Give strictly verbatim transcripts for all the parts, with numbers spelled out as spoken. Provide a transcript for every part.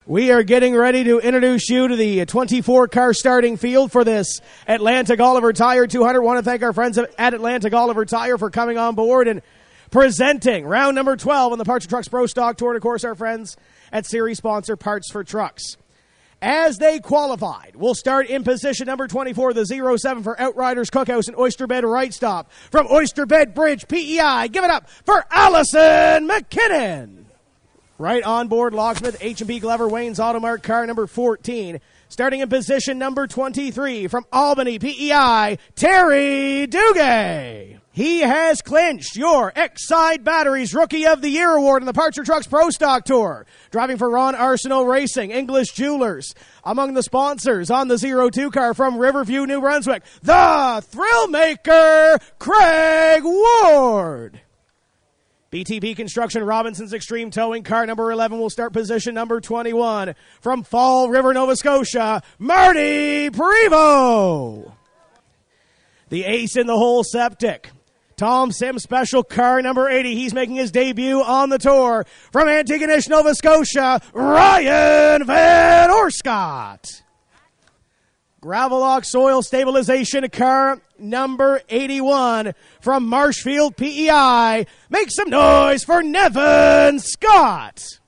We are getting ready to introduce you to the twenty-four car starting field for this Atlantic Oliver Tire two hundred. Want to thank our friends at Atlantic Oliver Tire for coming on board and presenting round number twelve on the Parts for Trucks Pro Stock Tour. And, of course, our friends at series sponsor Parts for Trucks. As they qualified, we'll start in position number twenty-four, the zero seven for Outriders Cookhouse and Oyster Bed Right Stop. From Oyster Bed Bridge, P E I, give it up for Allison McKinnon. Right on board, Locksmith, H and P Glover, Wayne's Automark, car number fourteen. Starting in position number twenty-three, from Albany, P E I, Terry Duguay. He has clinched your X-Side Batteries Rookie of the Year Award in the Parts for Trucks Pro Stock Tour. Driving for Ron Arsenault Racing, English Jewelers. Among the sponsors on the zero two car from Riverview, New Brunswick, the Thrill Maker, Craig Ward. B T P Construction, Robinson's Extreme Towing, car number eleven will start position number twenty-one. From Fall River, Nova Scotia, Marty Prevost. The ace in the hole septic. Tom Sim Special, car number eighty. He's making his debut on the tour. From Antigonish, Nova Scotia, Ryan Van Orscott. Gravelock Soil Stabilization, car number eighty-one. From Marshfield, P E I. Make some noise for Nevin Scott.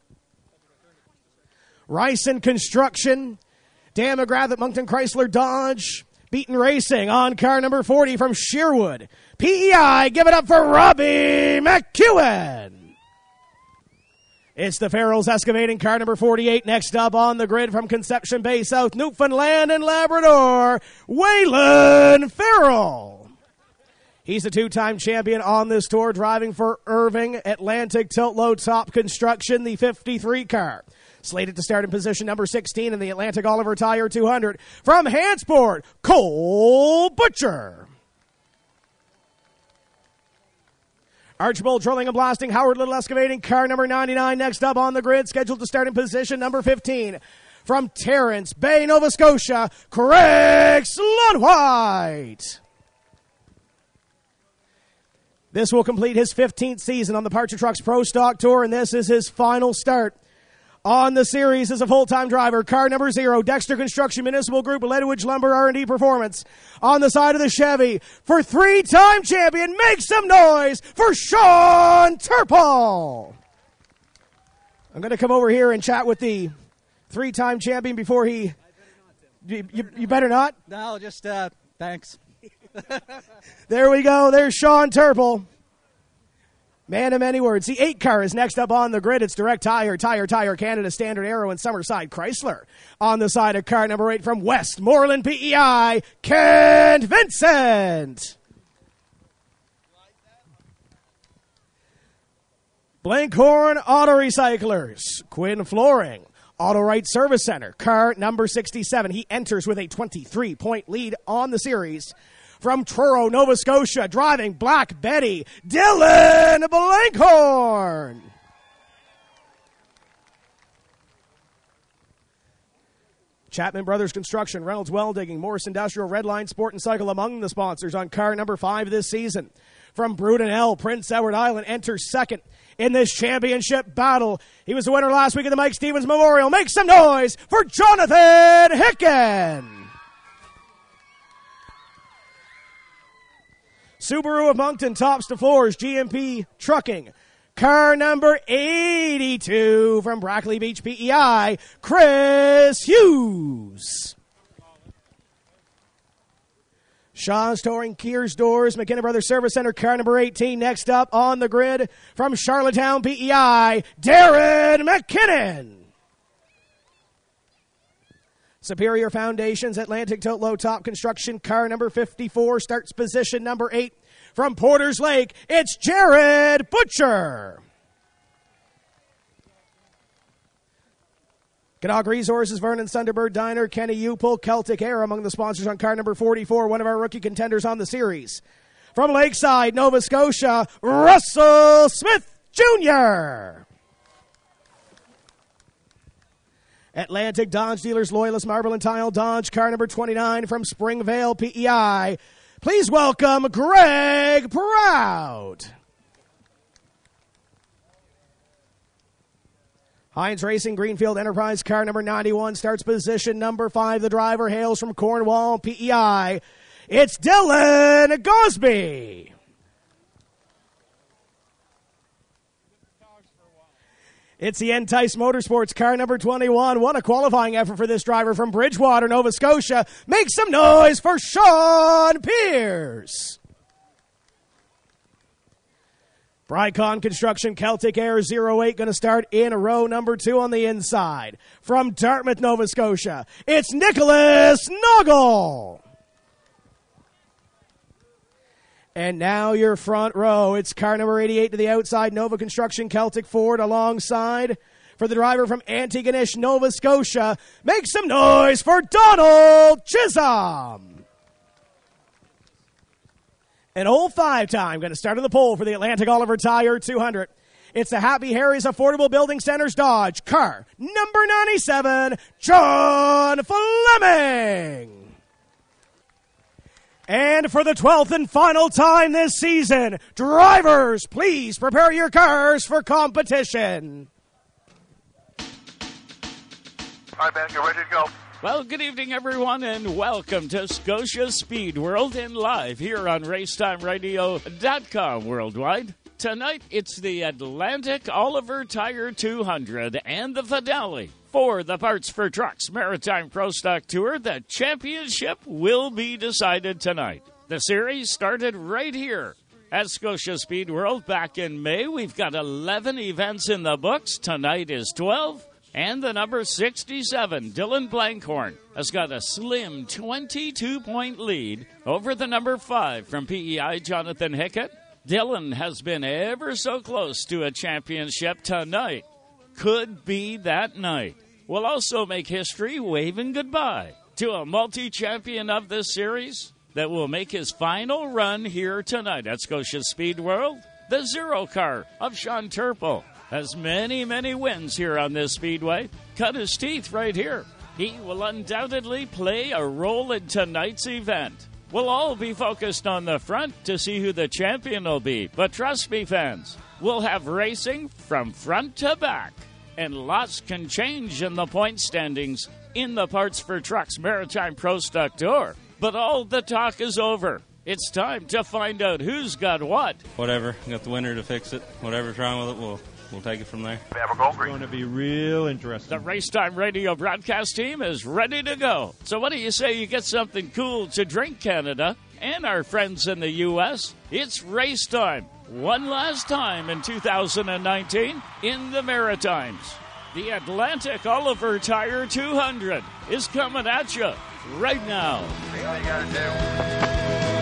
Ryson Construction. Dan McGrath at Moncton Chrysler Dodge. Beaton Racing on car number forty from Sherwood. P E I, give it up for Robbie McEwen. It's the Farrell's Excavating, car number forty-eight. Next up on the grid from Conception Bay, South Newfoundland and Labrador, Waylon Farrell. He's a two-time champion on this tour, driving for Irving Atlantic Tilt Low Top Construction, the fifty-three car. Slated to start in position number sixteen in the Atlantic Oliver Tire two hundred. From Hansport, Cole Butcher. Archibald Drilling and Blasting, Howard Little Excavating, car number ninety-nine. Next up on the grid, scheduled to start in position number fifteen. From Terrence Bay, Nova Scotia, Craig Slunwhite. This will complete his fifteenth season on the Parts for Trucks Pro Stock Tour, and this is his final start on the series as a full-time driver. Car number zero, Dexter Construction Municipal Group, Ledwidge Lumber R and D Performance. On the side of the Chevy, for three-time champion, make some noise for Sean Turple. I'm going to come over here and chat with the three-time champion before he... You, you, you better not? No, just uh, thanks. There we go. There's Sean Turple. Man of many words. The eight car is next up on the grid. It's Direct Tire, Tire, Tire Canada, Standard Aero, and Summerside Chrysler. On the side of car number eight from Westmoreland, P E I, Kent Vincent. Blankhorn Auto Recyclers, Quinn Flooring, Auto Right Service Center, car number sixty-seven. He enters with a twenty-three point lead on the series. From Truro, Nova Scotia, driving Black Betty, Dylan Blankhorn. Chapman Brothers Construction, Reynolds Well Digging, Morris Industrial, Redline Sport and Cycle among the sponsors on car number five this season. From Brudenell, Prince Edward Island enters second in this championship battle. He was the winner last week at the Mike Stevens Memorial. Make some noise for Jonathan Hicken. Subaru of Moncton tops to floors, G M P Trucking. Car number eighty-two from Brackley Beach, P E I, Chris Hughes. Shaw's Touring, Kears Doors, McKenna Brothers Service Center, car number eighteen. Next up on the grid from Charlottetown, P E I, Darren McKinnon. Superior Foundations, Atlantic Tilt Low Top Construction, car number fifty-four, starts position number eight. From Porters Lake, it's Jared Butcher. Canuck Resources, Vernon Thunderbird Diner, Kenny Upul, Celtic Air among the sponsors on car number forty-four, one of our rookie contenders on the series. From Lakeside, Nova Scotia, Russell Smith Junior Atlantic Dodge Dealers, Loyalist Marble and Tile Dodge, car number twenty-nine from Springvale, P E I. Please welcome Greg Proud. Heinz Racing Greenfield Enterprise car number ninety-one starts position number five. The driver hails from Cornwall, P E I. It's Dylan Gosby. It's the Entice Motorsports car number twenty-one. What a qualifying effort for this driver from Bridgewater, Nova Scotia. Make some noise for Sean Pierce. Brycon Construction Celtic Air oh eight going to start in row number two on the inside. From Dartmouth, Nova Scotia, it's Nicholas Noggle. And now your front row. It's car number eighty-eight to the outside, Nova Construction Celtic Ford alongside. For the driver from Antigonish, Nova Scotia, make some noise for Donald Chisholm. An old five-time going to start on the pole for the Atlantic Oliver Tire two hundred. It's the Happy Harry's Affordable Building Centers Dodge car number ninety-seven, John Fleming. And for the twelfth and final time this season, drivers, please prepare your cars for competition. All right, man, you're ready to go. Well, good evening, everyone, and welcome to Scotia Speed World and live here on Racetime Radio dot com worldwide. Tonight, it's the Atlantic Oliver Tire two hundred and the finale for the Parts for Trucks Maritime Pro Stock Tour. The championship will be decided tonight. The series started right here at Scotia Speed World back in May. We've got eleven events in the books. Tonight is twelve. And the number sixty-seven, Dylan Blankhorn, has got a slim twenty-two point lead over the number five from P E I, Jonathan Hickett. Dylan has been ever so close to a championship. Tonight could be that night. We'll also make history waving goodbye to a multi-champion of this series that will make his final run here tonight at Scotia Speed World. The Zero car of Sean Turple has many, many wins here on this speedway. Cut his teeth right here. He will undoubtedly play a role in tonight's event. We'll all be focused on the front to see who the champion will be. But trust me, fans, we'll have racing from front to back. And lots can change in the point standings in the Parts for Trucks Maritime Pro Stock Tour. But all the talk is over. It's time to find out who's got what. Whatever. Got the winner to fix it. Whatever's wrong with it, we'll We'll take it from there. It's going to be real interesting. The Racetime Radio broadcast team is ready to go. So what do you say you get something cool to drink, Canada, and our friends in the U S? It's race time. One last time in two thousand nineteen in the Maritimes. The Atlantic Oliver Tire two hundred is coming at you right now. All you got to do.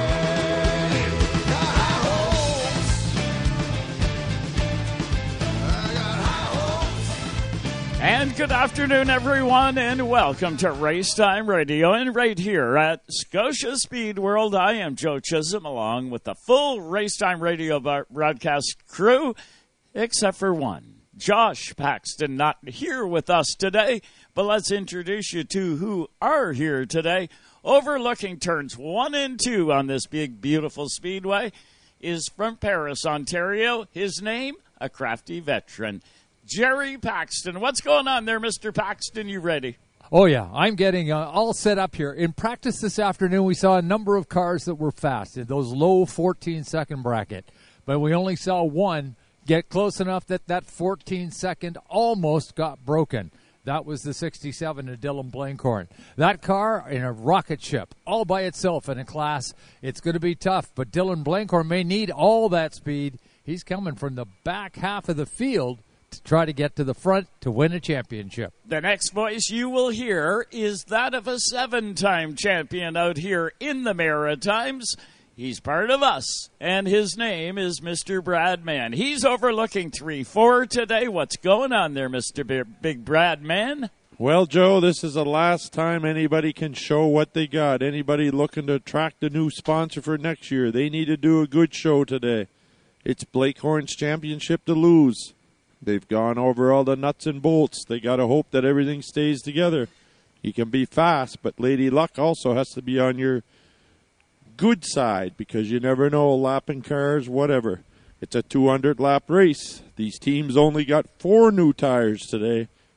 And good afternoon, everyone, and welcome to Racetime Radio. And right here at Scotia Speed World, I am Joe Chisholm, along with the full Racetime Radio broadcast crew, except for one. Josh Paxton not here with us today, but let's introduce you to who are here today. Overlooking turns one and two on this big, beautiful speedway is from Paris, Ontario. His name, a crafty veteran, Jerry Paxton. What's going on there, Mister Paxton? You ready? Oh, yeah. I'm getting uh, all set up here. In practice this afternoon, we saw a number of cars that were fast in those low fourteen-second bracket. But we only saw one get close enough that that fourteen-second almost got broken. That was the sixty-seven of Dylan Blankhorn. That car in a rocket ship, all by itself in a class. It's going to be tough, but Dylan Blankhorn may need all that speed. He's coming from the back half of the field to try to get to the front to win a championship. The next voice you will hear is that of a seven-time champion out here in the Maritimes. He's part of us, and his name is Mister Brad Mann. He's overlooking three four today. What's going on there, Mister B- Big Brad Mann? Well, Joe, this is the last time anybody can show what they got. Anybody looking to attract a new sponsor for next year, they need to do a good show today. It's Blankhorn's championship to lose. They've gone over all the nuts and bolts. They got to hope that everything stays together. He can be fast, but Lady Luck also has to be on your good side because you never know, lapping cars, whatever. It's a two hundred lap race. These teams only got four new tires today.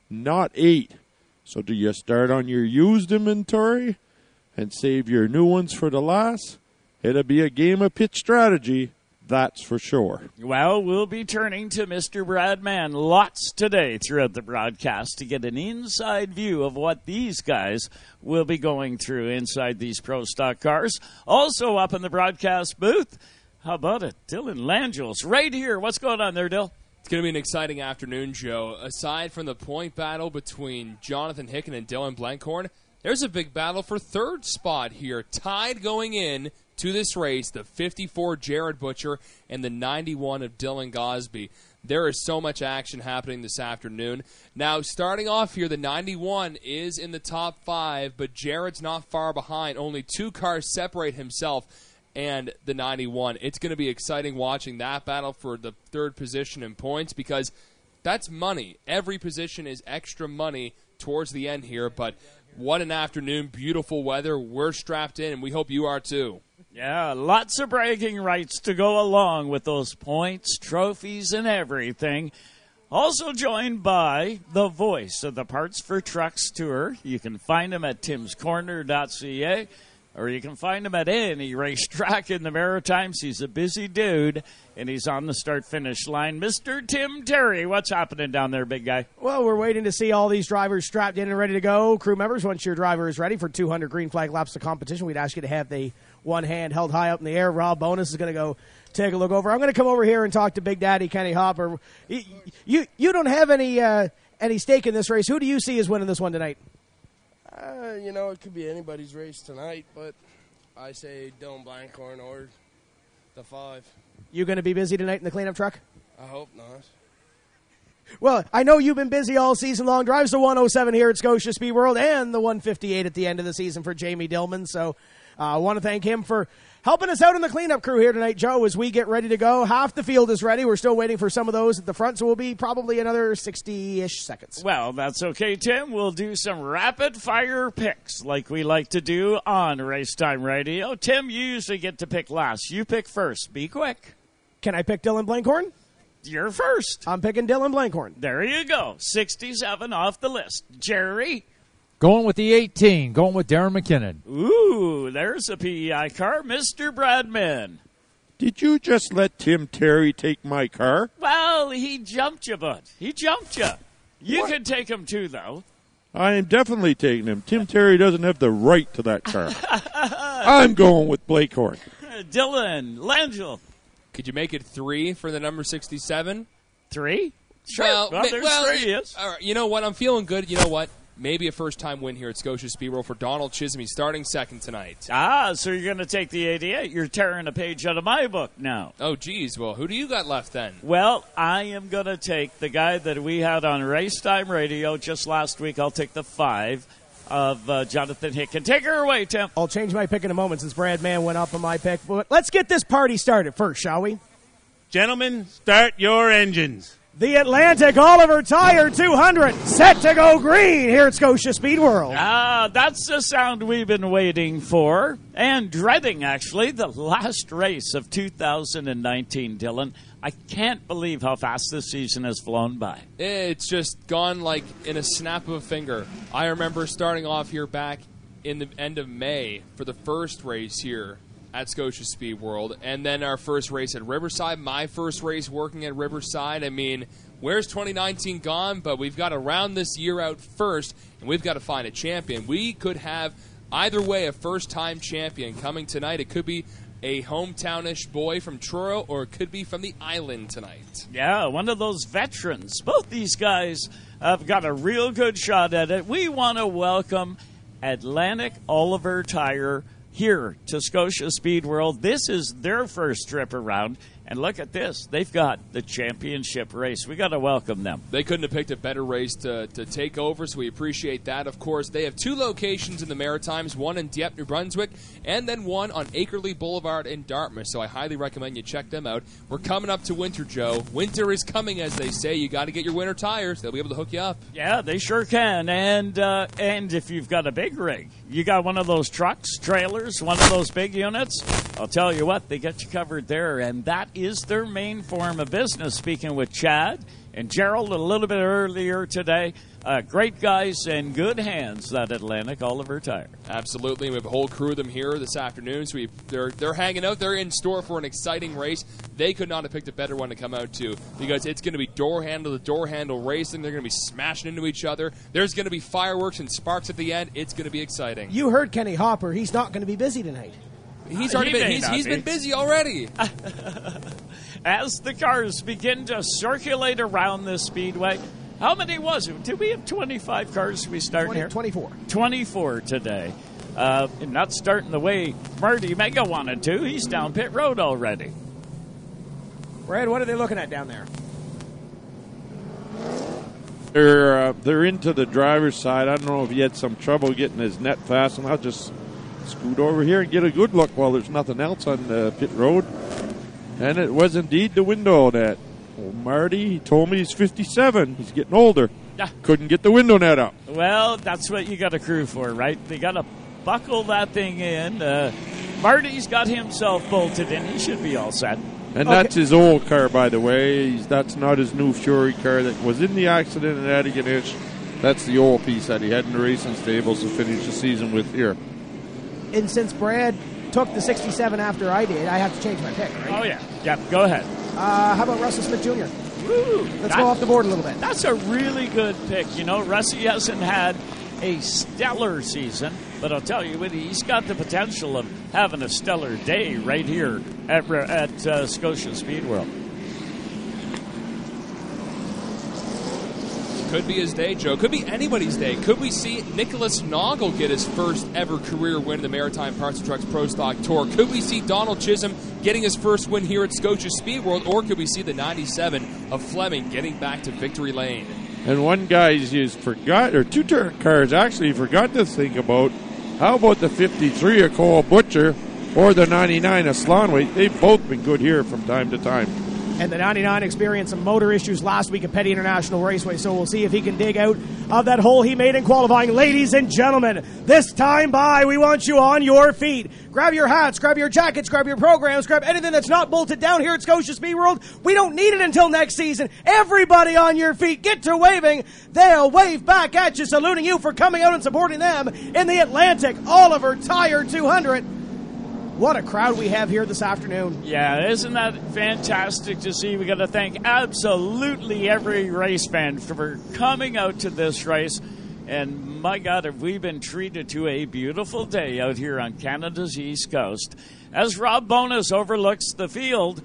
not eight. So do you start on your used inventory and save your new ones for the last? It'll be a game of pitch strategy, that's for sure. Well, we'll be turning to Mister Brad Mann lots today throughout the broadcast to get an inside view of what these guys will be going through inside these Pro Stock cars. Also up in the broadcast booth, how about it, Dylan Langels right here. What's going on there, Dill? It's going to be an exciting afternoon, Joe. Aside from the point battle between Jonathan Hicken and Dylan Blankhorn, there's a big battle for third spot here. Tied going in to this race, the fifty-four Jared Butcher and the ninety-one of Dylan Gosby. There is so much action happening this afternoon. Now, starting off here, the ninety-one is in the top five, but Jared's not far behind. Only two cars separate himself and the ninety-one. It's going to be exciting watching that battle for the third position in points because that's money. Every position is extra money towards the end here, but what an afternoon. Beautiful weather. We're strapped in, and we hope you are too. Yeah, lots of bragging rights to go along with those points, trophies, and everything. Also joined by the voice of the Parts for Trucks Tour. You can find him at tims corner dot c a. Or you can find him at any racetrack in the Maritimes. He's a busy dude, and he's on the start-finish line. Mister Tim Terry, what's happening down there, big guy? Well, we're waiting to see all these drivers strapped in and ready to go. Crew members, once your driver is ready for two hundred green flag laps of competition, we'd ask you to have the one hand held high up in the air. Rob Bonus is going to go take a look over. I'm going to come over here and talk to Big Daddy Kenny Hopper. You you, you don't have any uh, any stake in this race. Who do you see as winning this one tonight? Uh, you know, it could be anybody's race tonight, but I say Dylan Blankhorn or the five. You going to be busy tonight in the cleanup truck? I hope not. Well, I know you've been busy all season long. Drives the one oh seven here at Scotia Speed World and the one fifty-eight at the end of the season for Jamie Dillman. So I uh, want to thank him for helping us out in the cleanup crew here tonight, Joe, as we get ready to go. Half the field is ready. We're still waiting for some of those at the front, so we'll be probably another sixty-ish seconds. Well, that's okay, Tim. We'll do some rapid-fire picks like we like to do on Racetime Radio. Tim, you usually get to pick last. You pick first. Be quick. Can I pick Dylan Blankhorn? You're first. I'm picking Dylan Blankhorn. There you go. sixty-seven off the list. Jerry? Going with the eighteen. Going with Darren McKinnon. Ooh, there's a P E I car. Mister Bradman. Did you just let Tim Terry take my car? Well, he jumped you, bud. He jumped you. You What? can take him, too, though. I am definitely taking him. Tim Terry doesn't have the right to that car. I'm going with Blankhorn. Dylan, Langell. Could you make it three for the number sixty-seven? Three? Sure. Well, Well, ma- there's well, three, y- yes. All right, you know what? I'm feeling good. You know what? Maybe a first-time win here at Scotia Speed World for Donald Chisholm. He's starting second tonight. Ah, so you're going to take the eighty-eight. You're tearing a page out of my book now. Oh, geez. Well, who do you got left then? Well, I am going to take the guy that we had on Racetime Radio just last week. I'll take the five of uh, Jonathan Hicken. Take her away, Tim. I'll change my pick in a moment since Brad Mann went up on my pick. But let's get this party started first, shall we? Gentlemen, start your engines. The Atlantic Oliver Tire two hundred, set to go green here at Scotia Speed World. Ah, that's the sound we've been waiting for and dreading, actually. The last race of two thousand nineteen, Dylan. I can't believe how fast this season has flown by. It's just gone like in a snap of a finger. I remember starting off here back in the end of May for the first race here at Scotia Speed World, and then our first race at Riverside, my first race working at Riverside. I mean, where's twenty nineteen gone? But we've got to round this year out first, and we've got to find a champion. We could have, either way, a first-time champion coming tonight. It could be a hometownish boy from Truro, or it could be from the island tonight. Yeah, one of those veterans. Both these guys have got a real good shot at it. We want to welcome Atlantic Oliver Tire here to Scotia Speed World. This is their first trip around. And look at this. They've got the championship race. We got to welcome them. They couldn't have picked a better race to, to take over, so we appreciate that. Of course, they have two locations in the Maritimes, one in Dieppe, New Brunswick, and then one on Akerley Boulevard in Dartmouth. So I highly recommend you check them out. We're coming up to winter, Joe. Winter is coming, as they say. You got to get your winter tires. They'll be able to hook you up. Yeah, they sure can. And uh, and if you've got a big rig, you got one of those trucks, trailers, one of those big units, I'll tell you what, they get you covered there. And that is their main form of business. Speaking with Chad and Gerald a little bit earlier today, Uh, great guys and good hands, that Atlantic Oliver Tire. Absolutely. We have a whole crew of them here this afternoon. So we've, they're, they're hanging out. They're in store for an exciting race. They could not have picked a better one to come out to because it's going to be door handle to door handle racing. They're going to be smashing into each other. There's going to be fireworks and sparks at the end. It's going to be exciting. You heard Kenny Hopper. He's not going to be busy tonight. He's already He been, may he's, not he's be. been busy already. As the cars begin to circulate around this speedway, how many was it? Did we have twenty-five cars we start twenty, here? twenty-four. twenty-four today. Uh, and not starting the way Marty Mega wanted to. He's down pit road already. Brad, what are they looking at down there? They're uh, they're into the driver's side. I don't know if he had some trouble getting his net fastened. I'll just scoot over here and get a good look while there's nothing else on the pit road. And it was indeed the window net. Well, Marty, he told me he's fifty-seven. He's getting older. Yeah. Couldn't get the window net up. Well, that's what you got a crew for, right? They got to buckle that thing in. Uh, Marty's got himself bolted in. He should be all set. And Okay. that's his old car, by the way. He's, that's not his new Fury car that was in the accident at Adiganich. That's the old piece that he had in the racing stables to finish the season with here. And since Brad took the sixty-seven after I did, I have to change my pick, right? Oh, yeah. Yeah, go ahead. Uh, how about Russell Smith Junior? Woo, Let's that- go off the board a little bit. That's a really good pick. You know, Russie hasn't had a stellar season, but I'll tell you what, he's got the potential of having a stellar day right here at, at uh, Scotia Speed World. Could be his day, Joe. Could be anybody's day. Could we see Nicholas Noggle get his first ever career win in the Maritime Parts and Trucks Pro Stock Tour? Could we see Donald Chisholm getting his first win here at Scotia Speed World? Or could we see the ninety-seven of Fleming getting back to victory lane? And one guy he's forgot, or two tur- cars actually he forgot to think about. How about the fifty-three of Cole Butcher or the ninety-nine of Slonway? They've both been good here from time to time. And the ninety-nine experienced some motor issues last week at Petty International Raceway, so we'll see if he can dig out of that hole he made in qualifying. Ladies and gentlemen, this time by, we want you on your feet. Grab your hats, grab your jackets, grab your programs, grab anything that's not bolted down here at Scotia Speed World. We don't need it until next season. Everybody on your feet, get to waving. They'll wave back at you, saluting you for coming out and supporting them in the Atlantic Oliver Tire two hundred. What a crowd we have here this afternoon. Yeah, isn't that fantastic to see? We got to thank absolutely every race fan for coming out to this race. And my God, have we been treated to a beautiful day out here on Canada's East Coast. As Rob Bonus overlooks the field,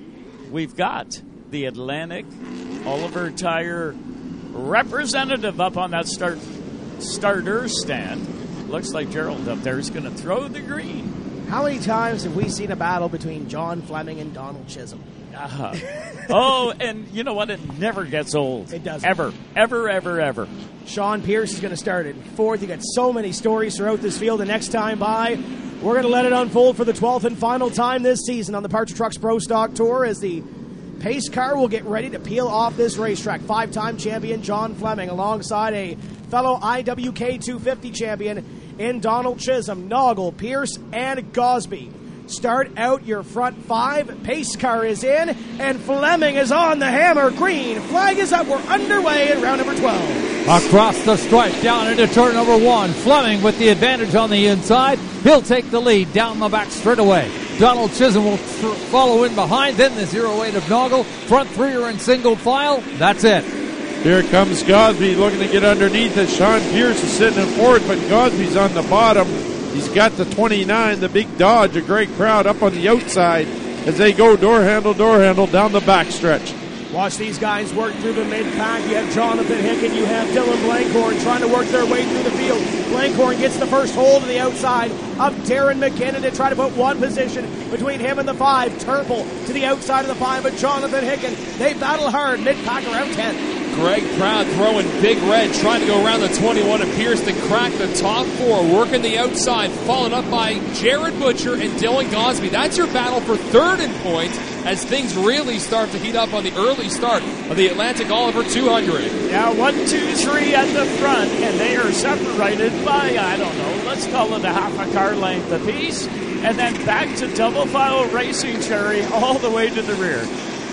we've got the Atlantic Oliver Tire representative up on that start starter stand. Looks like Gerald up there is going to throw the green. How many times have we seen a battle between John Fleming and Donald Chisholm? Uh-huh. Oh, and you know what? It never gets old. It doesn't. Ever, ever, ever, ever. Sean Pierce is going to start in fourth. You got so many stories throughout this field. The next time by, we're going to let it unfold for the twelfth and final time this season on the Parts and Trucks Pro Stock Tour as the pace car will get ready to peel off this racetrack. Five-time champion John Fleming alongside a fellow I W K two fifty champion in Donald Chisholm, Noggle, Pierce, and Gosby. Start out your front five. Pace car is in, and Fleming is on the hammer. Green flag is up. We're underway in round number twelve. Across the stripe, down into turn number one. Fleming with the advantage on the inside. He'll take the lead down the back straightaway. Donald Chisholm will th- follow in behind. Then the zero eight of Noggle. Front three are in single file. That's it. Here comes Gosby looking to get underneath as Sean Pierce is sitting in fourth, but Gosby's on the bottom. He's got the twenty-nine, the big Dodge, a great crowd up on the outside as they go door handle, door handle down the back stretch. Watch these guys work through the mid-pack. You have Jonathan Hicken, you have Dylan Blankhorn trying to work their way through the field. Blankhorn gets the first hold to the outside of Darren McKinnon to try to put one position between him and the five. Turnbull to the outside of the five, but Jonathan Hicken, they battle hard, mid-pack around ten. Greg Proud throwing Big Red, trying to go around the twenty-one of Pierce to crack the top four, working the outside, followed up by Jared Butcher and Dylan Gosby. That's your battle for third in points as things really start to heat up on the early start of the Atlantic Oliver two hundred. Yeah, one, two, three at the front, and they are separated by, I don't know, let's call it a half a car length apiece, and then back to double file racing, Cherry, all the way to the rear.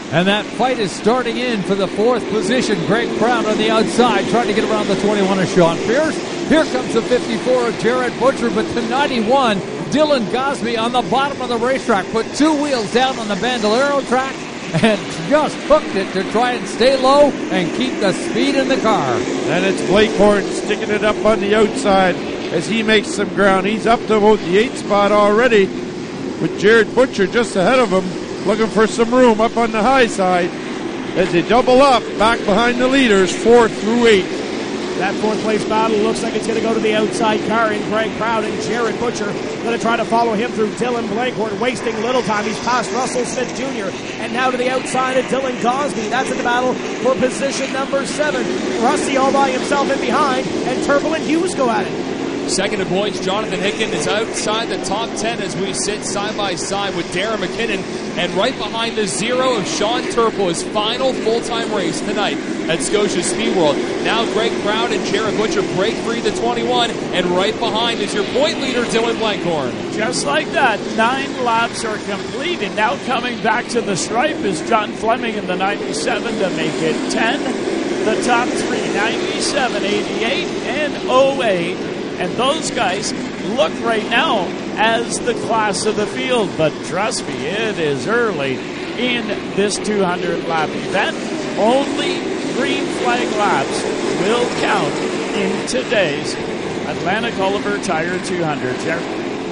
And that fight is starting in for the fourth position. Greg Brown on the outside, trying to get around the twenty-one of Sean Pierce. Here comes the fifty-four of Jared Butcher, but the ninety-one, Dylan Gosby on the bottom of the racetrack, put two wheels down on the Bandolero track and just hooked it to try and stay low and keep the speed in the car. And it's Blake Horn sticking it up on the outside as he makes some ground. He's up to about the eighth spot already with Jared Butcher just ahead of him, looking for some room up on the high side as they double up back behind the leaders, fourth through eighth. That fourth place battle looks like it's going to go to the outside car in Greg Proud and Jared Butcher. Going to try to follow him through Dylan Blankhorn, wasting little time. He's past Russell Smith Junior And now to the outside of Dylan Gosby. That's in the battle for position number seven. Rusty all by himself in behind, and Turple and Hughes go at it. Second in points, Jonathan Hicken is outside the top ten as we sit side by side with Darren McKinnon. And right behind the zero of Sean Turple, his final full-time race tonight at Scotia Speed World. Now Greg Proud and Jared Butcher break free the twenty-one, and right behind is your point leader, Dylan Blankhorn. Just like that, nine laps are complete, and now coming back to the stripe is John Fleming in the ninety-seven to make it ten. The top three, ninety-seven, eighty-eight, and oh eight. And those guys look right now as the class of the field. But trust me, it is early in this two hundred lap event. Only green flag laps will count in today's Atlantic Oliver Tire two hundred. Jerry?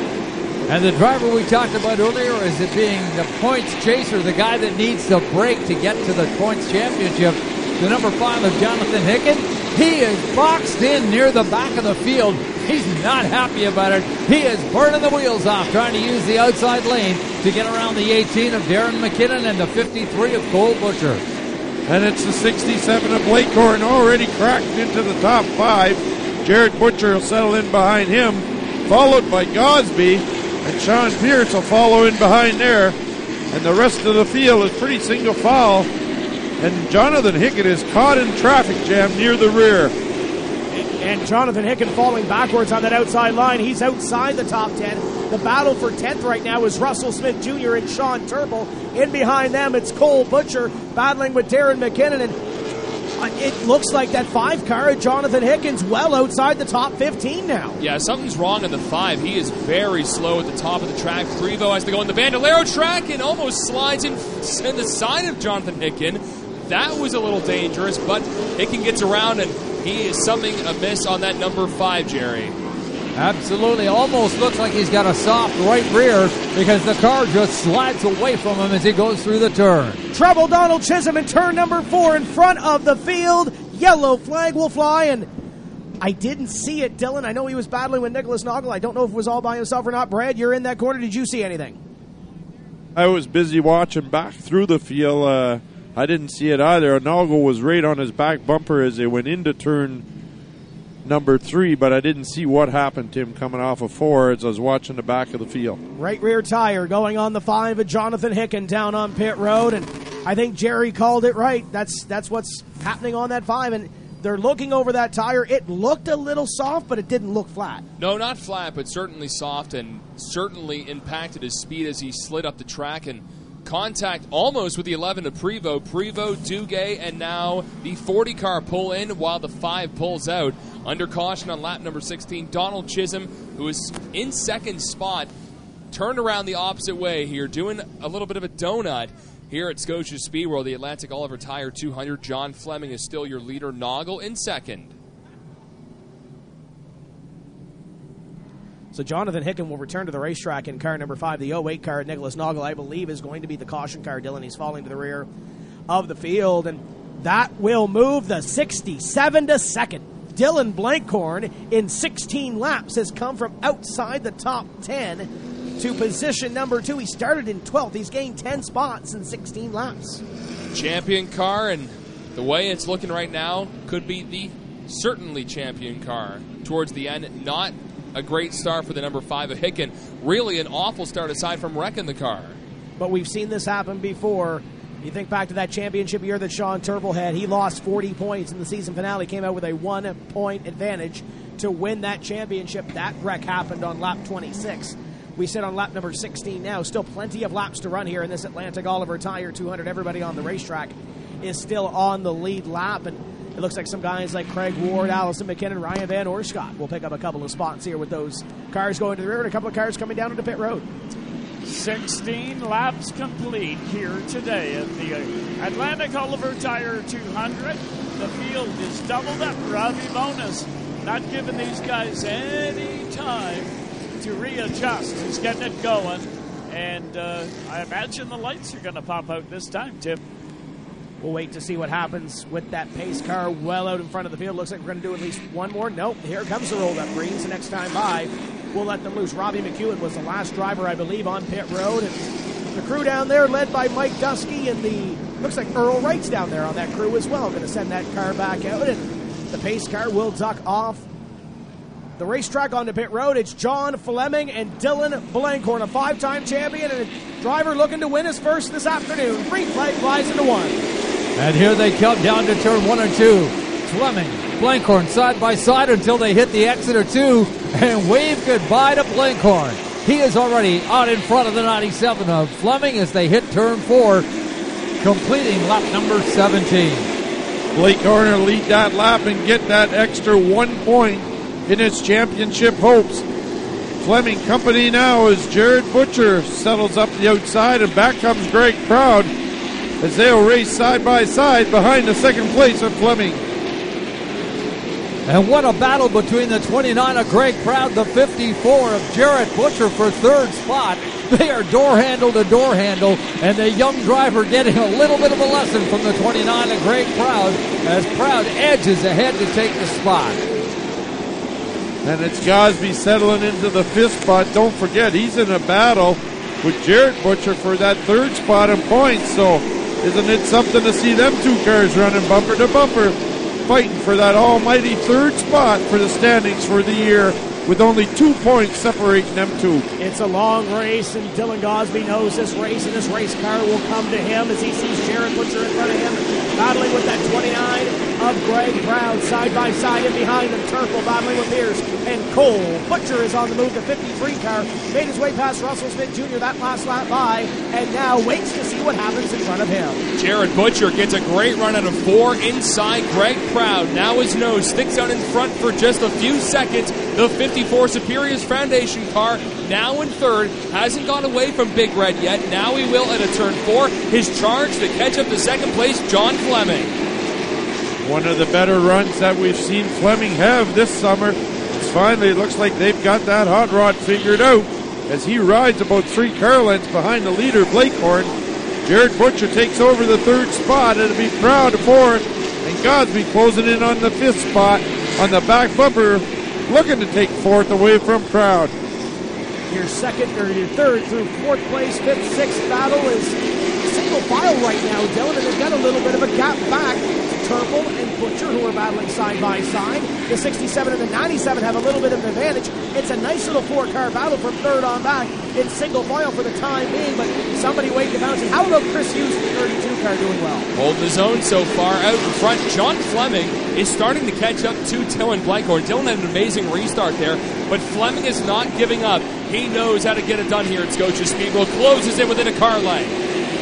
And the driver we talked about earlier is it being the points chaser, the guy that needs to break to get to the points championship. The number five of Jonathan Hicken. He is boxed in near the back of the field. He's not happy about it. He is burning the wheels off, trying to use the outside lane to get around the eighteen of Darren McKinnon and the fifty-three of Cole Butcher. And it's the sixty-seven of Blake Horn already cracked into the top five. Jared Butcher will settle in behind him, followed by Gosby, and Sean Pierce will follow in behind there. And the rest of the field is pretty single file. And Jonathan Hicken is caught in traffic jam near the rear. And Jonathan Hicken falling backwards on that outside line. He's outside the top ten. The battle for tenth right now is Russell Smith Junior and Sean Turple. In behind them, it's Cole Butcher battling with Darren McKinnon. And it looks like that five car, Jonathan Hicken's well outside the top fifteen now. Yeah, something's wrong in the five. He is very slow at the top of the track. Prevost has to go on the Bandolero track and almost slides in, in the side of Jonathan Hicken. That was a little dangerous, but Hicken gets around, and he is something amiss on that number five, Jerry. Absolutely. Almost looks like he's got a soft right rear because the car just slides away from him as he goes through the turn. Treble Donald Chisholm in turn number four in front of the field. Yellow flag will fly, and I didn't see it, Dylan. I know he was battling with Nicholas Noggle. I don't know if it was all by himself or not. Brad, you're in that corner. Did you see anything? I was busy watching back through the field. Uh, I didn't see it either. Noggle was right on his back bumper as they went into turn number three, but I didn't see what happened to him coming off of four as I was watching the back of the field. Right rear tire going on the five of Jonathan Hicken down on pit road, and I think Jerry called it right. That's that's what's happening on that five, and they're looking over that tire. It looked a little soft, but it didn't look flat. No, not flat, but certainly soft, and certainly impacted his speed as he slid up the track and contact almost with the eleven of Prevost. Prevost, Duguay, and now the forty car pull in while the five pulls out. Under caution on lap number sixteen, Donald Chisholm, who is in second spot, turned around the opposite way here, doing a little bit of a donut here at Scotia Speed World. The Atlantic Oliver Tire two hundred. John Fleming is still your leader. Noggle in second. So Jonathan Hicken will return to the racetrack in car number five. The oh eight car, Nicholas Noggle, I believe, is going to be the caution car. Dylan, he's falling to the rear of the field, and that will move the sixty-seven to second. Dylan Blankhorn, in sixteen laps, has come from outside the top ten to position number two. He started in twelfth. He's gained ten spots in sixteen laps. Champion car, and the way it's looking right now, could be the certainly champion car towards the end. Not a great start for the number five of Hicken. Really an awful start aside from wrecking the car. But we've seen this happen before. You think back to that championship year that Sean Turple had. He lost forty points in the season finale, came out with a one-point advantage to win that championship. That wreck happened on lap twenty-six. We sit on lap number sixteen now. Still plenty of laps to run here in this Atlantic Oliver Tire two hundred. Everybody on the racetrack is still on the lead lap, and it looks like some guys like Craig Ward, Allison McKinnon, Ryan Van Oerscott will pick up a couple of spots here with those cars going to the rear and a couple of cars coming down into pit road. sixteen laps complete here today at the Atlantic Oliver Tire two hundred. The field is doubled up. Robbie Bonus not giving these guys any time to readjust. He's getting it going, and uh, I imagine the lights are going to pop out this time, Tim. We'll wait to see what happens with that pace car well out in front of the field. Looks like we're going to do at least one more. Nope, here comes the rolled-up greens. The next time by, we'll let them loose. Robbie McEwen was the last driver, I believe, on pit road. And the crew down there led by Mike Dusky, and the looks like Earl Wright's down there on that crew as well. Going to send that car back out, and the pace car will duck off the racetrack onto pit road. It's John Fleming and Dylan Blankhorn, a five-time champion and a driver looking to win his first this afternoon. Green flag flies into one. And here they come down to turn one and two. Fleming, Blankhorn side by side until they hit the exit of two and wave goodbye to Blankhorn. He is already out in front of the ninety-seven of Fleming as they hit turn four, completing lap number seventeen. Blake Horner lead that lap and get that extra one point in his championship hopes. Fleming company now as Jared Butcher settles up the outside, and back comes Greg Proud as they'll race side by side behind the second place of Fleming. And what a battle between the twenty-nine of Greg Proud, the fifty-four of Jared Butcher for third spot. They are door handle to door handle, and the young driver getting a little bit of a lesson from the twenty-nine of Greg Proud as Proud edges ahead to take the spot. And it's Gosby settling into the fifth spot. Don't forget, he's in a battle with Jared Butcher for that third spot in points. So isn't it something to see them two cars running bumper to bumper, fighting for that almighty third spot for the standings for the year, with only two points separating them two. It's a long race, and Dylan Gosby knows this race, and this race car will come to him as he sees Jared Butcher in front of him, battling with that twenty-nine of Greg Proud, side by side, and behind him, Turple battling with Pierce and Cole. Butcher is on the move. The fifty-three car made his way past Russell Smith Junior that last lap by, and now waits to see what happens in front of him. Jared Butcher gets a great run out of four inside Greg Proud. Now his nose sticks out in front for just a few seconds. The fifty-four Superiors Foundation car now in third. Hasn't gone away from Big Red yet. Now he will at a turn four. His charge to catch up to second place, John Fleming. One of the better runs that we've seen Fleming have this summer. It's finally, it looks like they've got that hot rod figured out as he rides about three car lengths behind the leader, Blankhorn. Jared Butcher takes over the third spot. It'll be Proud to fourth, and Gosby closing in on the fifth spot on the back bumper, looking to take fourth away from Proud. Your second or your third through fourth place, fifth, sixth battle is single file right now, Dylan, and they've got a little bit of a gap back. Turple and Butcher, who are battling side by side. The sixty-seven and the ninety-seven have a little bit of an advantage. It's a nice little four-car battle from third on back in single file for the time being, but somebody wait to bounce it. How about Chris Hughes, the thirty-two car, doing well? Holding his own so far out in front. John Fleming is starting to catch up to Dylan Blankhorn. Dylan had an amazing restart there, but Fleming is not giving up. He knows how to get it done here at Scotia Speedway. Closes in within a car length.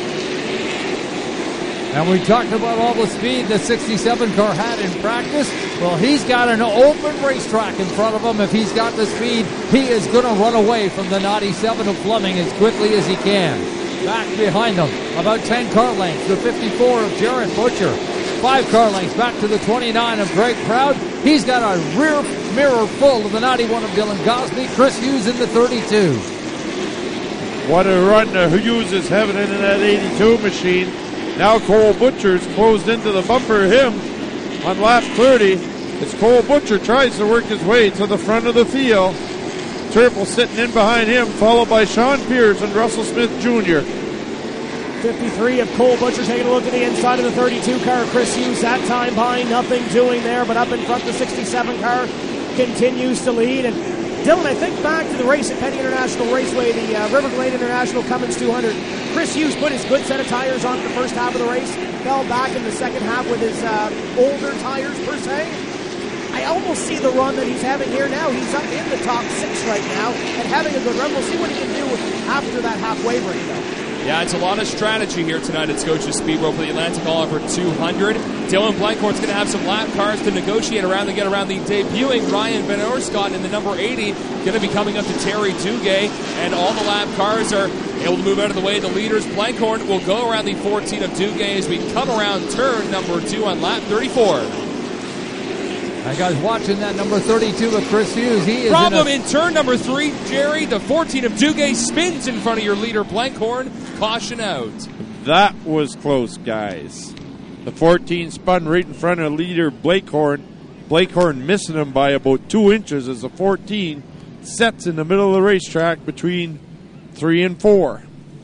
And we talked about all the speed the sixty-seven car had in practice. Well, he's got an open racetrack in front of him. If he's got the speed, he is going to run away from the ninety-seven of Fleming as quickly as he can. Back behind him, about ten car lengths, the fifty-four of Jared Butcher. Five car lengths back to the twenty-nine of Greg Proud. He's got a rear mirror full of the ninety-one of Dylan Gosby. Chris Hughes in the thirty-two. What a run Hughes is having in that eighty-two machine. Now Cole Butcher's closed into the bumper of him on lap thirty as Cole Butcher tries to work his way to the front of the field. Turple sitting in behind him, followed by Sean Pierce and Russell Smith Junior fifty-three of Cole Butcher taking a look at the inside of the thirty-two car. Chris Hughes that time behind, nothing doing there, but up in front the sixty-seven car continues to lead. And Dylan, I think back to the race at Penny International Raceway, the uh, River Glade International Cummins two hundred. Chris Hughes put his good set of tires on the first half of the race, fell back in the second half with his uh, older tires per se. I almost see the run that he's having here now. He's up in the top six right now and having a good run. We'll see what he can do after that halfway break, though. Yeah, it's a lot of strategy here tonight at Scotia Speedway for the Atlantic Oliver two hundred. Dylan Blankhorn's going to have some lap cars to negotiate around to get around the debuting Ryan Van Oerscott in the number eighty. Going to be coming up to Terry Duguay, and all the lap cars are able to move out of the way. The leaders, Blankhorn, will go around the fourteen of Duguay as we come around turn number two on lap thirty-four. I guys watching that number thirty-two with Chris Hughes. He is Problem in, in turn number three, Jerry. The fourteen of Duguay spins in front of your leader, Blankhorn. Caution out. That was close, guys. The fourteen spun right in front of leader Blakehorn. Blakehorn missing him by about two inches as the fourteen sets in the middle of the racetrack between three and four.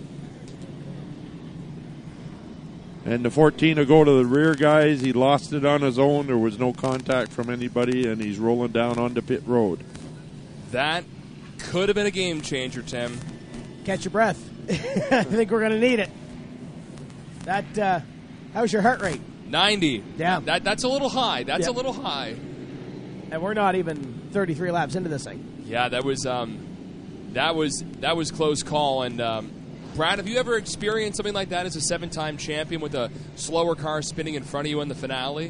And the fourteen will go to the rear, guys. He lost it on his own. There was no contact from anybody, and he's rolling down onto pit road. That could have been a game changer, Tim. Catch your breath. I think we're going to need it. That, uh, how's your heart rate? ninety. Yeah. That, that's a little high. That's Yep. a little high. And we're not even thirty-three laps into this thing. Yeah, that was um, that was that was close call. And um, Brad, have you ever experienced something like that as a seven-time champion with a slower car spinning in front of you in the finale?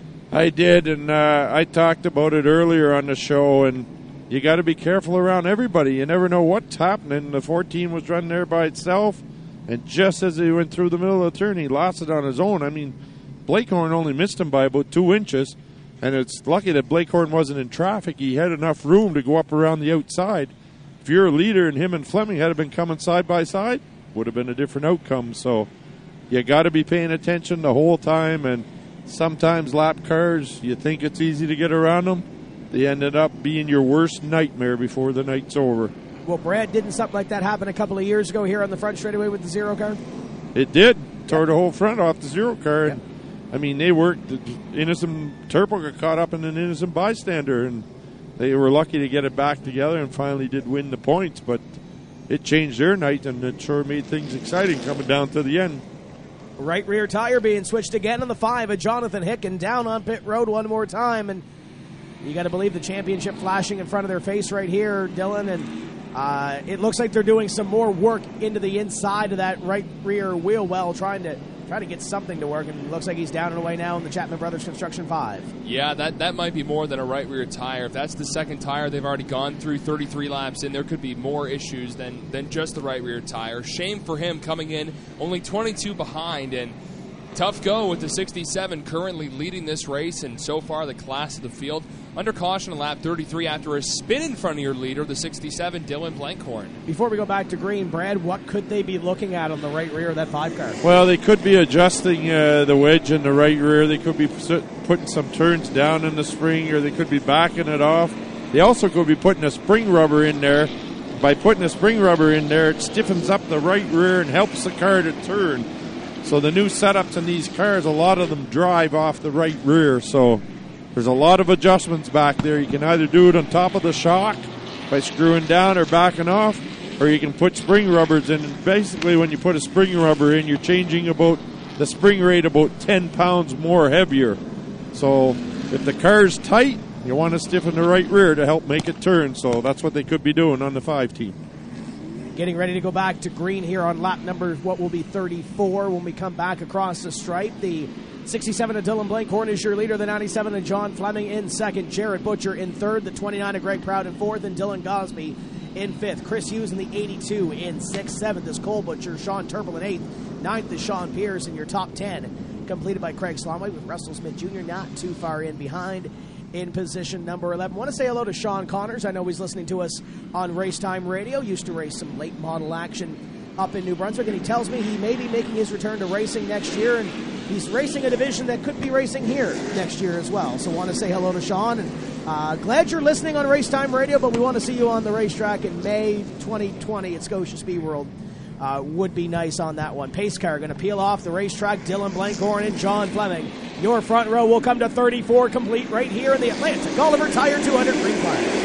I did, and uh, I talked about it earlier on the show, and you got to be careful around everybody. You never know what's happening. The fourteen was running there by itself, and just as he went through the middle of the turn, he lost it on his own. I mean, Blakehorn only missed him by about two inches, and it's lucky that Blakehorn wasn't in traffic. He had enough room to go up around the outside. If you're a leader and him and Fleming had been coming side by side, would have been a different outcome. So you got to be paying attention the whole time, and sometimes lap cars, you think it's easy to get around them. They ended up being your worst nightmare before the night's over. Well, Brad, didn't something like that happen a couple of years ago here on the front straightaway with the Zero car? It did. Tore the whole front off the Zero car. And, I mean, they worked. The innocent Turbo got caught up in an innocent bystander, and they were lucky to get it back together and finally did win the points. But it changed their night, and it sure made things exciting coming down to the end. Right rear tire being switched again on the five of Jonathan Hicken down on pit road one more time, and you got to believe the championship flashing in front of their face right here, Dylan, and uh, it looks like they're doing some more work into the inside of that right rear wheel well, trying to trying to get something to work, and it looks like he's down and away now in the Chapman Brothers Construction five. Yeah, that, that might be more than a right rear tire. If that's the second tire they've already gone through thirty-three laps in, there could be more issues than, than just the right rear tire. Shame for him coming in only twenty-two behind, and tough go with the sixty-seven currently leading this race, and so far the class of the field. Under caution on lap thirty-three after a spin in front of your leader, the sixty-seven, Dylan Blankhorn. Before we go back to green, Brad, what could they be looking at on the right rear of that five car? Well, they could be adjusting uh, the wedge in the right rear. They could be putting some turns down in the spring, or they could be backing it off. They also could be putting a spring rubber in there. By putting a spring rubber in there, it stiffens up the right rear and helps the car to turn. So the new setups in these cars, a lot of them drive off the right rear. So there's a lot of adjustments back there. You can either do it on top of the shock by screwing down or backing off, or you can put spring rubbers in. And basically, when you put a spring rubber in, you're changing about the spring rate about ten pounds more heavier. So if the car's tight, you want to stiffen the right rear to help make it turn. So that's what they could be doing on the five team. Getting ready to go back to green here on lap number what will be thirty-four when we come back across the stripe. The sixty-seven of Dylan Blankhorn is your leader. The ninety-seven of John Fleming in second. Jared Butcher in third. The twenty-nine of Greg Proud in fourth. And Dylan Gosby in fifth. Chris Hughes in the eighty-two in sixth. Seventh is Cole Butcher. Sean Turple in eighth. Ninth is Sean Pierce in your top ten. Completed by Craig Slomway with Russell Smith Junior not too far in behind. In position number eleven. I want to say hello to Sean Connors. I know he's listening to us on Racetime Radio. Used to race some late model action up in New Brunswick, and he tells me he may be making his return to racing next year, and he's racing a division that could be racing here next year as well. So I want to say hello to Sean, and uh, glad you're listening on Racetime Radio, but we want to see you on the racetrack in May twenty twenty at Scotia Speed World. Uh, would be nice on that one. Pace car going to peel off the racetrack. Dylan Blankhorn and John Fleming. Your front row will come to thirty-four complete right here in the Atlantic Oliver Tire two hundred green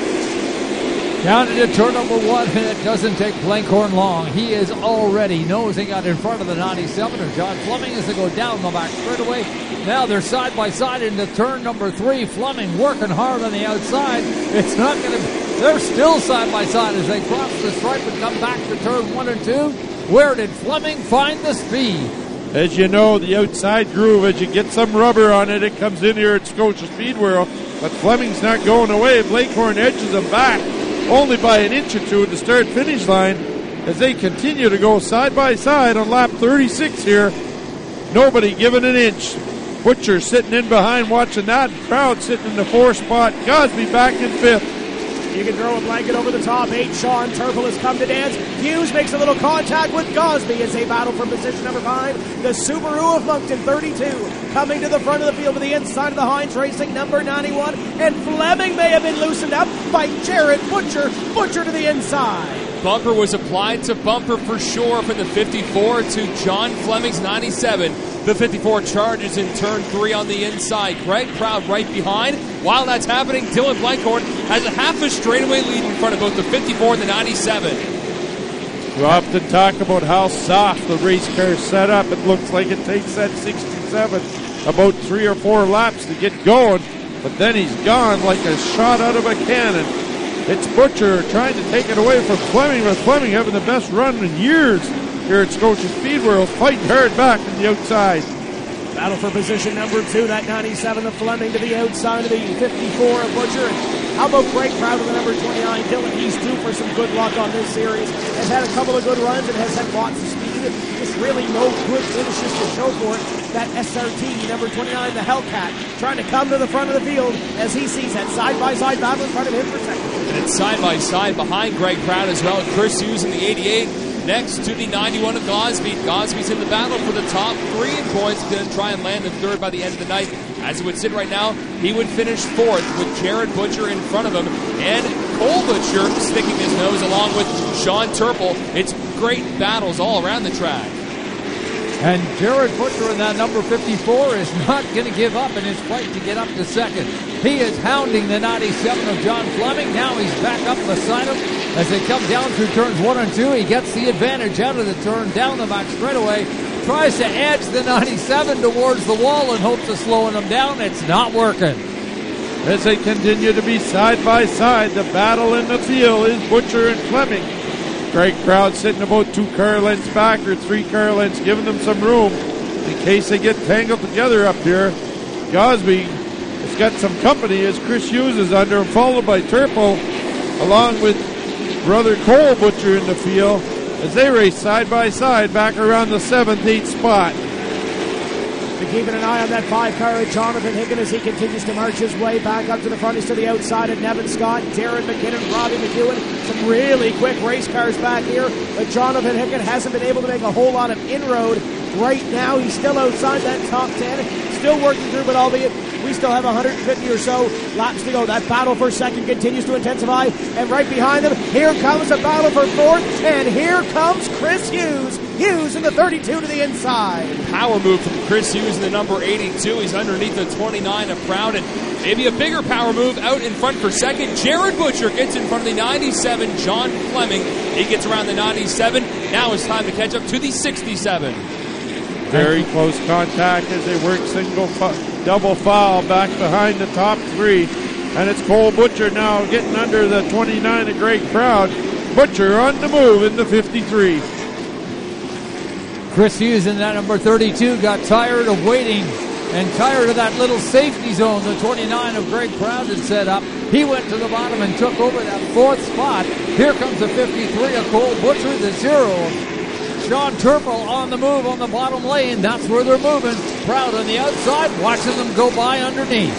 flag. Down into turn number one, and it doesn't take Blankhorn long. He is already nosing out in front of the ninety-seven, and John Fleming as they go down the back straightaway. Now they're side by side into turn number three. Fleming working hard on the outside. It's not going to. They're still side by side as they cross the stripe and come back to turn one and two. Where did Fleming find the speed? As you know, the outside groove, as you get some rubber on it, it comes in here at Scotia Speed World. But Fleming's not going away. Blakehorn edges him back only by an inch or two at the start-finish line as they continue to go side by side on lap thirty-six here. Nobody giving an inch. Butcher sitting in behind watching that. Crowd sitting in the fourth spot. Gosby back in fifth. You can throw a blanket over the top eight. Sean Turple has come to dance. Hughes makes a little contact with Gosby as they battle for position number five. The Subaru of Moncton, thirty-two, coming to the front of the field to the inside of the Heinz Racing, number ninety-one. And Fleming may have been loosened up by Jared Butcher. Butcher to the inside. Bumper was applied to bumper for sure from the fifty-four to John Fleming's ninety-seven. The fifty-four charges in turn three on the inside. Greg Proud right behind. While that's happening, Dylan Blankhorn has a half a straightaway lead in front of both the fifty-four and the ninety-seven. We often talk about how soft the race car is set up. It looks like it takes that sixty-seven about three or four laps to get going, but then he's gone like a shot out of a cannon. It's Butcher trying to take it away from Fleming, but Fleming having the best run in years here at Scotia Speed World, fighting hard back from the outside. Battle for position number two, that ninety-seven of Fleming to the outside of the fifty-four of Butcher. How about Greg Proud of the number twenty-nine? Dylan, he's due for some good luck on this series. Has had a couple of good runs and has had lots of speed. Just really no good finishes to show for it. That S R T, number twenty-nine, the Hellcat, trying to come to the front of the field as he sees that side-by-side battle in front of him for second. And it's side-by-side behind Greg Proud as well. Chris Hughes in the eighty-eight. Next to the ninety-one of Gosby. Gosby's in the battle for the top three in points. Going to try and land in third by the end of the night. As it would sit right now, he would finish fourth with Jared Butcher in front of him. And Cole Butcher sticking his nose along with Sean Turple. It's great battles all around the track. And Jared Butcher in that number fifty-four is not going to give up in his fight to get up to second. He is hounding the ninety-seven of John Fleming. Now he's back up beside him. As they come down through turns one and two, he gets the advantage out of the turn, down the back straightaway. Tries to edge the ninety-seven towards the wall in hopes of slowing him down. It's not working. As they continue to be side by side, the battle in the field is Butcher and Fleming. Greg Proud sitting about two car lengths back or three car lengths, giving them some room in case they get tangled together up here. Gosby has got some company as Chris Hughes is under him, followed by Turple, along with brother Cole Butcher in the field as they race side by side back around the seventh, eighth spot. Been keeping an eye on that five car of Jonathan Hicken as he continues to march his way back up to the front. He's to the outside of Nevin Scott, Darren McKinnon, Robbie McEwen. Some really quick race cars back here, but Jonathan Hicken hasn't been able to make a whole lot of inroad. Right now, he's still outside that top ten, still working through, but albeit we still have one hundred fifty or so laps to go. That battle for second continues to intensify, and right behind them, here comes a battle for fourth, and here comes Chris Hughes. Hughes in the thirty-two to the inside. Power move from Chris Hughes in the number eighty-two. He's underneath the twenty-nine of Proud, and maybe a bigger power move out in front for second. Jared Butcher gets in front of the ninety-seven, John Fleming. He gets around the ninety-seven. Now it's time to catch up to the sixty-seven. Very close contact as they work single, fu- double foul back behind the top three. And it's Cole Butcher now getting under the twenty-nine of Greg Proud. Butcher on the move in the fifty-three. Chris Hughes in that number thirty-two got tired of waiting and tired of that little safety zone the twenty-nine of Greg Proud had set up. He went to the bottom and took over that fourth spot. Here comes the fifty-three of Cole Butcher, the zero. Sean Turple on the move on the bottom lane. That's where they're moving. Proud on the outside, watching them go by underneath.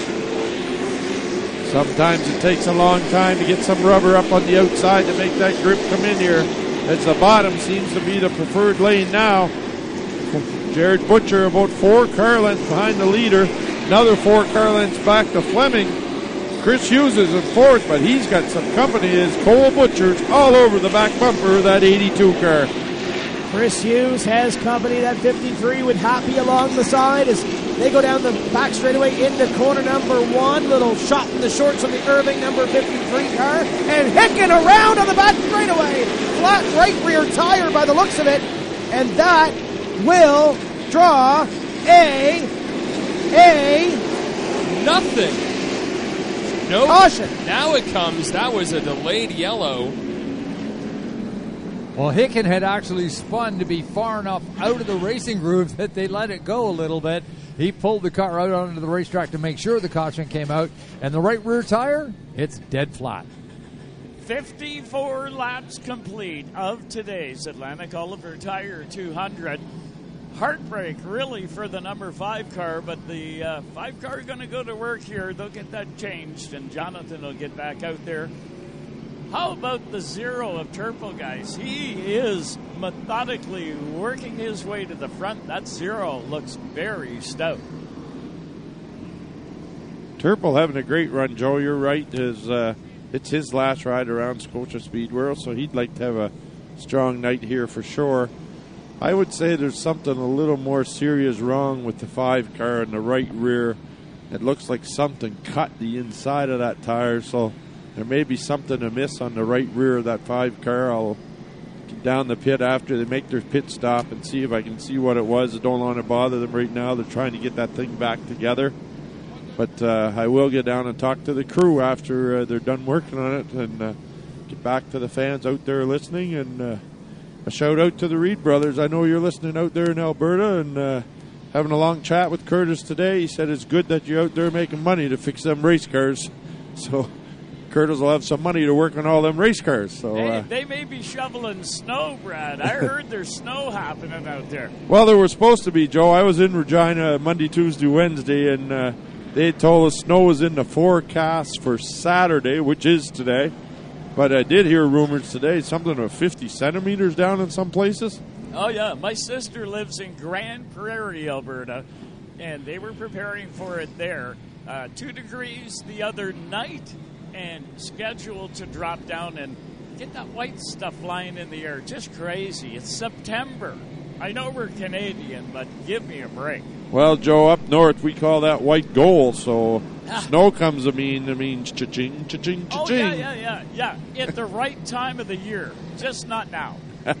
Sometimes it takes a long time to get some rubber up on the outside to make that grip come in here, as the bottom seems to be the preferred lane now. Jared Butcher about four car lengths behind the leader. Another four car lengths back to Fleming. Chris Hughes is in fourth, but he's got some company as Cole Butcher's all over the back bumper of that eighty-two car. Chris Hughes has company, that fifty-three with Happy along the side as they go down the back straightaway into corner number one. Little shot in the shorts on the Irving number fifty-three car. And Hicken around on the back straightaway. Flat right rear tire by the looks of it. And that will draw a a Nothing. No. Caution. Now it comes. That was a delayed yellow. Well, Hicken had actually spun to be far enough out of the racing groove that they let it go a little bit. He pulled the car out onto the racetrack to make sure the caution came out, and the right rear tire, it's dead flat. fifty-four laps complete of today's Atlantic Oliver Tire two hundred. Heartbreak, really, for the number five car, but the uh, five car going to go to work here. They'll get that changed, and Jonathan will get back out there. How about the zero of Turple, guys? He is methodically working his way to the front. That zero looks very stout. Turple having a great run, Joe. You're right. His, uh, it's his last ride around Scotia Speed World, so he'd like to have a strong night here for sure. I would say there's something a little more serious wrong with the five car in the right rear. It looks like something cut the inside of that tire, so there may be something amiss on the right rear of that five car. I'll get down the pit after they make their pit stop and see if I can see what it was. I don't want to bother them right now. They're trying to get that thing back together. But uh, I will get down and talk to the crew after uh, they're done working on it and uh, get back to the fans out there listening. And uh, a shout out to the Reed brothers. I know you're listening out there in Alberta and uh, having a long chat with Curtis today. He said it's good that you're out there making money to fix them race cars. So Curtis will have some money to work on all them race cars. So Hey, uh, they may be shoveling snow, Brad. I heard there's snow happening out there. well, there was supposed to be, Joe. I was in Regina Monday, Tuesday, Wednesday, and uh, they told us snow was in the forecast for Saturday, which is today. But I did hear rumors today, something of fifty centimeters down in some places. Oh, yeah. My sister lives in Grand Prairie, Alberta, and they were preparing for it there. Uh, two degrees the other night and scheduled to drop down and get that white stuff flying in the air. Just crazy. It's September. I know we're Canadian, but give me a break. Well, Joe, up north we call that white gold. So snow comes, I mean, it means cha-ching, cha-ching, Oh, cha-ching. yeah, yeah, yeah, yeah. At the right time of the year, just not now.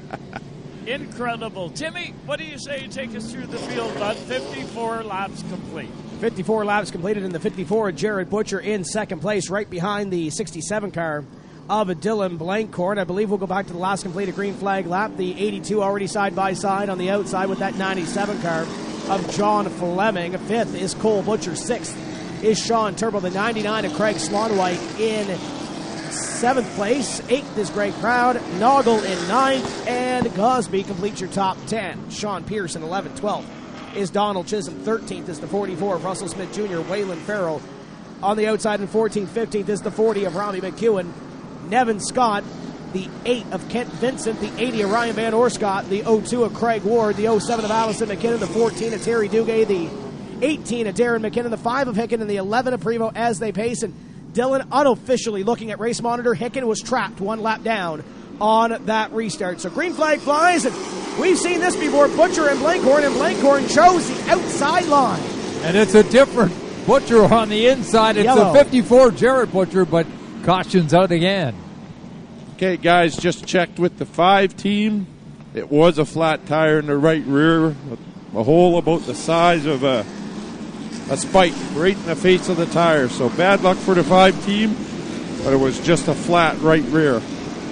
Incredible. Timmy, what do you say? Take us through the field, bud. fifty-four laps complete. fifty-four laps completed in the fifty-four. Jared Butcher in second place, right behind the sixty-seven car of Dylan Blancourt. I believe we'll go back to the last completed green flag lap. The eighty-two already side by side on the outside with that ninety-seven car of John Fleming. Fifth is Cole Butcher. Sixth is Sean Turbo. The ninety-nine of Craig Slonwhite in seventh place. Eighth is Greg Proud. Noggle in ninth. And Gosby completes your top ten. Sean Pearson, eleventh. twelfth is Donald Chisholm. thirteenth is the forty-four of Russell Smith Junior Waylon Farrell on the outside. And fourteenth, fifteenth is the forty of Robbie McEwen. Nevin Scott, the eight of Kent Vincent, the eighty of Ryan Van Orscott, the oh two of Craig Ward, the oh seven of Allison McKinnon, the fourteen of Terry Duguay, the eighteen of Darren McKinnon, the five of Hicken, and the eleven of Prevo as they pace. And Dylan, unofficially looking at race monitor, Hicken was trapped one lap down on that restart. So green flag flies, and we've seen this before. Butcher and Blankhorn, and Blankhorn chose the outside line. And it's a different Butcher on the inside. It's Yellow. a fifty-four Jared Butcher, but caution's out again. Okay, guys, just checked with the five team. It was a flat tire in the right rear, a hole about the size of a, a spike right in the face of the tire. So bad luck for the five team, but it was just a flat right rear.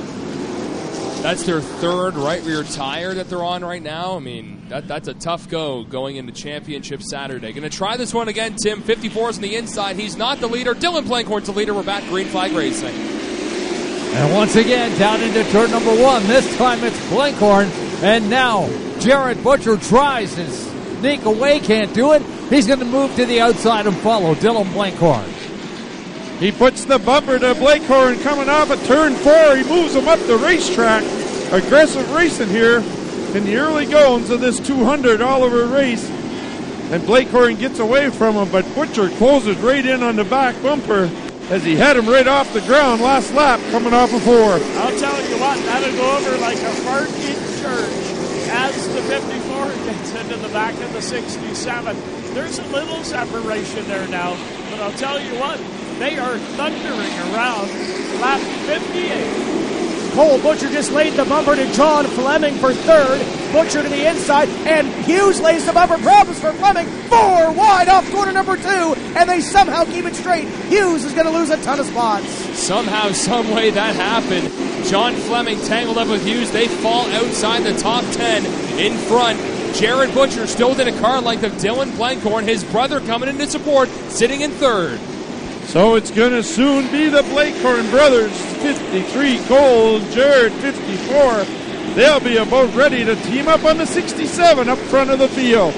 That's their third right rear tire that they're on right now. I mean, that, that's a tough go going into Championship Saturday. Going to try this one again, Tim. fifty-four is on the inside. He's not the leader. Dylan Blankhorn's the leader. We're back green flag racing. And once again, down into turn number one. This time it's Blankhorn. And now Jared Butcher tries to sneak away. Can't do it. He's going to move to the outside and follow Dylan Blankhorn. He puts the bumper to Blankhorn coming off at turn four. He moves him up the racetrack. Aggressive racing here in the early goings of this two hundred Oliver race. And Blankhorn gets away from him, but Butcher closes right in on the back bumper as he had him right off the ground last lap coming off of four. I'll tell you what, that'll go over like a fart in church as the fifty-four gets into the back of the sixty-seven. There's a little separation there now, but I'll tell you what, they are thundering around lap fifty-eight. Cole Butcher just laid the bumper to John Fleming for third. Butcher to the inside, and Hughes lays the bumper. Problems for Fleming. Four wide off corner number two, and they somehow keep it straight. Hughes is going to lose a ton of spots. Somehow, some way that happened. John Fleming tangled up with Hughes. They fall outside the top ten in front. Jared Butcher still within a car length of Dylan Blankhorn. His brother coming in to support, sitting in third. So it's going to soon be the Blankhorn brothers, fifty-three, Cole, Jared, fifty-four. They'll be about ready to team up on the sixty-seven up front of the field.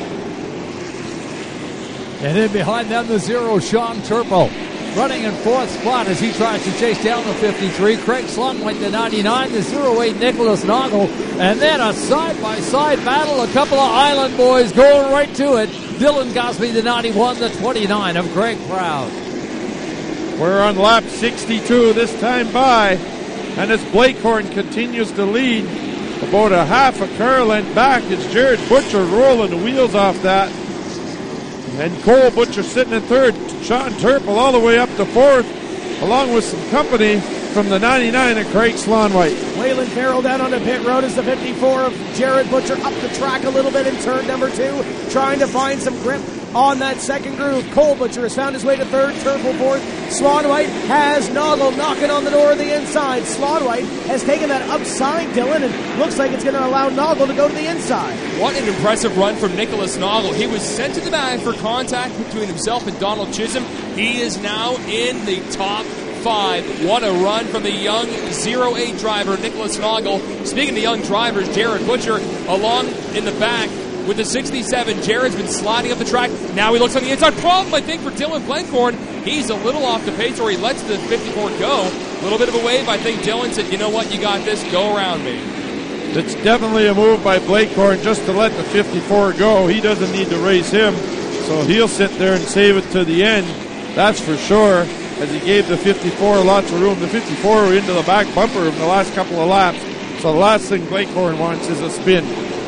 And then behind them, the zero, Sean Turple, running in fourth spot as he tries to chase down the fifty-three. Craig Slunwhite, the ninety-nine, the zero eight, Nicholas Noggle. And then a side-by-side battle, a couple of Island boys going right to it. Dylan Gosby, the ninety-one, the twenty-nine of Greg Proud. We're on lap sixty-two this time by, and as Blankhorn continues to lead, about a half a car length back is Jared Butcher rolling the wheels off that. And Cole Butcher sitting in third, Sean Turple all the way up to fourth, along with some company from the ninety-nine of Craig Slonwhite. Waylon Farrell down on the pit road as the fifty-four of Jared Butcher up the track a little bit in turn number two, trying to find some grip on that second groove. Cole Butcher has found his way to third, Turple fourth. Slonwhite has Noggle knocking on the door of the inside. Slonwhite has taken that upside, Dylan, and looks like it's going to allow Noggle to go to the inside. What an impressive run from Nicholas Noggle. He was sent to the back for contact between himself and Donald Chisholm. He is now in the top five. What a run from the young zero eight driver, Nicholas Noggle. Speaking of young drivers, Jared Butcher along in the back with the sixty-seven. Jared's been sliding up the track. Now he looks on the inside. Problem, I think, for Dylan Blankhorn. He's a little off the pace, or he lets the fifty-four go. A little bit of a wave. I think Dylan said, you know what, you got this. Go around me. It's definitely a move by Blankhorn just to let the fifty-four go. He doesn't need to race him, so he'll sit there and save it to the end. That's for sure, as he gave the fifty-four lots of room. The fifty-four were into the back bumper in the last couple of laps, so the last thing Blankhorn wants is a spin.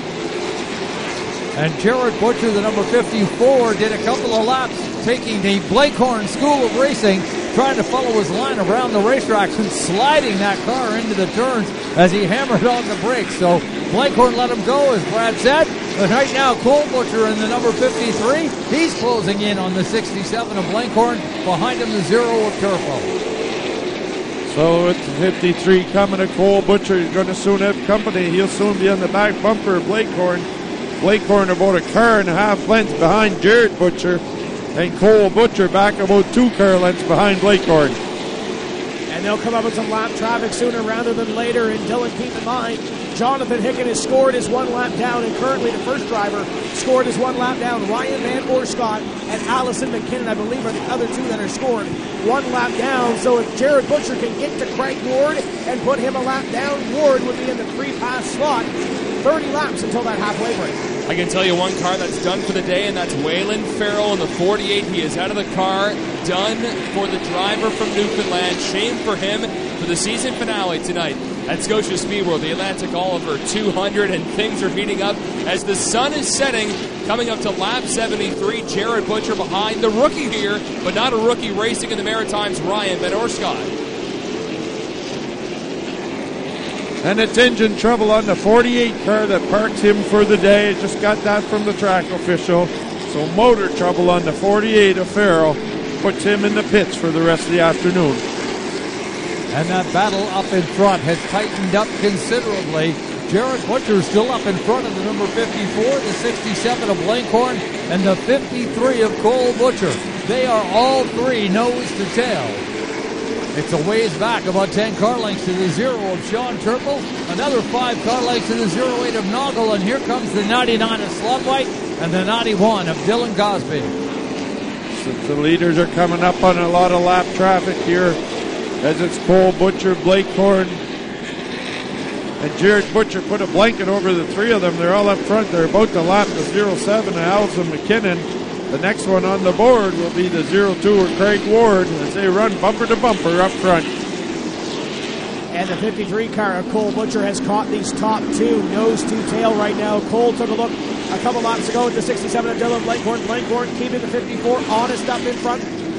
And Jared Butcher, the number fifty-four, did a couple of laps taking the Blankhorn School of Racing, trying to follow his line around the racetracks and sliding that car into the turns as he hammered on the brakes. So Blankhorn let him go, as Brad said. But right now, Cole Butcher in the number fifty-three, he's closing in on the sixty-seven of Blankhorn. Behind him, the zero of Turpo. So it's fifty-three coming to Cole Butcher. He's going to soon have company. He'll soon be on the back bumper of Blankhorn. Blankhorn about a car and a half lengths behind Jared Butcher, and Cole Butcher back about two car lengths behind Blankhorn. And they'll come up with some lap traffic sooner rather than later. And Dylan, keep in mind, Jonathan Hicken has scored his one lap down, and currently the first driver scored his one lap down. Ryan Van Orscott and Allison McKinnon, I believe, are the other two that are scored one lap down. So if Jared Butcher can get to Craig Ward and put him a lap down, Ward would be in the three-pass slot. thirty laps until that halfway break. I can tell you one car that's done for the day, and that's Waylon Farrell in the forty-eight. He is out of the car, done for the driver from Newfoundland. Shame for him for the season finale tonight at Scotia Speed World, the Atlantic Oliver two hundred, and things are heating up as the sun is setting. Coming up to lap seventy-three, Jared Butcher behind the rookie here, but not a rookie racing in the Maritimes, Ryan Van Orscott. And it's engine trouble on the forty-eight car that parks him for the day. Just got that from the track official. So motor trouble on the forty-eight of Farrell puts him in the pits for the rest of the afternoon. And that battle up in front has tightened up considerably. Jared Butcher still up in front of the number fifty-four, the sixty-seven of Blankhorn, and the fifty-three of Cole Butcher. They are all three nose to tail. It's a ways back, about ten car lengths to the zero of Sean Turple, another five car lengths to the zero eight of Noggle, and here comes the ninety-nine of Slunwhite and the ninety-one of Dylan Gosby. Since the leaders are coming up on a lot of lap traffic here, as it's Cole Butcher, Blankhorn, and Jared Butcher put a blanket over the three of them. They're all up front. They're about to lap the zero seven of Allison McKinnon. The next one on the board will be the zero two of Craig Ward as they run bumper to bumper up front. And the fifty-three car of Cole Butcher has caught these top two nose to tail right now. Cole took a look a couple laps ago at the sixty-seven of Dylan Blankhorn. Blankhorn keeping the fifty-four honest up in front.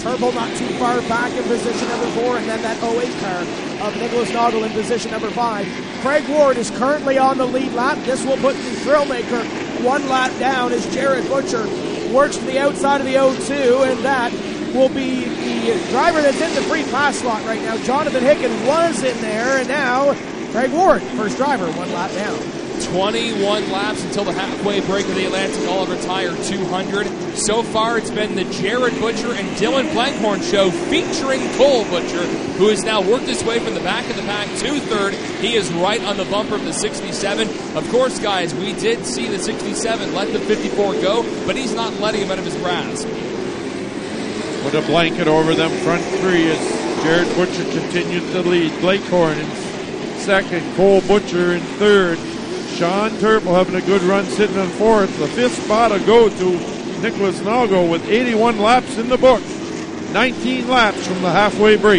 Turple not too far back in position number four, and then that oh eight car of Nicholas Noggle in position number five. Craig Ward is currently on the lead lap. This will put the Thrillmaker one lap down as Jared Butcher works to the outside of the oh two, and that will be the driver that's in the free pass slot right now. Jonathan Hicken was in there, and now Craig Ward, first driver, one lap down. twenty-one laps until the halfway break of the Atlantic Oliver Tire two hundred. So far, it's been the Jared Butcher and Dylan Blankhorn show featuring Cole Butcher, who has now worked his way from the back of the pack to third. He is right on the bumper of the sixty-seven. Of course, guys, we did see the sixty-seven let the fifty-four go, but he's not letting him out of his grasp. Put a blanket over them front three as Jared Butcher continues to lead. Blankhorn in second, Cole Butcher in third. Sean Turple having a good run sitting in fourth. The fifth spot will go to Nicholas Noggle with eighty-one laps in the book. nineteen laps from the halfway break.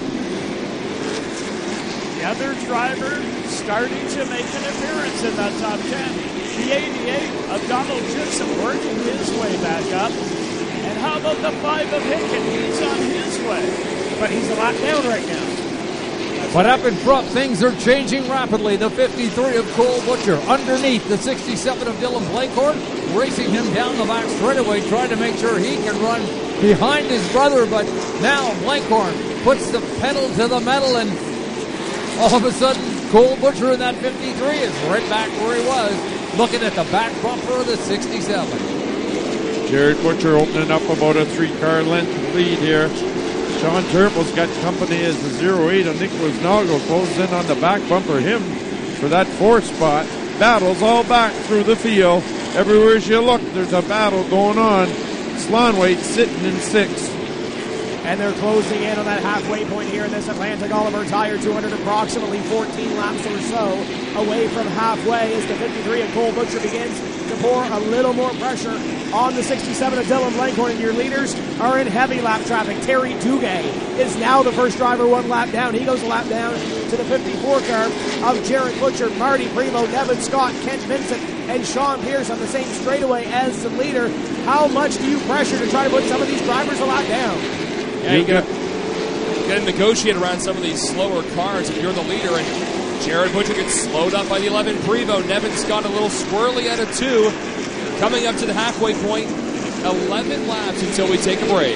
The other driver starting to make an appearance in that top ten. The eighty-eight of Donald Gypsum working his way back up. And how about the five of Hicken? He's on his way. But he's a lap down right now. But up in front, things are changing rapidly. The fifty-three of Cole Butcher underneath the sixty-seven of Dylan Blankhorn, racing him down the back straightaway, trying to make sure he can run behind his brother. But now Blankhorn puts the pedal to the metal, and all of a sudden, Cole Butcher in that fifty-three is right back where he was, looking at the back bumper of the sixty-seven. Jared Butcher opening up about a three-car length lead here. Sean Turple's got company as the oh eight of Nicholas Noggle closes in on the back bumper. Him for that fourth spot. Battles all back through the field. Everywhere you look, there's a battle going on. Slonwaite sitting in sixth. And they're closing in on that halfway point here in this Atlantic Oliver Tire two hundred, approximately fourteen laps or so away from halfway as the fifty-three of Cole Butcher begins to pour a little more pressure on the sixty-seven of Dylan Blankhorn. And your leaders are in heavy lap traffic. Terry Duguay is now the first driver, one lap down. He goes a lap down to the fifty-four car of Jared Butcher, Marty Primo, Nevin Scott, Kent Vincent, and Sean Pierce on the same straightaway as the leader. How much do you pressure to try to put some of these drivers a lap down? Yeah, you got to negotiate around some of these slower cars if you're the leader. And Jared Butcher gets slowed up by the eleven Prevost. Nevin Scott a little squirrely at a two. Coming up to the halfway point, eleven laps until we take a break.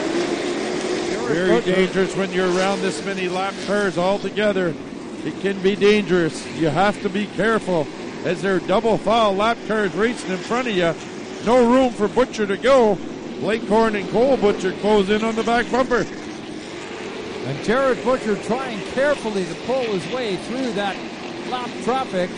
Very dangerous when you're around this many lap cars all together. It can be dangerous. You have to be careful as there are double foul lap cars racing in front of you. No room for Butcher to go. Blankhorn and Cole Butcher close in on the back bumper. And Jared Butcher trying carefully to pull his way through that lap traffic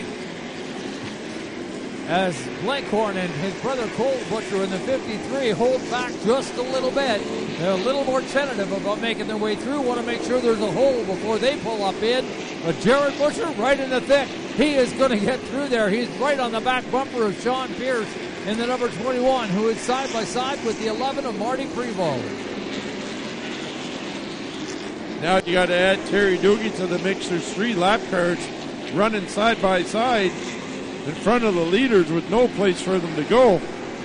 as Blankhorn and his brother Cole Butcher in the fifty-three hold back just a little bit. They're a little more tentative about making their way through, want to make sure there's a hole before they pull up in. But Jared Butcher right in the thick. He is going to get through there. He's right on the back bumper of Sean Pierce in the number twenty-one, who is side by side with the eleven of Marty Prevost. Now you got to add Terry Doogie to the mix. There's three lap cars running side by side in front of the leaders with no place for them to go.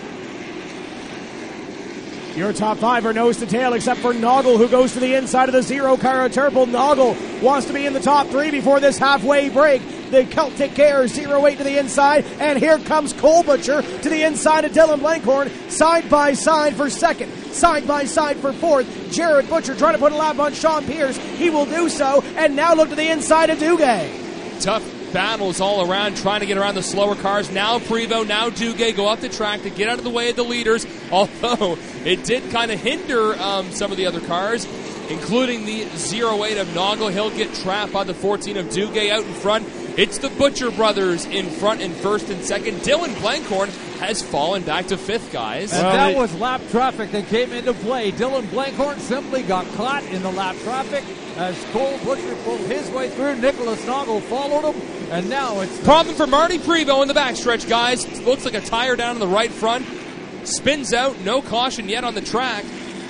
Your top five are nose to tail except for Noggle, who goes to the inside of the zero car of Turple. Noggle wants to be in the top three before this halfway break. The Celtic Care zero eight to the inside, and here comes Cole Butcher to the inside of Dylan Blankhorn, side by side for second, side by side for fourth. Jared Butcher trying to put a lap on Sean Pierce. He will do so, and now look to the inside of Duguay. Tough battles all around, trying to get around the slower cars. Now Prevost, now Duguay go up the track to get out of the way of the leaders, although it did kind of hinder um, some of the other cars, including the zero eight of Noggle. He'll get trapped by the fourteen of Duguay out in front. It's the Butcher brothers in front in first and second. Dylan Blankhorn has fallen back to fifth, guys. And that was lap traffic that came into play. Dylan Blankhorn simply got caught in the lap traffic as Cole Butcher pulled his way through. Nicholas Noggle followed him, and now it's... Problem for Marty Prevost in the backstretch, guys. It looks like a tire down in the right front. Spins out, no caution yet on the track.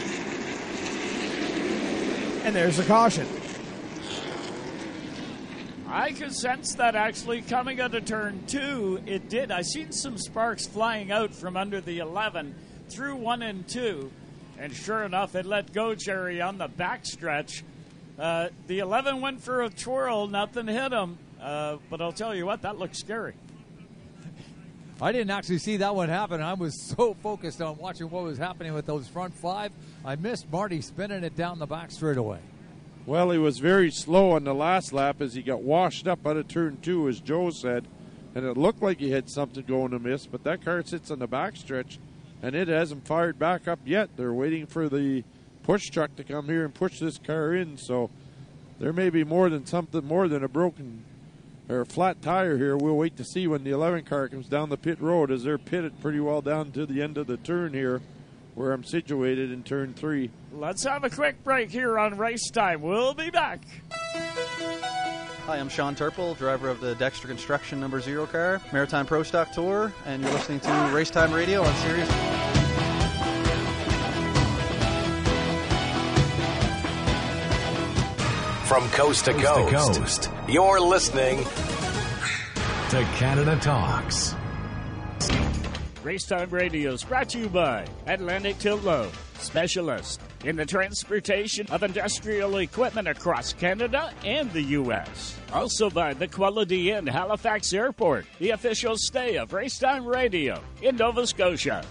And there's a caution. I could sense that actually coming out of turn two, it did. I seen some sparks flying out from under the eleven through one and two. And sure enough, it let go, Jerry, on the backstretch. Uh, the eleven went for a twirl. Nothing hit him. Uh, but I'll tell you what, that looked scary. I didn't actually see that one happen. I was so focused on watching what was happening with those front five, I missed Marty spinning it down the back straightaway. Well, he was very slow on the last lap as he got washed up out of turn two, as Joe said, and it looked like he had something going to miss, but that car sits on the backstretch, and it hasn't fired back up yet. They're waiting for the push truck to come here and push this car in, so there may be more than something more than a broken or a flat tire here. We'll wait to see when the eleven car comes down the pit road, as they're pitted pretty well down to the end of the turn here where I'm situated in turn three. Let's have a quick break here on Race Time. We'll be back. Hi, I'm Sean Turple, driver of the Dexter Construction number zero car, Maritime Pro Stock Tour, and you're listening to Race Time Radio on Sirius. From coast to coast, coast to coast, you're listening to Canada Talks. Racetime Radio is brought to you by Atlantic Tilt Load, specialist in the transportation of industrial equipment across Canada and the U S Also by the Quality Inn, Halifax Airport, the official stay of Racetime Radio in Nova Scotia.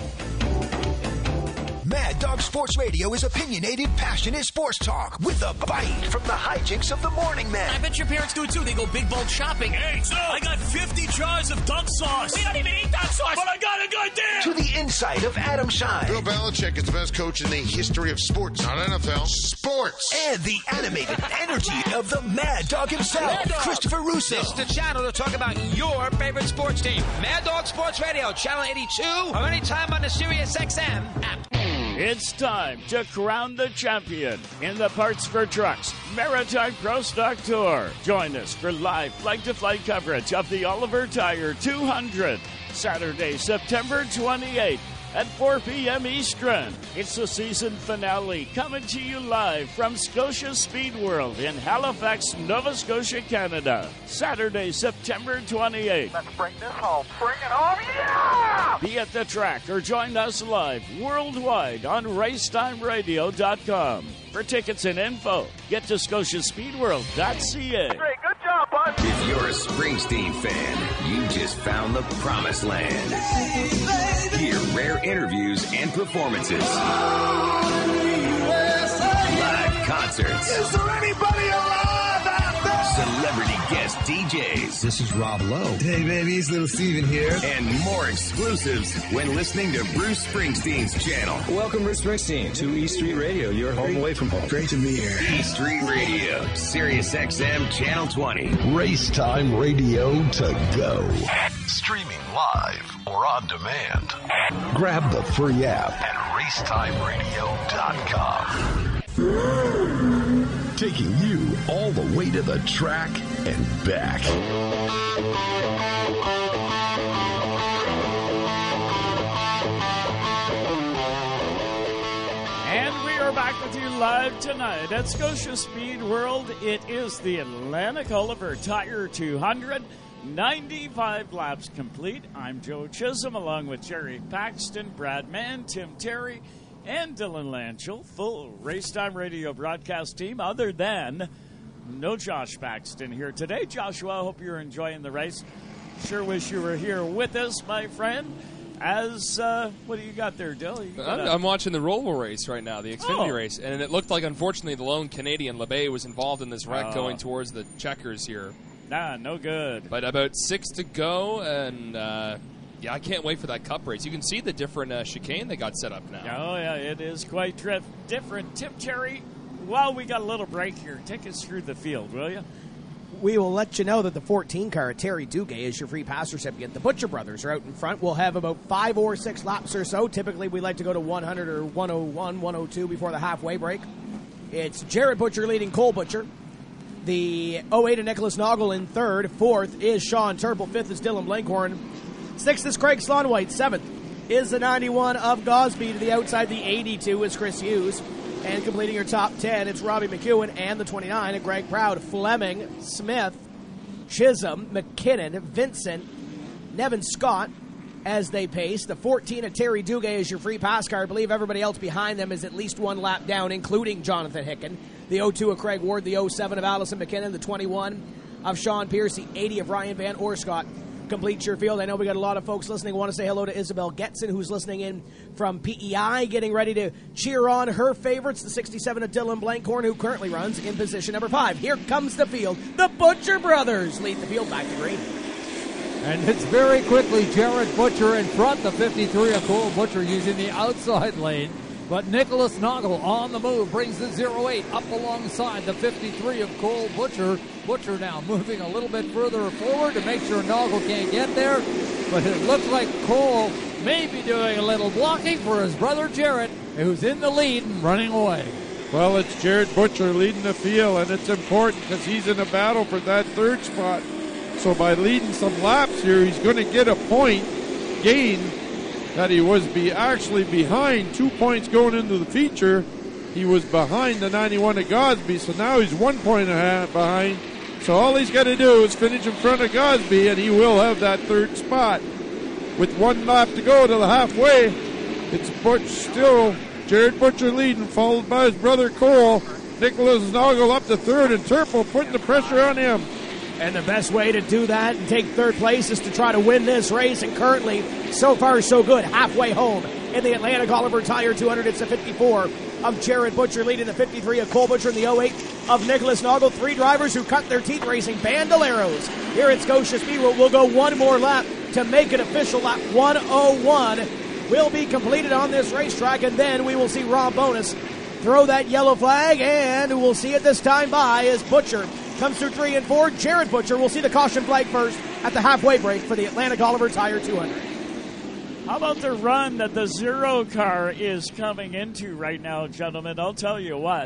Mad Dog Sports Radio is opinionated, passionate sports talk with a bite from the hijinks of the morning man. I bet your parents do it too. They go big bulk shopping. Hey, so I got fifty jars of duck sauce. We don't even eat duck sauce, but I got a good deal. To the insight of Adam Shine. Bill Belichick is the best coach in the history of sports, not N F L. Sports. And the animated energy of the Mad Dog himself, Mad Dog. Christopher Russo. This is the channel to talk about your favorite sports team. Mad Dog Sports Radio, channel eighty-two, or anytime on the Sirius X M app. It's time to crown the champion in the Parts for Trucks Maritime Pro Stock Tour. Join us for live flight-to-flight coverage of the Oliver Tire two hundred, Saturday, September twenty-eighth at four p.m. Eastern. It's the season finale, coming to you live from Scotia Speed World in Halifax, Nova Scotia, Canada. Saturday, September twenty-eighth. Let's bring this home. Bring it home, yeah! Be at the track or join us live worldwide on racetime radio dot com. For tickets and info, get to scotia speed world dot c a. Great, good job, bud. If you're a Springsteen fan, you just found the promised land. Hear rare interviews and performances. Live concerts. Is there anybody alive out there? Celebrity guest D Js. This is Rob Lowe. Hey, baby, it's Little Steven here. And more exclusives when listening to Bruce Springsteen's channel. Welcome, Bruce Springsteen, to E Street Radio, your home away from home. Great to be here. E Street Radio, Sirius X M Channel twenty. Racetime Radio to go. Streaming live or on demand. Grab the free app at racetime radio dot com. Taking you all the way to the track and back. And we are back with you live tonight at Scotia Speed World. It is the Atlantic Oliver Tire two hundred. ninety-five laps complete. I'm Joe Chisholm along with Jerry Paxton, Brad Mann, Tim Terry, and Dylan Lanchel. Full Racetime Radio broadcast team other than no Josh Paxton here today. Joshua, I hope you're enjoying the race. Sure wish you were here with us, my friend. As, uh, what do you got there, Dill? You I'm, I'm watching the Roval race right now, the Xfinity Oh. race, and it looked like, unfortunately, the lone Canadian, LeBay, was involved in this wreck Oh. going towards the checkers here. Nah, no good. But about six to go, and uh, yeah, I can't wait for that Cup race. You can see the different uh, chicane they got set up now. Oh, yeah, it is quite trif- different. Tim Terry, while we got a little break here, take us through the field, will you? We will let you know that the fourteen car at Terry Duguay is your free pass recipient. The Butcher Brothers are out in front. We'll have about five or six laps or so. Typically, we like to go to one hundred or one oh one, one oh two before the halfway break. It's Jared Butcher leading Cole Butcher. The oh eight of Nicholas Noggle in third. Fourth is Sean Turple. Fifth is Dylan Blankhorn. Sixth is Craig Slonwhite. Seventh is the ninety-one of Gosby. To the outside, the eighty-two is Chris Hughes. And completing your top ten, it's Robbie McEwen and the twenty-nine of Greg Proud. Fleming, Smith, Chisholm, McKinnon, Vincent, Nevin Scott, as they pace. The fourteen of Terry Duguay is your free pass car. I believe everybody else behind them is at least one lap down, including Jonathan Hicken. The oh two of Craig Ward, the oh seven of Allison McKinnon, the twenty-one of Sean Pierce, the eighty of Ryan Van Orscott. Complete your field. I know we got a lot of folks listening. I want to say hello to Isabel Getson, who's listening in from P E I, getting ready to cheer on her favorites, the sixty-seven of Dylan Blankhorn, who currently runs in position number five. Here comes the field. The Butcher brothers lead the field back to green. And it's very quickly Jared Butcher in front, the fifty-three of Cole Butcher using the outside lane. But Nicholas Noggle on the move brings the oh eight up alongside the fifty-three of Cole Butcher. Butcher now moving a little bit further forward to make sure Noggle can't get there. But it looks like Cole may be doing a little blocking for his brother Jared, who's in the lead and running away. Well, it's Jared Butcher leading the field, and it's important because he's in a battle for that third spot. So by leading some laps here, he's going to get a point gain that he was be actually behind two points going into the feature. He was behind the ninety-one of Gosby, so now he's one point and a half behind. So all he's got to do is finish in front of Gosby, and he will have that third spot. With one lap to go to the halfway, it's Butch still, Jared Butcher leading, followed by his brother Cole. Nicholas Noggle up to third, and Turple putting the pressure on him. And the best way to do that and take third place is to try to win this race. And currently, so far so good, halfway home in the Atlantic Oliver Tire two hundred. It's the fifty-four of Jared Butcher leading the fifty-three of Cole Butcher and the oh eight of Nicholas Noggle. Three drivers who cut their teeth racing Bandoleros here at Scotia Speedway. We'll go one more lap to make it official. Lap one oh one will be completed on this racetrack, and then we will see Rob Bonus throw that yellow flag, and we'll see it this time by as Butcher comes through three and four. Jared Butcher will see the caution flag first at the halfway break for the Atlantic Oliver Tire two hundred. How about the run that the Zero car is coming into right now, gentlemen? I'll tell you what.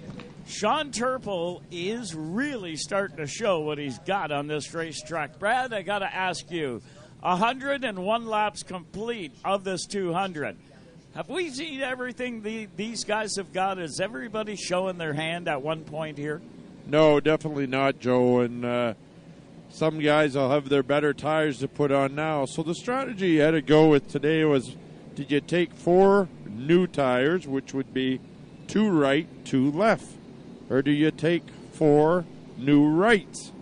Sean Turple is really starting to show what he's got on this racetrack. Brad, I got to ask you, one hundred one laps complete of this two hundred. Have we seen everything the, these guys have got? Is everybody showing their hand at one point here? No, definitely not, Joe. And uh, some guys will have their better tires to put on now. So the strategy you had to go with today was, did you take four new tires, which would be two right, two left? Or do you take four new rights?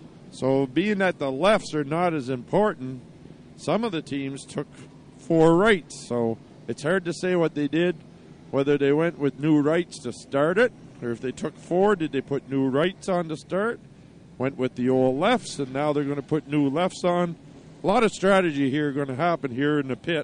So being that the lefts are not as important, some of the teams took four rights. So it's hard to say what they did, whether they went with new rights to start it, or if they took four, did they put new rights on to start? Went with the old lefts, and now they're going to put new lefts on. A lot of strategy here going to happen here in the pit.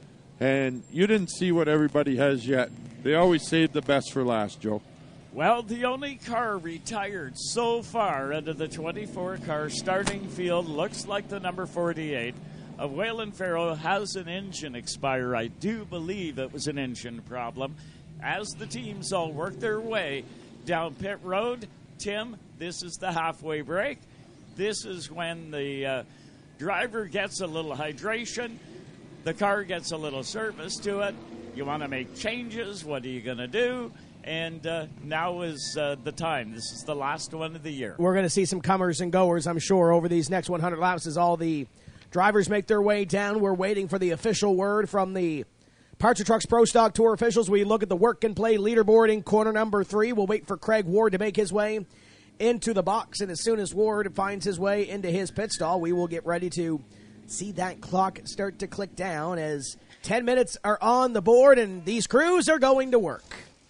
And you didn't see what everybody has yet. They always save the best for last, Joe. Well, the only car retired so far out of the twenty-four car starting field looks like the number forty-eight of Waylon Farrow has an engine expire. I do believe it was an engine problem. As the teams all work their way down pit road, Tim, this is the halfway break. This is when the uh, driver gets a little hydration, the car gets a little service to it. You want to make changes. What are you going to do? And uh, now is uh, the time. This is the last one of the year. We're going to see some comers and goers, I'm sure, over these next one hundred laps as all the drivers make their way down. We're waiting for the official word from the Parts of Trucks Pro Stock Tour officials. We look at the work and play leaderboard in corner number three. We'll wait for Craig Ward to make his way into the box, and as soon as Ward finds his way into his pit stall, we will get ready to see that clock start to click down as ten minutes are on the board, and these crews are going to work.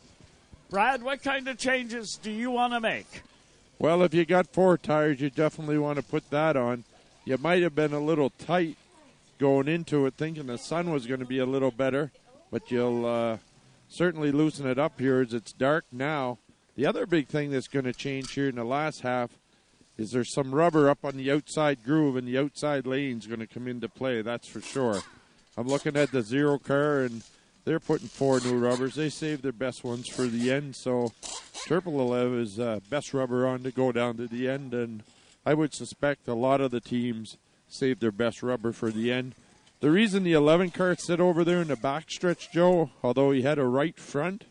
Brad, what kind of changes do you want to make? Well, if you got four tires, you definitely want to put that on. You might have been a little tight going into it, thinking the sun was going to be a little better, but you'll uh, certainly loosen it up here as it's dark now. The other big thing that's going to change here in the last half is there's some rubber up on the outside groove, and the outside lane's going to come into play, that's for sure. I'm looking at the Zero car, and they're putting four new rubbers. They saved their best ones for the end, so Turple will have his uh, best rubber on to go down to the end, and I would suspect a lot of the teams saved their best rubber for the end. The reason the eleven car sit over there in the backstretch, Joe, although he had a right front,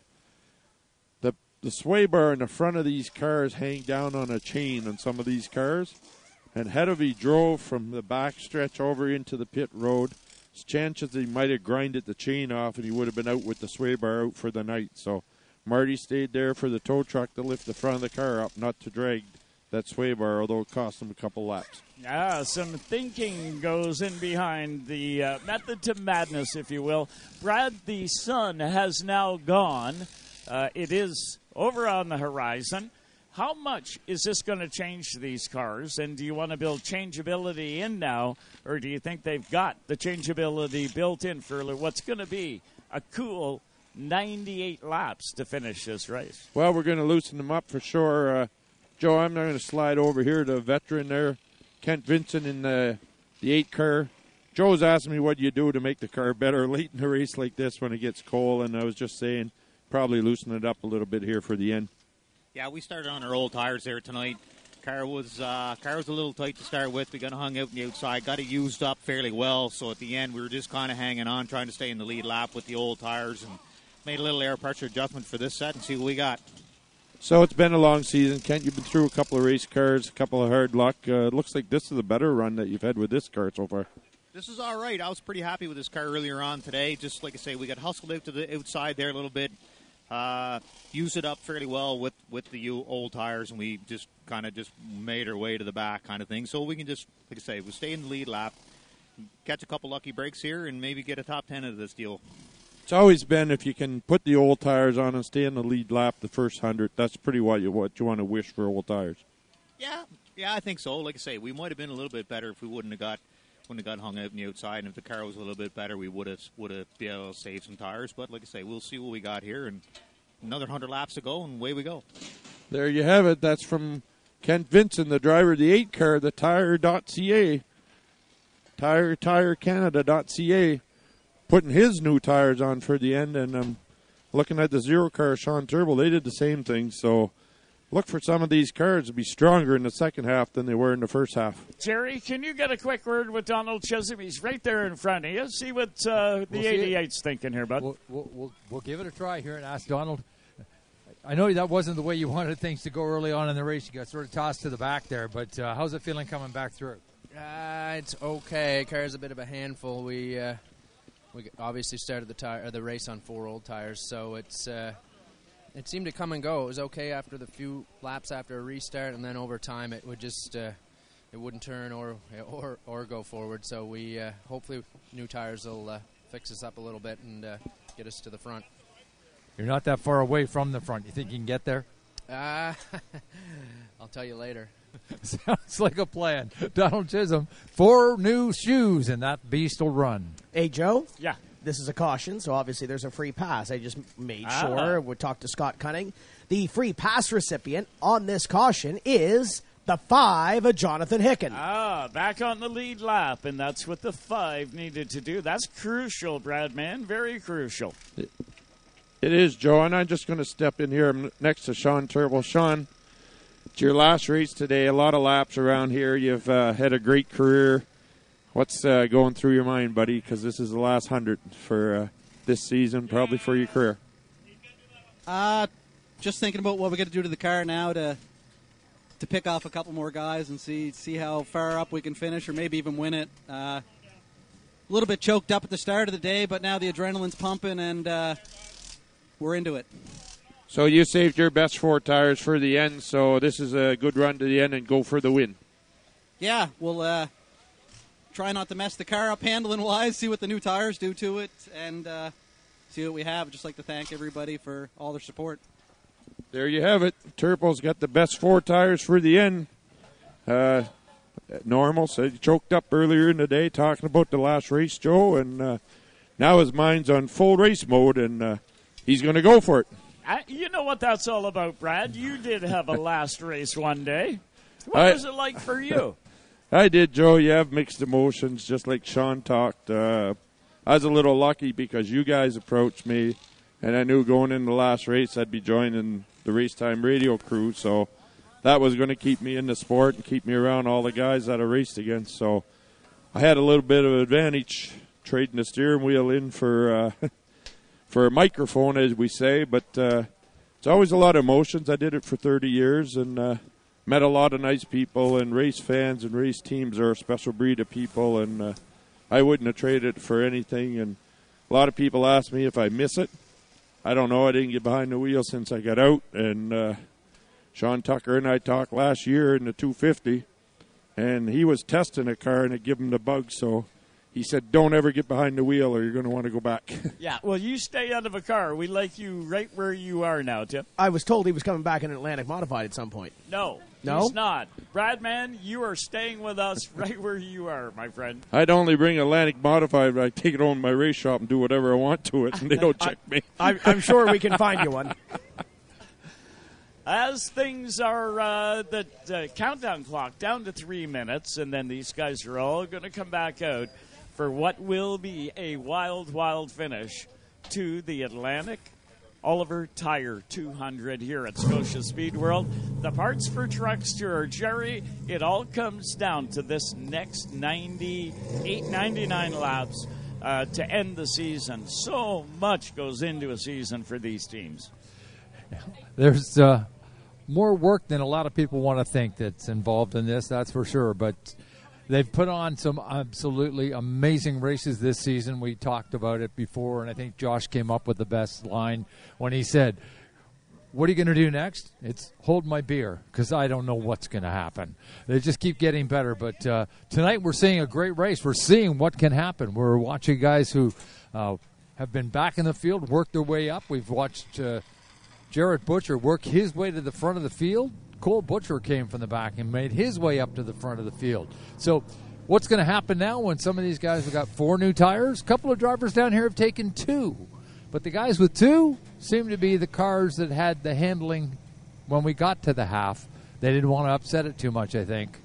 the the sway bar in the front of these cars hang down on a chain on some of these cars, and Hedovy drove from the backstretch over into the pit road, chances he might have grinded the chain off and he would have been out with the sway bar out for the night. So Marty stayed there for the tow truck to lift the front of the car up, not to drag that sway bar, although it cost him a couple laps. Yeah, some thinking goes in behind the uh, method to madness, if you will. Brad, the sun has now gone. Uh, it is over on the horizon. How much is this going to change these cars, and do you want to build changeability in now, or do you think they've got the changeability built in for what's going to be a cool ninety-eight laps to finish this race? Well, we're going to loosen them up for sure. Uh, Joe, I'm going to slide over here to a veteran there, Kent Vincent in the, the eight car. Joe's asking me what you do to make the car better late in a race like this when it gets cold, and I was just saying probably loosen it up a little bit here for the end. Yeah, we started on our old tires there tonight. Car was uh, car was a little tight to start with. We got hung out on the outside, got it used up fairly well. So at the end, we were just kind of hanging on, trying to stay in the lead lap with the old tires, and made a little air pressure adjustment for this set and see what we got. So it's been a long season. Kent, you've been through a couple of race cars, a couple of hard luck. Uh, it looks like this is a better run that you've had with this car so far. This is all right. I was pretty happy with this car earlier on today. Just like I say, we got hustled out to the outside there a little bit. Uh, used it up fairly well with, with the old tires, and we just kind of just made our way to the back kind of thing. So we can just, like I say, we'll stay in the lead lap, catch a couple lucky breaks here, and maybe get a top ten out of this deal. It's always been if you can put the old tires on and stay in the lead lap the first hundred, that's pretty what you, what you want to wish for old tires. Yeah, yeah, I think so. Like I say, we might have been a little bit better if we wouldn't have got wouldn't have got hung out on the outside, and if the car was a little bit better, we would have would have been able to save some tires. But like I say, we'll see what we got here, and another hundred laps to go, and away we go. There you have it. That's from Kent Vincent, the driver of the eight car, the tire dot c a, tire tire canada dot c a, putting his new tires on for the end, and um, looking at the zero car, Sean Turnbull, they did the same thing. So look for some of these cars to be stronger in the second half than they were in the first half. Jerry, can you get a quick word with Donald Chisholm? He's right there in front of you. See what uh, the We'll eighty-eight's thinking here, bud. We'll, we'll, we'll, we'll give it a try here and ask Donald. I know that wasn't the way you wanted things to go early on in the race. You got sort of tossed to the back there, but uh, how's it feeling coming back through? Uh, it's okay. Car's a bit of a handful. We uh, we obviously started the tire, the race on four old tires, so it's uh, it seemed to come and go. It was okay after the few laps after a restart, and then over time it would just uh, it wouldn't turn or or or go forward. So we uh, hopefully new tires will uh, fix us up a little bit and uh, get us to the front. You're not that far away from the front. You think you can get there? Uh, I'll tell you later. Sounds like a plan. Donald Chisholm, four new shoes, and that beast will run. Hey, Joe? Yeah. This is a caution, so obviously there's a free pass. I just made Ah. sure. We talked to Scott Cunning. The free pass recipient on this caution is the five, Jonathan Hicken. Ah, back on the lead lap, and that's what the five needed to do. That's crucial, Brad, man. Very crucial. It is, Joe, and I'm just going to step in here I'm next to Sean Turnbull. Sean, it's your last race today. A lot of laps around here. You've uh, had a great career. What's uh, going through your mind, buddy? Because this is the last hundred for uh, this season, probably for your career. Uh, just thinking about what we got to do to the car now to to pick off a couple more guys and see see how far up we can finish, or maybe even win it. Uh, a little bit choked up at the start of the day, but now the adrenaline's pumping and uh, we're into it. So you saved your best four tires for the end, so this is a good run to the end and go for the win. Yeah, we'll uh, try not to mess the car up handling-wise, see what the new tires do to it, and uh, see what we have. I'd just like to thank everybody for all their support. There you have it. Turpo's got the best four tires for the end. Uh, normal said he choked up earlier in the day talking about the last race, Joe, and uh, now his mind's on full race mode, and uh, he's going to go for it. I, you know what that's all about, Brad. You did have a last race one day. What I- was it like for you? I did, Joe. You have mixed emotions, just like Sean talked. Uh, I was a little lucky because you guys approached me, and I knew going in the last race I'd be joining the Racetime Radio crew, so that was going to keep me in the sport and keep me around all the guys that I raced against. So I had a little bit of advantage trading the steering wheel in for uh, for a microphone, as we say, but uh, it's always a lot of emotions. I did it for thirty years, and uh, met a lot of nice people, and race fans and race teams are a special breed of people, and uh, I wouldn't have traded it for anything. And a lot of people ask me if I miss it. I don't know. I didn't get behind the wheel since I got out. And uh, Sean Tucker and I talked last year in the two fifty, and he was testing a car and it gave him the bug. So he said, don't ever get behind the wheel or you're going to want to go back. Yeah, well, you stay out of a car. We like you right where you are now, Tim. I was told he was coming back in an Atlantic Modified at some point. No, No? he's not. Bradman, you are staying with us right where you are, my friend. I'd only bring Atlantic Modified, but I take it home to my race shop and do whatever I want to it, and they don't check me. I'm, I'm sure we can find you one. As things are, uh, the, the countdown clock down to three minutes, and then these guys are all going to come back out for what will be a wild, wild finish to the Atlantic Oliver Tire two hundred here at Scotia Speed World. The parts for Truckster, Jerry, it all comes down to this next ninety-eight, ninety-nine laps uh, to end the season. So much goes into a season for these teams. There's uh, more work than a lot of people want to think that's involved in this, that's for sure. But they've put on some absolutely amazing races this season. We talked about it before, and I think Josh came up with the best line when he said, what are you going to do next? It's hold my beer, because I don't know what's going to happen. They just keep getting better. But uh, tonight we're seeing a great race. We're seeing what can happen. We're watching guys who uh, have been back in the field, work their way up. We've watched uh, Jarrett Butcher work his way to the front of the field. Cole Butcher came from the back and made his way up to the front of the field. So what's going to happen now when some of these guys have got four new tires? A couple of drivers down here have taken two. But the guys with two seem to be the cars that had the handling when we got to the half. They didn't want to upset it too much, I think.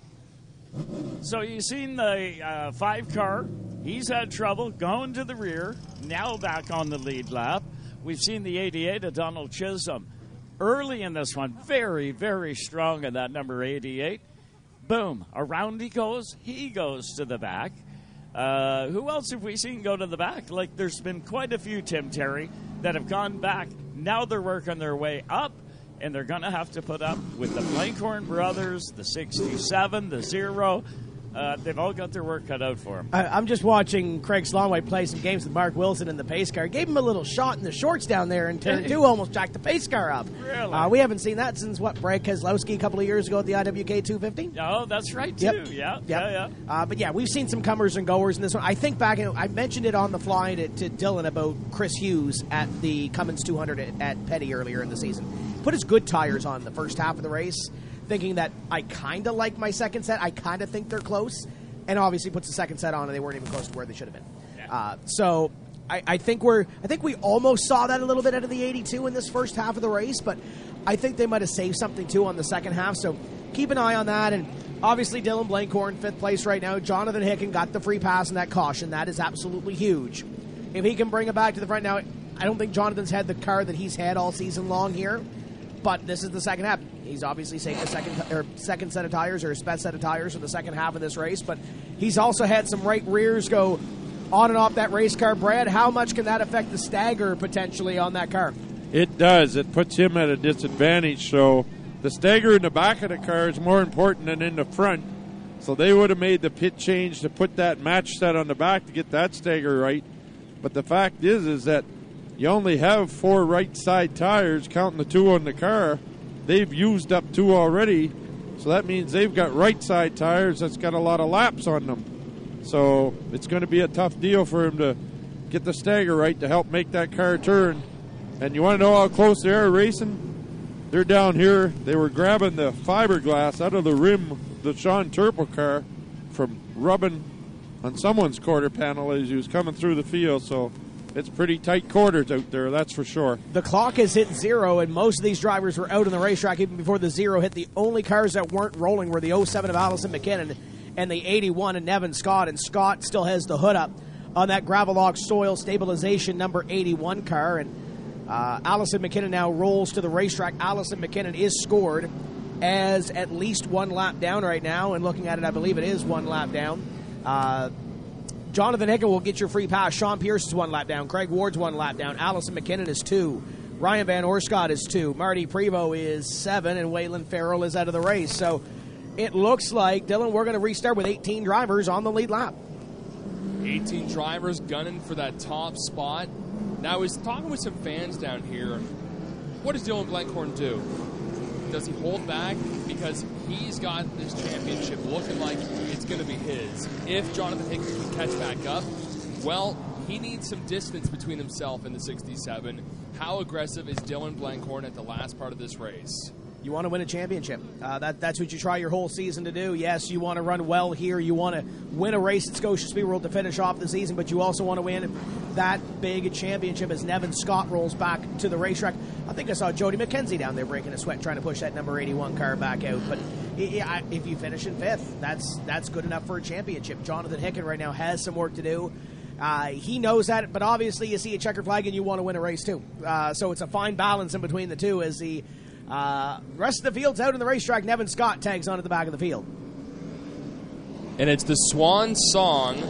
So you've seen the uh, five car. He's had trouble going to the rear. Now back on the lead lap. We've seen the eighty-eight of Donald Chisholm. Early in this one, very, very strong in that number eighty-eight. Boom, around he goes. He goes to the back. Uh, who else have we seen go to the back? Like, there's been quite a few, Tim Terry, that have gone back. Now they're working their way up, and they're going to have to put up with the Blankhorn brothers, the sixty-seven, the Zero. Uh, they've all got their work cut out for them. I, I'm just watching Craig Slonwhite play some games with Mark Wilson in the pace car. Gave him a little shot in the shorts down there in turn two, almost jacked the pace car up. Really? Uh, we haven't seen that since, what, Brad Keselowski a couple of years ago at the I W K two fifty? Oh, that's right, too. Yep. Yeah, Yep. yeah, yeah. Uh, but, yeah, we've seen some comers and goers in this one. I think back, in, I mentioned it on the fly to, to Dylan about Chris Hughes at the Cummins two hundred at, at Petty earlier in the season. Put his good tires on the first half of the race, thinking that I kind of like my second set. I kind of think they're close. And obviously puts the second set on, and they weren't even close to where they should have been. Yeah. Uh, so I, I think we're, I think we almost saw that a little bit out of the eighty-two in this first half of the race, but I think they might have saved something too on the second half. So keep an eye on that. And obviously Dylan Blankhorn, fifth place right now. Jonathan Hicken got the free pass and that caution. That is absolutely huge. If he can bring it back to the front now, I don't think Jonathan's had the car that he's had all season long here. But this is the second half. He's obviously saved the second or second set of tires or his best set of tires for the second half of this race. But he's also had some right rears go on and off that race car. Brad, how much can that affect the stagger potentially on that car? It does. It puts him at a disadvantage. So the stagger in the back of the car is more important than in the front. So they would have made the pit change to put that match set on the back to get that stagger right. But the fact is, is that you only have four right side tires, counting the two on the car. They've used up two already, so that means they've got right side tires that's got a lot of laps on them. So it's going to be a tough deal for him to get the stagger right to help make that car turn. And you want to know how close they are racing? They're down here. They were grabbing the fiberglass out of the rim of the Sean Turple car from rubbing on someone's quarter panel as he was coming through the field. So it's pretty tight quarters out there, that's for sure. The clock has hit zero, and most of these drivers were out on the racetrack even before the zero hit. The only cars that weren't rolling were the oh seven of Allison McKinnon and the eighty-one of Nevin Scott, and Scott still has the hood up on that Gravelock soil stabilization number eighty-one car, and uh, Allison McKinnon now rolls to the racetrack. Allison McKinnon is scored as at least one lap down right now, and looking at it, I believe it is one lap down. Uh, Jonathan Hicken will get your free pass. Sean Pierce is one lap down. Craig Ward's one lap down. Allison McKinnon is two. Ryan Van Orscott is two. Marty Prevost is seven. And Waylon Farrell is out of the race. So it looks like, Dylan, we're going to restart with eighteen drivers on the lead lap. eighteen drivers gunning for that top spot. Now, I was talking with some fans down here. What does Dylan Blenkhorn do? Does he hold back? Because he's got this championship looking like it's going to be his. If Jonathan Hickman can catch back up, well, he needs some distance between himself and the sixty-seven. How aggressive is Dylan Blenkhorn at the last part of this race? You want to win a championship. Uh, that, that's what you try your whole season to do. Yes, you want to run well here. You want to win a race at Scotia Speed World to finish off the season, but you also want to win that big championship as Nevin Scott rolls back to the racetrack. I think I saw Jody McKenzie down there breaking a sweat trying to push that number eighty-one car back out. But if you finish in fifth, that's that's good enough for a championship. Jonathan Hickman right now has some work to do. Uh, he knows that, but obviously you see a checker flag and you want to win a race too. Uh, so it's a fine balance in between the two as the uh, rest of the field's out in the racetrack. Nevin Scott tags on at the back of the field. And it's the swan song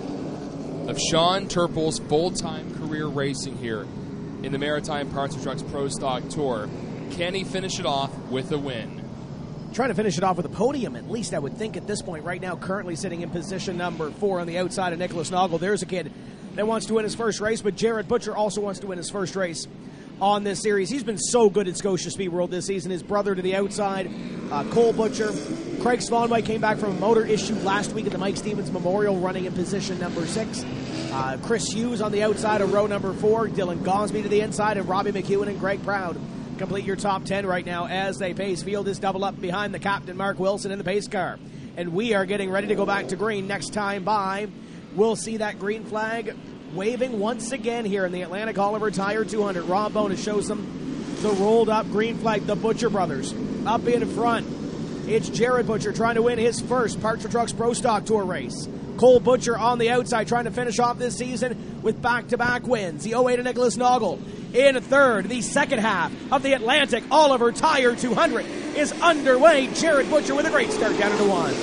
of Sean Turpel's full-time career racing here in the Maritime Parts and Trucks Pro Stock Tour. Can he finish it off with a win? Trying to finish it off with a podium, at least I would think at this point. Right now, currently sitting in position number four on the outside of Nicholas Noggle. There's a kid that wants to win his first race, but Jared Butcher also wants to win his first race on this series. He's been so good at Scotia Speed World this season. His brother to the outside, uh, Cole Butcher. Craig Svanwhite came back from a motor issue last week at the Mike Stevens Memorial, running in position number six. Uh, Chris Hughes on the outside of row number four. Dylan Gosby to the inside, and Robbie McEwen and Greg Proud complete your top ten right now as they pace. Field is double up behind the captain, Mark Wilson, in the pace car. And we are getting ready to go back to green. Next time by, we'll see that green flag waving once again here in the Atlantic Oliver Tire two hundred. Rob Bonus shows them the rolled up green flag. The Butcher brothers up in front. It's Jared Butcher trying to win his first Parts for Trucks Pro Stock Tour race. Cole Butcher on the outside trying to finish off this season with back-to-back wins. The oh eight of Nicholas Noggle in third. The second half of the Atlantic Oliver Tire two hundred is underway. Jared Butcher with a great start down into one.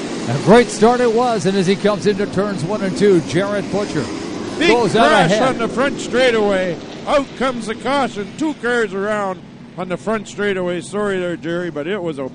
A great start it was, and as he comes into turns one and two, Jared Butcher Big goes out crash ahead. on the front straightaway. Out comes the caution. Two cars around on the front straightaway. Sorry there, Jerry, but it was a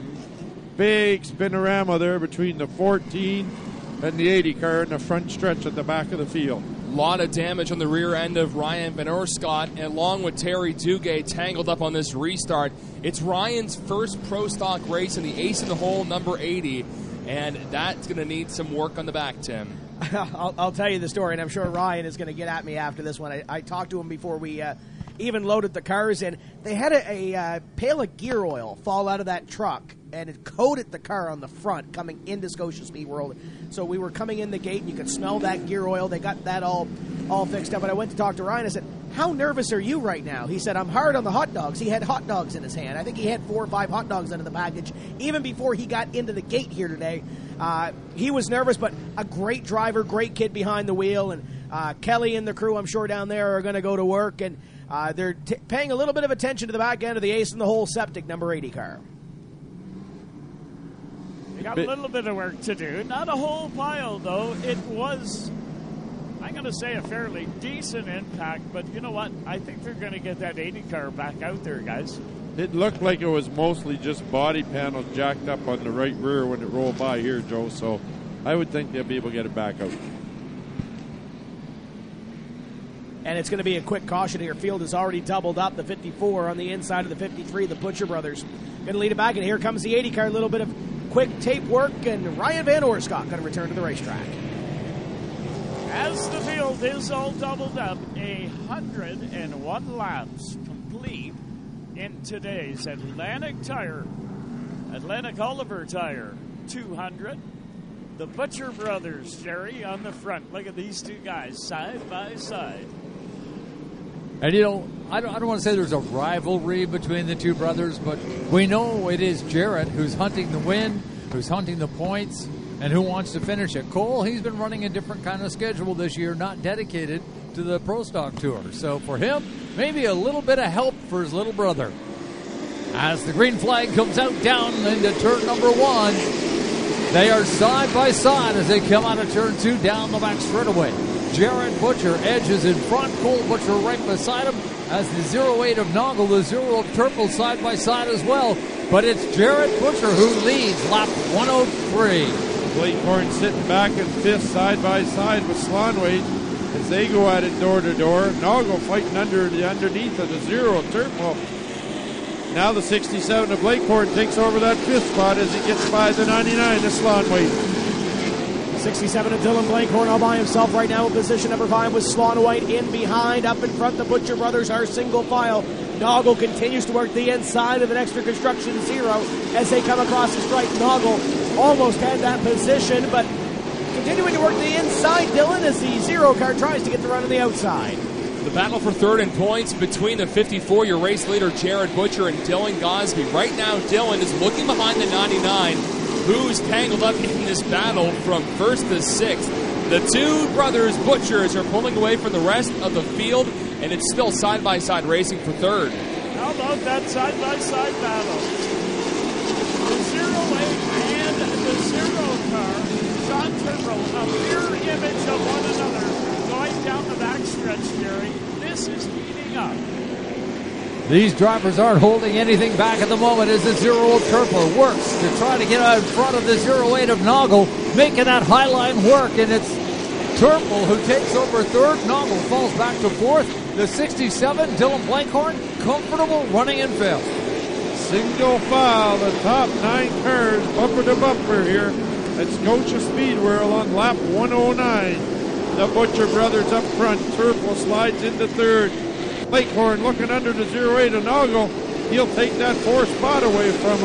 big spinorama there between the fourteen and the eighty car in the front stretch at the back of the field. A lot of damage on the rear end of Ryan Van Oerscott, and along with Terry Dugay tangled up on this restart. It's Ryan's first Pro Stock race in the ace in the hole, number eighty, and that's going to need some work on the back, Tim. I'll, I'll tell you the story, and I'm sure Ryan is going to get at me after this one. I, I talked to him before we uh, even loaded the cars in. They had a, a uh, pail of gear oil fall out of that truck, and it coated the car on the front coming into Scotia Speed World. So we were coming in the gate, and you could smell that gear oil. They got that all all fixed up. And I went to talk to Ryan. I said, how nervous are you right now? He said, I'm hard on the hot dogs. He had hot dogs in his hand. I think he had four or five hot dogs under the package even before he got into the gate here today. Uh, he was nervous, but a great driver, great kid behind the wheel. And uh, Kelly and the crew, I'm sure, down there are going to go to work. And uh, they're t- paying a little bit of attention to the back end of the ace in the hole septic number eighty car. We got a little bit of work to do. Not a whole pile, though. It was, I'm going to say, a fairly decent impact. But you know what? I think they're going to get that eighty car back out there, guys. It looked like it was mostly just body panels jacked up on the right rear when it rolled by here, Joe. So I would think they'll be able to get it back out. And it's going to be a quick caution here. Field is already doubled up. The fifty-four on the inside of the fifty-three. The Butcher brothers going to lead it back. And here comes the eighty car. A little bit of quick tape work. And Ryan Van Oerscott going to return to the racetrack. As the field is all doubled up, one hundred one laps complete in today's Atlantic Tire, Atlantic Oliver Tire two hundred. The Butcher brothers, Jerry, on the front. Look at these two guys side by side. And, you know, I don't, I don't want to say there's a rivalry between the two brothers, but we know it is Jarrett who's hunting the win, who's hunting the points, and who wants to finish it. Cole, he's been running a different kind of schedule this year, not dedicated to the Pro Stock Tour. So for him, maybe a little bit of help for his little brother. As the green flag comes out down into turn number one, they are side by side as they come out of turn two down the back straightaway. Jared Butcher edges in front, Cole Butcher right beside him as the oh eight of Noggle, the oh of Turple side by side as well. But it's Jared Butcher who leads lap one oh three. Blake Horn sitting back in fifth side by side with Slonway as they go at it door to door. Noggle fighting under the underneath of the zero Turple. Now the sixty-seven of Blake Horn takes over that fifth spot as he gets by the ninety-nine to Slonway. sixty-seven of Dylan Blankhorn all by himself right now in position number five with Slon White in behind. Up in front, the Butcher Brothers are single file. Noggle continues to work the inside of the Dexter Construction Zero as they come across the stripe. Noggle almost had that position, but continuing to work the inside, Dylan, as the Zero car tries to get the run on the outside. The battle for third and points between the fifty-four, your race leader Jared Butcher and Dylan Gosby. Right now, Dylan is looking behind the ninety-nine, who's tangled up in this battle from first to sixth. The two brothers Butchers are pulling away from the rest of the field, and it's still side-by-side racing for third. How about that side-by-side battle? The zero eight and the zero car, Sean Turbo, a mirror image of one another, going down the backstretch, Jerry. This is heating up. These drivers aren't holding anything back at the moment as the zero Turbo works to try to get out in front of the zero eight of Noggle, making that high line work, and it's Turple who takes over third. Noggle falls back to fourth. The sixty-seven, Dylan Blankhorn, comfortable running in fifth. Single file, the top nine cars, bumper to bumper here at Scotia Speedway on lap one oh nine. The Butcher Brothers up front. Turple slides into third. Blankhorn looking under the zero eight of Noggle. He'll take that fourth spot away from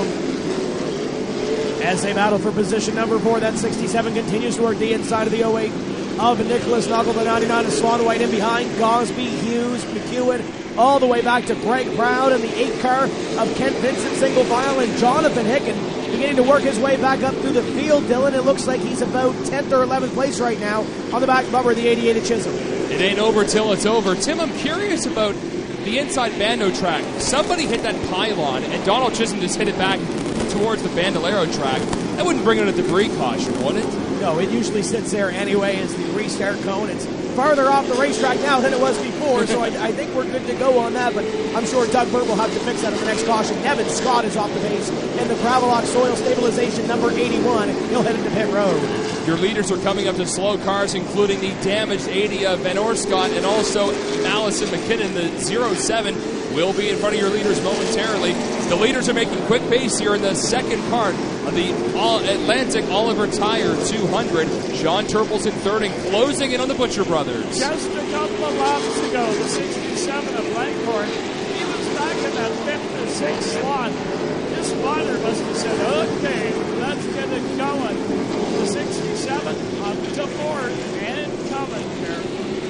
him. As they battle for position number four, that sixty-seven continues to work the inside of the oh eight of Nicholas Noggle. The ninety-nine is Slon White in behind. Gosby, Hughes, McEwen, all the way back to Greg Proud and the eight car of Kent Vincent single file, and Jonathan Hicken beginning to work his way back up through the field. Dylan, it looks like he's about tenth or eleventh place right now on the back bumper of the eighty-eight of Chisholm. It ain't over till it's over. Tim, I'm curious about the inside Bando track. Somebody hit that pylon, and Donald Chisholm just hit it back towards the Bandolero track. That wouldn't bring in a debris caution, would it? No, it usually sits there anyway as the restart cone. It's farther off the racetrack now than it was before, so I, I think we're good to go on that, but I'm sure Doug Burt will have to fix that in the next caution. Nevin Scott is off the base in the Gravelock Soil Stabilization number eighty-one. He'll head into pit road. Your leaders are coming up to slow cars, including the damaged eighty of Van Orscott and also Allison McKinnon. The zero seven will be in front of your leaders momentarily. The leaders are making quick pace here in the second part of the Atlantic Oliver Tire two hundred. Sean Turple's in third and closing in on the Butcher Brothers. Just a couple of laps ago, the sixty-seven of Blankhorn, he was back in that fifth or sixth slot. This spotter must have said, okay, let's get it going. The sixty-seven up to fourth and coming here.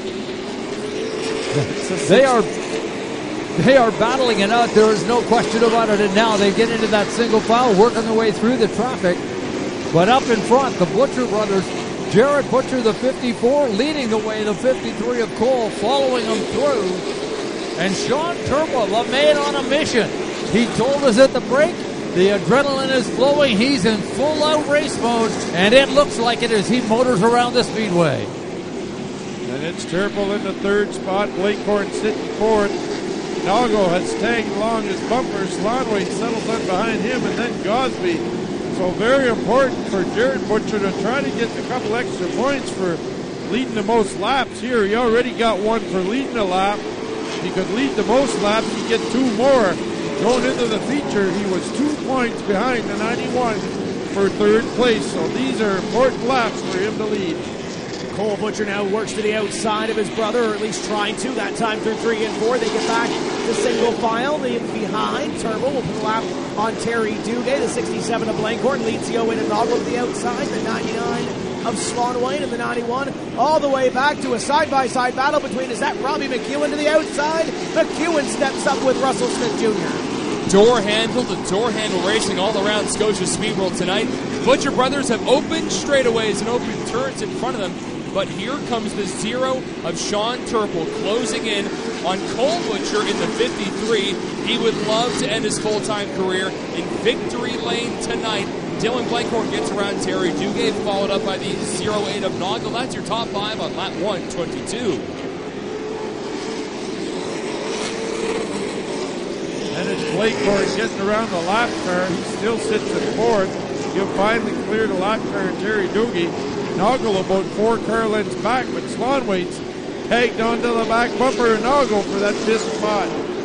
They are they are battling it out. There is no question about it. And now they get into that single file, working their way through the traffic. But up in front, the Butcher Brothers, Jared Butcher, the fifty-four, leading the way, the fifty-three of Cole, following them through. And Sean Turple, the man on a mission. He told us at the break, the adrenaline is flowing. He's in full-out race mode, and it looks like it as he motors around the speedway. And it's Turple in the third spot. Blankhorn sitting fourth. Noggle has tagged along his bumper. Slonway settles in behind him, and then Gosby. So very important for Jared Butcher to try to get a couple extra points for leading the most laps here. He already got one for leading a lap. If he could lead the most laps, he'd get two more. Going into the feature, he was two points behind the ninety-one for third place. So these are important laps for him to lead. Cole Butcher now works to the outside of his brother, or at least trying to. That time through three and four. They get back to single file. The behind. Turbo will put a lap on Terry Duguay. The sixty-seven of Blankhorn leads the oh eight of Noggle to the outside. The ninety-nine of Slonway and the ninety-one all the way back to a side-by-side battle between, is that Robbie McEwen to the outside? McEwen steps up with Russell Smith Junior Door handle to door handle racing all around Scotia Speed World tonight. Butcher Brothers have open straightaways and open turns in front of them. But here comes the zero of Sean Turple closing in on Cole Butcher in the fifty-three. He would love to end his full-time career in victory lane tonight. Dylan Blankhorn gets around Terry Duguay, followed up by the zero eight of Noggle. That's your top five on lap one twenty-two. And it's Blankhorn getting around the lap car. He still sits at fourth. He'll finally clear the lap car and Jerry Doogie. Noggle about four car lengths back, but Slonwaite's tagged onto the back bumper and Noggle for that fifth spot.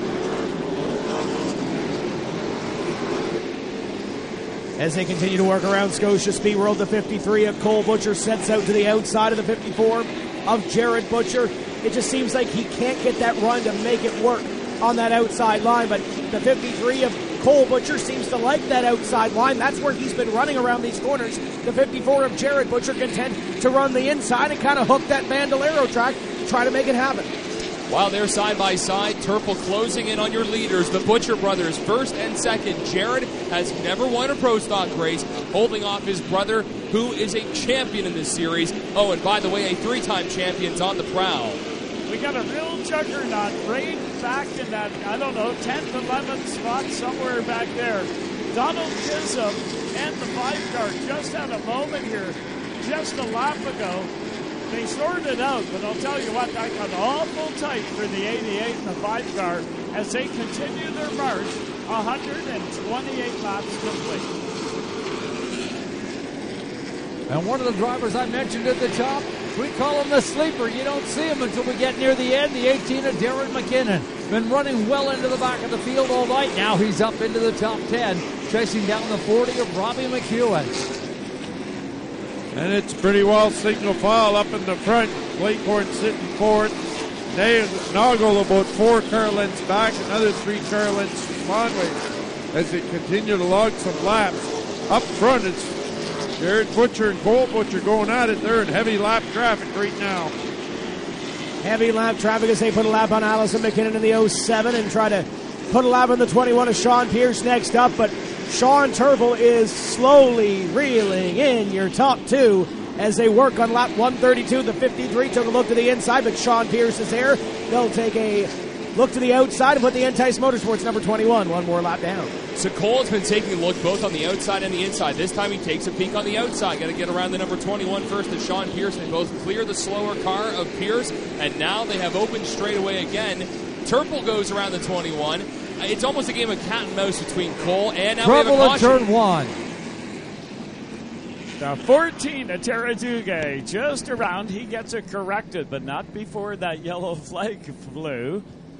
As they continue to work around Scotia Speed World, the fifty-three of Cole Butcher sets out to the outside of the fifty-four of Jared Butcher. It just seems like he can't get that run to make it work on that outside line, but the fifty-three of Cole Butcher seems to like that outside line. That's where he's been running around these corners. The fifty-four of Jared Butcher content to run the inside and kind of hook that Bandolero track to try to make it happen. While they're side by side, Turple closing in on your leaders, the Butcher brothers, first and second. Jared has never won a Pro Stock race, holding off his brother, who is a champion in this series. Oh, and by the way, a three-time champion's on the prowl. We got a real juggernaut right back in that, I don't know, tenth, eleventh spot, somewhere back there. Donald Chisholm and the five car just had a moment here, just a lap ago. They sorted it out, but I'll tell you what, that got awful tight for the eighty-eight and the five car as they continue their march, one hundred twenty-eight laps complete. And one of the drivers I mentioned at the top, we call him the sleeper. You don't see him until we get near the end. The eighteen of Darren McKinnon. Been running well into the back of the field all night. Now he's up into the top ten, chasing down the forty of Robbie McEwen. And it's pretty well single file up in the front. Blakehorn sitting fourth. They Noggle about four car lengths back, another three car lengths from Conway as they continue to log some laps. Up front, it's Jared Butcher and Cole Butcher going at it. They're in heavy lap traffic right now. Heavy lap traffic as they put a lap on Allison McKinnon in the oh seven and try to put a lap on the twenty-one of Sean Pierce next up, but Sean Turple is slowly reeling in your top two as they work on lap one thirty-two. The fifty-three took a look to the inside, but Sean Pierce is there. They'll take a look to the outside and put the Entice Motorsports number twenty-one one more lap down. So Cole has been taking a look both on the outside and the inside. This time he takes a peek on the outside. Got to get around the number twenty-one first to Sean Pierce. They both clear the slower car of Pierce, and now they have opened straightaway again. Turple goes around the twenty-one. It's almost a game of cat and mouse between Cole and now Trouble we have a at caution. turn one. The fourteen of Teraduge just around. He gets it corrected, but not before that yellow flag flew.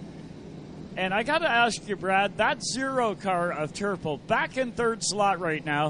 And I got to ask you, Brad, that zero car of Turple back in third slot right now.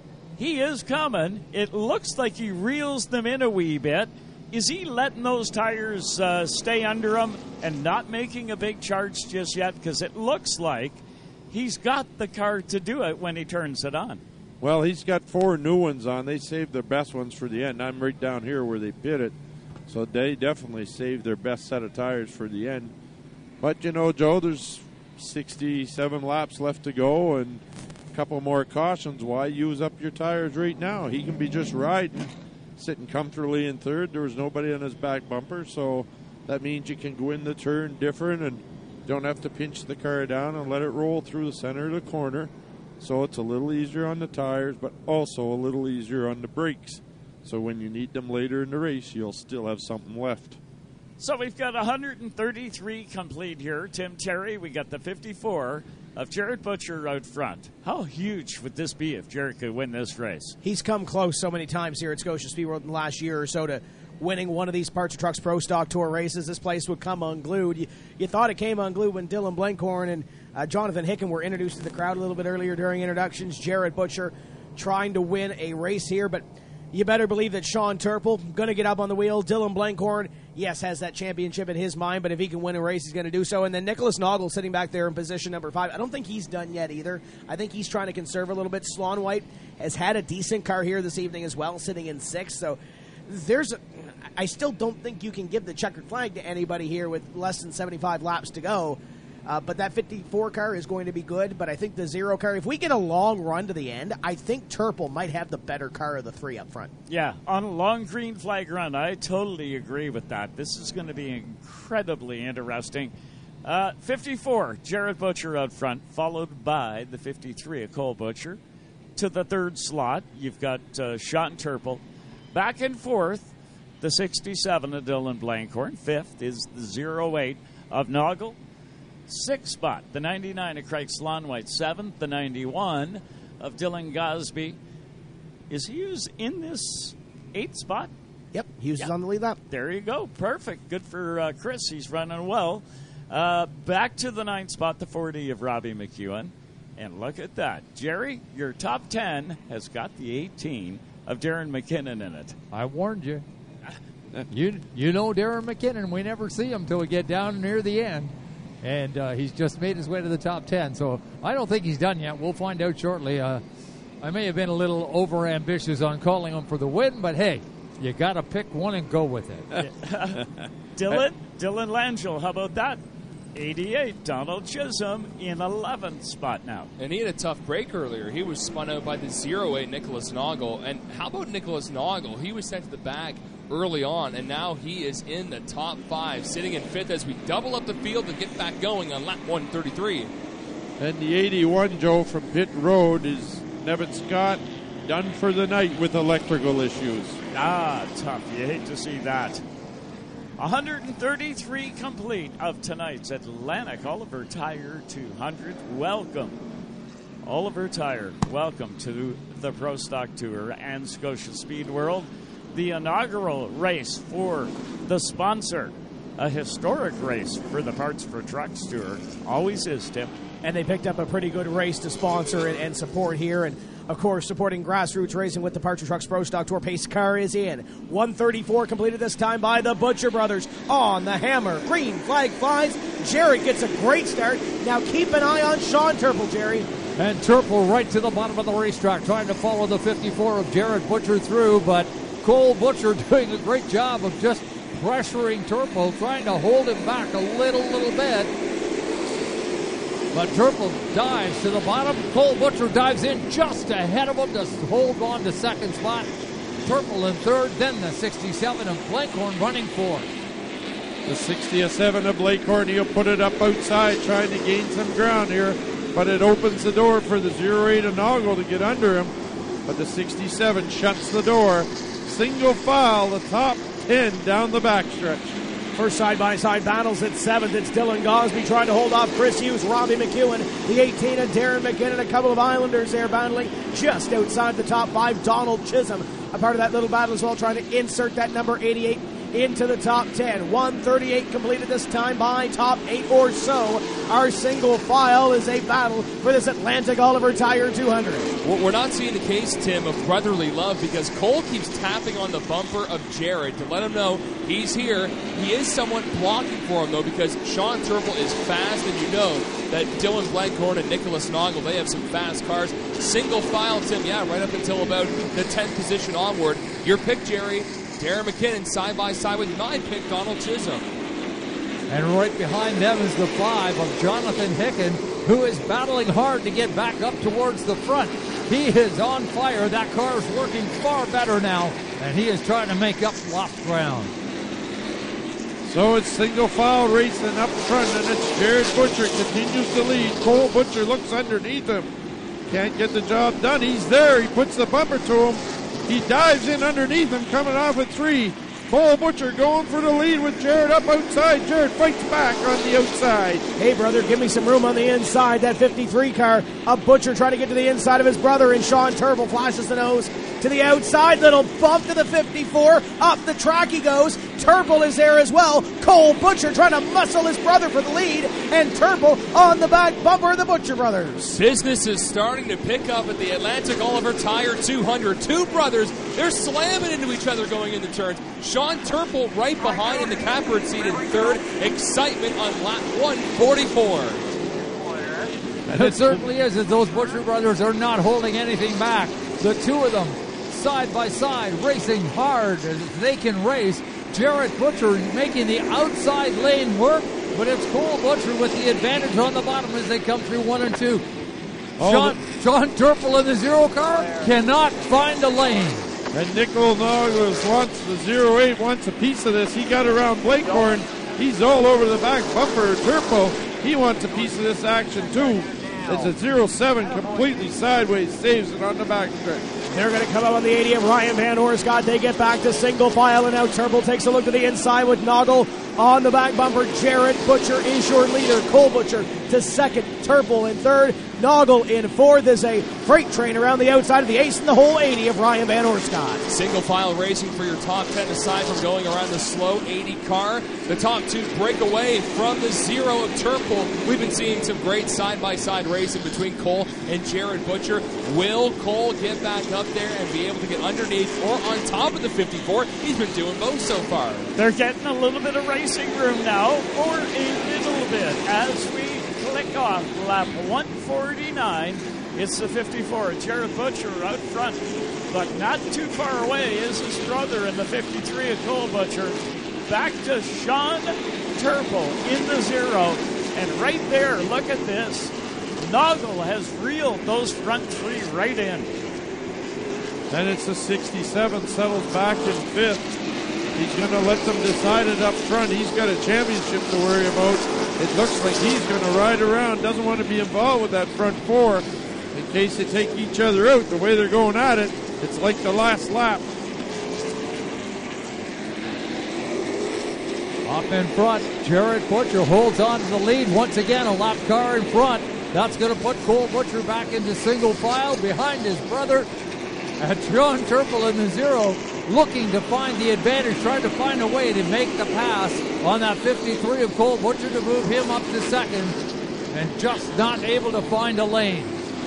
He is coming. It looks like he reels them in a wee bit. Is he letting those tires uh, stay under him and not making a big charge just yet? Because it looks like he's got the car to do it when he turns it on. Well, he's got four new ones on. They saved their best ones for the end. I'm right down here where they pit it. So they definitely saved their best set of tires for the end. But, you know, Joe, there's sixty-seven laps left to go and a couple more cautions. Why use up your tires right now? He can be just riding, sitting comfortably in third. There was nobody on his back bumper, so that means you can go in the turn different and don't have to pinch the car down and let it roll through the center of the corner. So it's a little easier on the tires, but also a little easier on the brakes. So when you need them later in the race, you'll still have something left. So we've got one hundred thirty-three complete here. Tim Terry, we got the fifty-four of Jared Butcher out front. How huge would this be if Jared could win this race? He's come close so many times here at Scotia Speed World in the last year or so to winning one of these Parts of Trucks Pro Stock Tour races. This place would come unglued. You, you thought it came unglued when Dylan Blenkhorn and uh, Jonathan Hicken were introduced to the crowd a little bit earlier during introductions. Jared Butcher trying to win a race here, but you better believe that Sean Turple going to get up on the wheel. Dylan Blenkhorn, yes, has that championship in his mind, but if he can win a race, he's going to do so. And then Nicholas Noggle sitting back there in position number five. I don't think he's done yet either. I think he's trying to conserve a little bit. Slonwhite has had a decent car here this evening as well, sitting in sixth. So there's a, I still don't think you can give the checkered flag to anybody here with less than seventy-five laps to go. Uh, but that fifty-four car is going to be good. But I think the zero car, if we get a long run to the end, I think Turple might have the better car of the three up front. Yeah, on a long green flag run, I totally agree with that. This is going to be incredibly interesting. Uh, fifty-four, Jared Butcher out front, followed by the fifty-three of Cole Butcher. To the third slot, you've got uh, Sean Turple. Back and forth, the sixty-seven of Dylan Blenkhorn. Fifth is the oh eight of Noggle. Sixth spot, the ninety-nine of Craig Slonwhite. Seventh, the ninety-one of Dylan Gosby. Is Hughes in this eighth spot? Yep, Hughes yep. is on the lead lap. There you go. Perfect. Good for uh, Chris. He's running well. Uh, back to the ninth spot, the forty of Robbie McEwen. And look at that. Jerry, your top ten has got the eighteen of Darren McKinnon in it. I warned you. You you know Darren McKinnon. We never see him till we get down near the end. And uh, he's just made his way to the top ten. So I don't think he's done yet. We'll find out shortly. Uh, I may have been a little over-ambitious on calling him for the win, but hey, you got to pick one and go with it. Dylan, Dylan Langell, how about that? eighty-eight, Donald Chisholm in eleventh spot now. And he had a tough break earlier. He was spun out by the zero eight Nicholas Noggle. And how about Nicholas Noggle? He was sent to the back early on, and now he is in the top five, sitting in fifth as we double up the field to get back going on lap one thirty-three. And the eighty-one, Joe, from pit road is Nevin Scott, done for the night with electrical issues. Ah, tough. You hate to see that. one thirty-three complete of tonight's Atlantic Oliver Tire two hundred. Welcome, Oliver Tire. Welcome to the Pro Stock Tour and Scotia Speed World, the inaugural race for the sponsor. A historic race for the Parts for Trucks Tour. Always is, Tim. And they picked up a pretty good race to sponsor and, and support here. And, of course, supporting grassroots racing with the Parts for Trucks Pro Stock Tour. Pace car is in. one thirty-four completed this time by the Butcher Brothers on the hammer. Green flag flies. Jarrett gets a great start. Now keep an eye on Sean Turple, Jerry. And Turple right to the bottom of the racetrack, trying to follow the fifty-four of Jarrett Butcher through, but Cole Butcher doing a great job of just pressuring Turple, trying to hold him back a little, little bit. But Turple dives to the bottom. Cole Butcher dives in just ahead of him to hold on to second spot. Turple in third, then the sixty-seven of Blankhorn running fourth. The sixty-seven of Blankhorn, he'll put it up outside, trying to gain some ground here, but it opens the door for the zero eight of Noggle to get under him. But the sixty-seven shuts the door. Single file, the top ten down the backstretch. First side-by-side battles at seventh. It's Dylan Gosby trying to hold off Chris Hughes, Robbie McEwen, the eighteen, and Darren McKinnon. A couple of Islanders there battling just outside the top five. Donald Chisholm, a part of that little battle as well, trying to insert that number eighty-eight into the top ten. one thirty-eight completed this time by top eight or so. Our single file is a battle for this Atlantic Oliver Tire two hundred. Well, we're not seeing the case, Tim, of brotherly love because Cole keeps tapping on the bumper of Jared to let him know he's here. He is somewhat blocking for him, though, because Sean Turple is fast, and you know that Dylan Blankhorn and Nicholas Noggle, they have some fast cars. Single file, Tim, yeah, right up until about the tenth position onward. Your pick, Jerry. Darren McKinnon side-by-side with my pick, Donald Chisholm. And right behind them is the five of Jonathan Hicken, who is battling hard to get back up towards the front. He is on fire. That car is working far better now, and he is trying to make up lost ground. So it's single file racing up front, and it's Jared Butcher continues to lead. Cole Butcher looks underneath him. Can't get the job done. He's there. He puts the bumper to him. He dives in underneath him, coming off at three. Cole Butcher going for the lead with Jared up outside. Jared fights back on the outside. Hey, brother, give me some room on the inside. That fifty-three car, a Butcher trying to get to the inside of his brother, and Sean Turple flashes the nose to the outside. Little bump to the fifty-four. Up the track he goes. Turple is there as well. Cole Butcher trying to muscle his brother for the lead, and Turple on the back bumper of the Butcher brothers. Business is starting to pick up at the Atlantic Oliver Tire two hundred. Two brothers, they're slamming into each other going into turns. Sean Turple right behind in the catbird seat in third. Excitement on lap one forty-four. And it certainly is, as those Butcher brothers are not holding anything back. The two of them side by side racing hard as they can race. Jared Butcher making the outside lane work, but it's Cole Butcher with the advantage on the bottom as they come through one and two. Oh, Sean, Sean Turple in the zero car cannot find a lane. And Nicholas Noggle wants the zero eight, wants a piece of this. He got around Blankhorn. He's all over the back bumper. Turple, he wants a piece of this action too. It's a zero seven completely sideways, saves it on the back stretch. They're going to come up on the eighty of Ryan Van Orscott. They get back to single file, and now Turple takes a look to the inside with Noggle on the back bumper. Jared Butcher is your leader. Cole Butcher to second. Turple in third. Noggle in fourth is a freight train around the outside of the ace in the hole eighty of Ryan Van Orscott. Single file racing for your top ten aside from going around the slow eighty car. The top two break away from the zero of Turple. We've been seeing some great side-by-side racing between Cole and Jared Butcher. Will Cole get back up there and be able to get underneath or on top of the fifty-four? He's been doing both so far. They're getting a little bit of racing room now, or a little bit, as we click off lap one forty-nine. It's the fifty-four. Jared Butcher out front, but not too far away is his brother in the fifty-three of Cole Butcher. Back to Sean Turple in the zero. And right there, look at this. Noggle has reeled those front three right in. Then it's the sixty-seven, settles back in fifth. He's going to let them decide it up front. He's got a championship to worry about. It looks like he's going to ride around, doesn't want to be involved with that front four in case they take each other out. The way they're going at it, it's like the last lap. Up in front, Jared Butcher holds on to the lead. Once again, a lap car in front. That's going to put Cole Butcher back into single file behind his brother. And Sean Turple in the zero, looking to find the advantage, trying to find a way to make the pass on that fifty-three of Cole Butcher to move him up to second, and just not able to find a lane.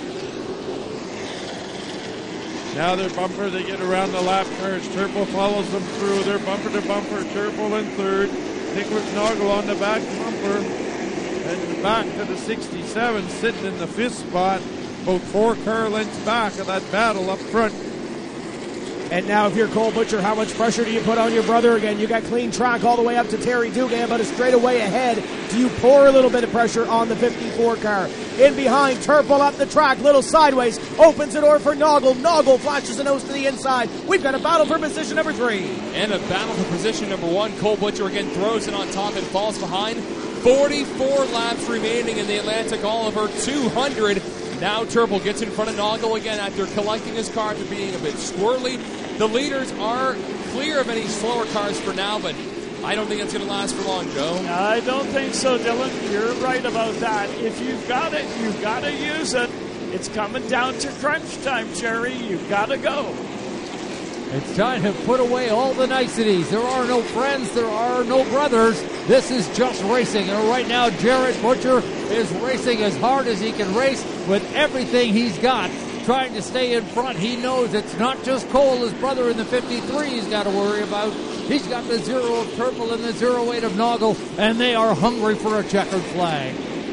Now they're bumper, they get around the lap cars. Turple follows them through. They're bumper to bumper. Turple in third. Nicholas Noggle on the back bumper. And back to the sixty-seven, sitting in the fifth spot. About four car lengths back of that battle up front. And now if you're Cole Butcher, how much pressure do you put on your brother again? You got clean track all the way up to Terry Dugan, but a straightaway ahead. Do you pour a little bit of pressure on the fifty-four car? In behind, Turple up the track, little sideways, opens the door for Noggle. Noggle flashes the nose to the inside. We've got a battle for position number three. And a battle for position number one. Cole Butcher again throws it on top and falls behind. forty-four laps remaining in the Atlantic Oliver two hundred. Now Turple gets in front of Noggle again after collecting his car after being a bit squirrely. The leaders are clear of any slower cars for now, but I don't think it's going to last for long, Joe. I don't think so, Dylan. You're right about that. If you've got it, you've got to use it. It's coming down to crunch time, Jerry. You've got to go. It's time to put away all the niceties. There are no friends. There are no brothers. This is just racing. And right now, Jared Butcher is racing as hard as he can race with everything he's got, trying to stay in front. He knows it's not just Cole, his brother in the fifty-three, he's got to worry about. He's got the zero of Turple and the zero eight of Noggle, and they are hungry for a checkered flag.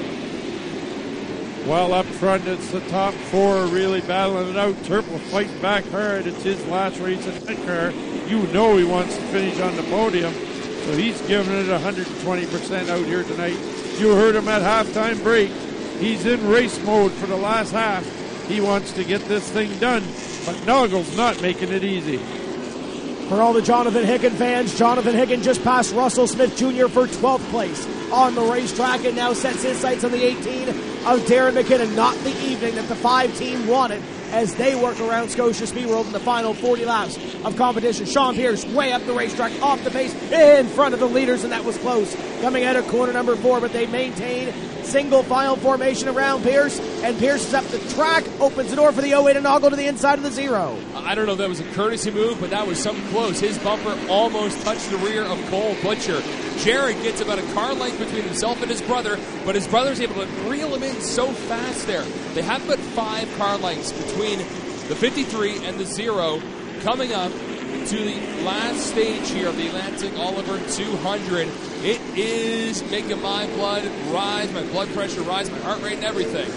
Well, up front, it's the top four really battling it out. Turple fighting back hard. It's his last race in that car. You know he wants to finish on the podium, so he's giving it one hundred twenty percent out here tonight. You heard him at halftime break. He's in race mode for the last half. He wants to get this thing done, but Noggle's not making it easy. For all the Jonathan Hicken fans, Jonathan Hicken just passed Russell Smith Junior for twelfth place on the racetrack and now sets his sights on the eighteen of Darren McKinnon. Not the evening that the five team wanted as they work around Scotia Speed World in the final forty laps of competition. Sean Pierce way up the racetrack, off the pace, in front of the leaders, and that was close. Coming out of corner number four, but they maintain single file formation around Pierce, and Pierce is up the track, opens the door for the oh eight and Noggle to the inside of the zero. I don't know if that was a courtesy move, but that was something close. His bumper almost touched the rear of Cole Butcher. Jared gets about a car length between himself and his brother, but his brother's able to reel him in so fast there. They have about five car lengths between the fifty-three and the zero coming up to the last stage here of the Atlantic Oliver two hundred. It is making my blood rise, my blood pressure rise, my heart rate and everything.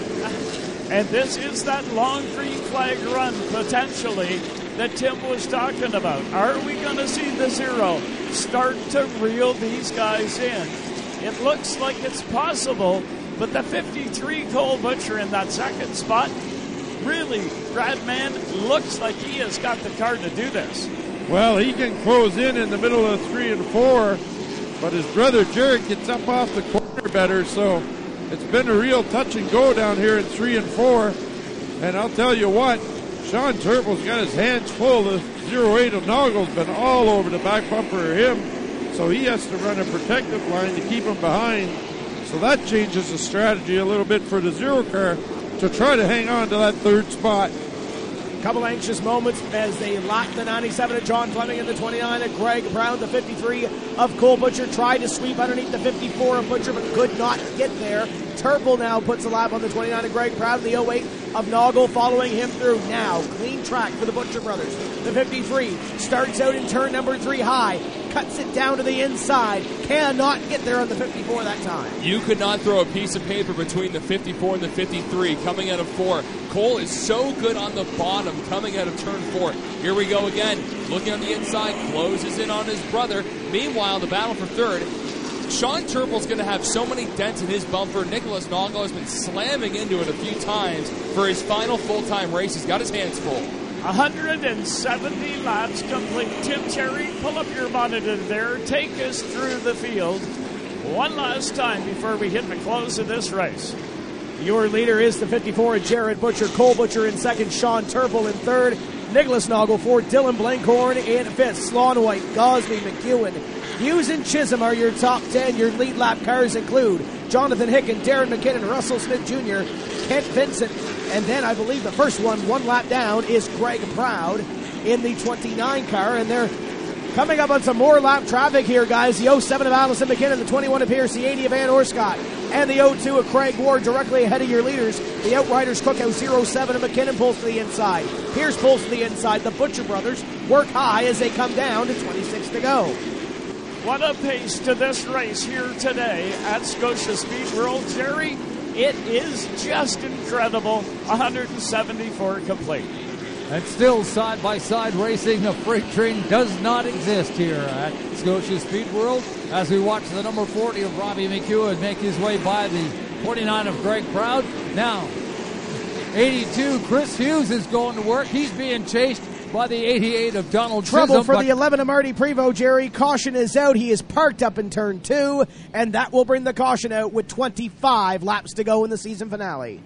And this is that long green flag run, potentially, that Tim was talking about. Are we going to see the zero start to reel these guys in? It looks like it's possible, but the fifty-three Cole Butcher in that second spot, really, Brad Mann looks like he has got the car to do this. Well, he can close in in the middle of three and four, but his brother Jared gets up off the corner better, so it's been a real touch and go down here in three and four. And I'll tell you what, Sean Turple's got his hands full. The zero eight of Noggle's been all over the back bumper of him, so he has to run a protective line to keep him behind. So that changes the strategy a little bit for the zero car. to try to hang on to that third spot. Couple anxious moments as they locked the ninety-seven of John Fleming and the twenty-nine of Greg Brown. The fifty-three of Cole Butcher tried to sweep underneath the fifty-four of Butcher but could not get there. Turple now puts a lap on the twenty-nine of Greg Brown. The oh eight of Noggle following him through. Now, clean track for the Butcher brothers. The fifty-three starts out in turn number three high. Cuts it down to the inside. Cannot get there on the fifty-four that time. You could not throw a piece of paper between the fifty-four and the fifty-three coming out of four. Cole is so good on the bottom coming out of turn four. Here we go again. Looking on the inside, closes in on his brother. Meanwhile, the battle for third. Sean Turple's going to have so many dents in his bumper. Nicholas Noggle has been slamming into it a few times for his final full-time race. He's got his hands full. one hundred seventy laps complete. Tim Terry, pull up your monitor there. Take us through the field one last time before we hit the close of this race. Your leader is the fifty-four, Jared Butcher. Cole Butcher in second. Sean Turple in third. Nicholas Noggle fourth. Dylan Blankhorn in fifth. Sloan White, Gosby, McEwen, Hughes and Chisholm are your top ten. Your lead lap cars include Jonathan Hicken, Darren McKinnon, Russell Smith Junior, Kent Vincent, and then I believe the first one, one lap down, is Greg Proud in the twenty-nine car, and they're coming up on some more lap traffic here, guys. The oh seven of Allison McKinnon, the twenty-one of Pierce, the eighty of Van Orscott, and the oh two of Craig Ward directly ahead of your leaders. The Outriders Cookhouse oh seven of McKinnon pulls to the inside. Pierce pulls to the inside. The Butcher brothers work high as they come down to twenty-six to go. What a pace to this race here today at Scotia Speed World, Jerry. It is just incredible. one hundred seventy-four complete. And still side-by-side racing, a freight train does not exist here at Scotia Speed World. As we watch the number forty of Robbie McEwen make his way by the twenty-nine of Greg Proud. Now, eighty-two, Chris Hughes is going to work. He's being chased by the eighty-eight of Donald Trouble Chisholm, for the eleven of Marty Prevost, Jerry. Caution is out. He is parked up in turn two, and that will bring the caution out with twenty-five laps to go in the season finale.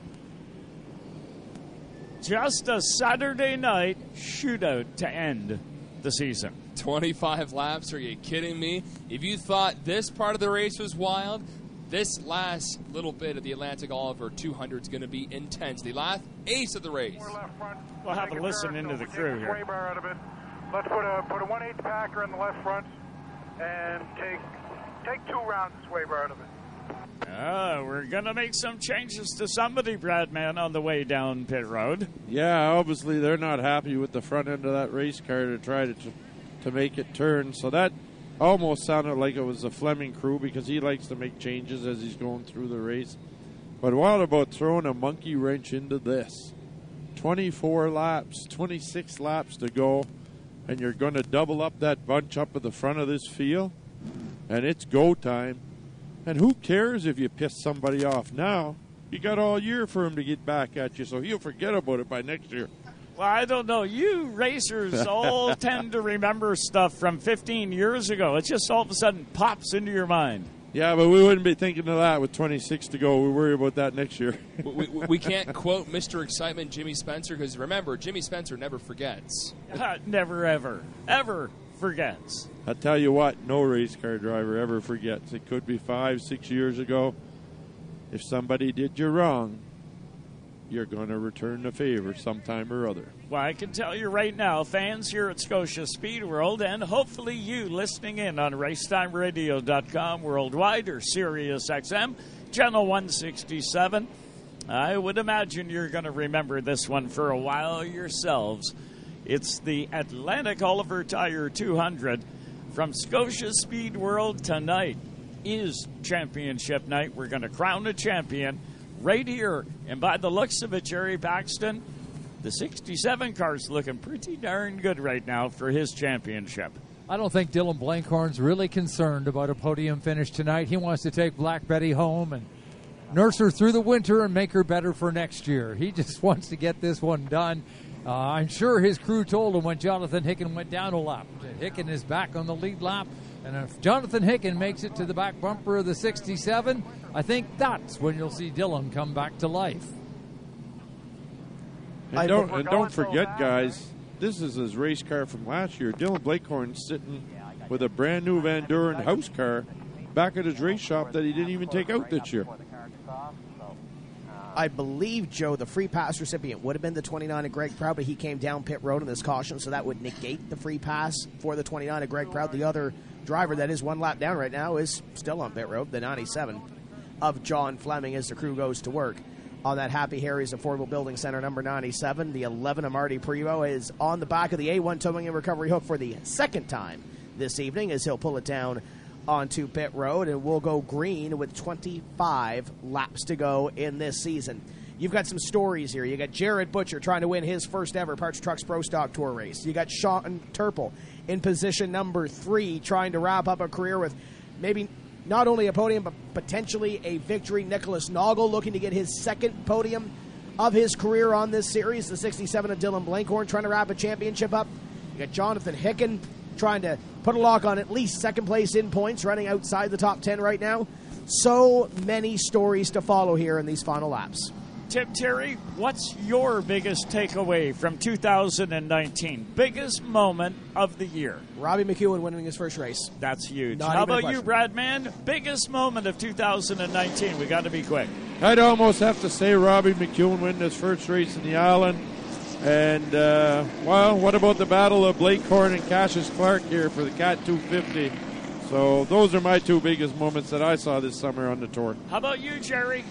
Just a Saturday night shootout to end the season. twenty-five laps, are you kidding me? If you thought this part of the race was wild, this last little bit of the Atlantic Oliver two hundred is going to be intense. The last ace of the race. We'll have a listen into the crew here. Sway bar out of it. Let's put a put a one eighth packer in the left front and take take two rounds of sway bar out of it. Uh, we're going to make some changes to somebody, Bradman, on the way down pit road. Yeah, obviously they're not happy with the front end of that race car to try to to make it turn. So that almost sounded like it was the Fleming crew because he likes to make changes as he's going through the race. But what about throwing a monkey wrench into this? twenty-four laps, twenty-six laps to go, and you're going to double up that bunch up at the front of this field, and it's go time. And who cares if you piss somebody off now? You got all year for him to get back at you, so he'll forget about it by next year. Well, I don't know. You racers all tend to remember stuff from fifteen years ago. It just all of a sudden pops into your mind. Yeah, but we wouldn't be thinking of that with twenty-six to go. We worry about that next year. we, we, we can't quote Mister Excitement Jimmy Spencer because, remember, Jimmy Spencer never forgets. Uh, never, ever, ever forgets. I tell you what, no race car driver ever forgets. It could be five, six years ago. If somebody did you wrong, you're going to return the favor sometime or other. Well, I can tell you right now, fans here at Scotia Speed World, and hopefully you listening in on racetime radio dot com worldwide or Sirius X M, Channel one sixty-seven, I would imagine you're going to remember this one for a while yourselves. It's the Atlantic Oliver Tire two hundred. From Scotia Speed World, tonight is championship night. We're going to crown a champion right here. And by the looks of it, Jerry Paxton, the sixty-seven car's looking pretty darn good right now for his championship. I don't think Dylan Blankhorn's really concerned about a podium finish tonight. He wants to take Black Betty home and nurse her through the winter and make her better for next year. He just wants to get this one done. Uh, I'm sure his crew told him when Jonathan Hicken went down a lap that Hicken is back on the lead lap. And if Jonathan Hicken makes it to the back bumper of the sixty-seven, I think that's when you'll see Dylan come back to life. And don't, and don't forget, guys, this is his race car from last year. Dylan Blankhorn's sitting with a brand new Van Duren house car back at his race shop that he didn't even take out this year. I believe, Joe, the free pass recipient would have been the twenty-nine of Greg Proud, but he came down pit road in this caution, so that would negate the free pass for the twenty-nine of Greg Proud. The other driver that is one lap down right now is still on pit road, the ninety-seven of John Fleming, as the crew goes to work on that Happy Harry's Affordable Building Center number ninety-seven. The eleven of Marty Primo is on the back of the A one towing and recovery hook for the second time this evening as he'll pull it down onto pit road, and we'll go green with twenty-five laps to go in this season. You've got some stories here. You got Jared Butcher trying to win his first ever Parts Trucks Pro Stock Tour race. You got Sean Turple in position number three, trying to wrap up a career with maybe not only a podium, but potentially a victory. Nicholas Noggle looking to get his second podium of his career on this series. The sixty-seven of Dylan Blankhorn trying to wrap a championship up. You got Jonathan Hicken trying to put a lock on at least second place in points, running outside the top ten right now. So many stories to follow here in these final laps. Tim Terry, what's your biggest takeaway from two thousand nineteen? Biggest moment of the year? Robbie McEwen winning his first race. That's huge. Not How even a about you, question. Brad Mann? Biggest moment of two thousand nineteen. We got to be quick. I'd almost have to say Robbie McEwen winning his first race in the Island. And, uh, well, what about the battle of Blake Horn and Cassius Clark here for the Cat two fifty? So those are my two biggest moments that I saw this summer on the tour. How about you, Jerry?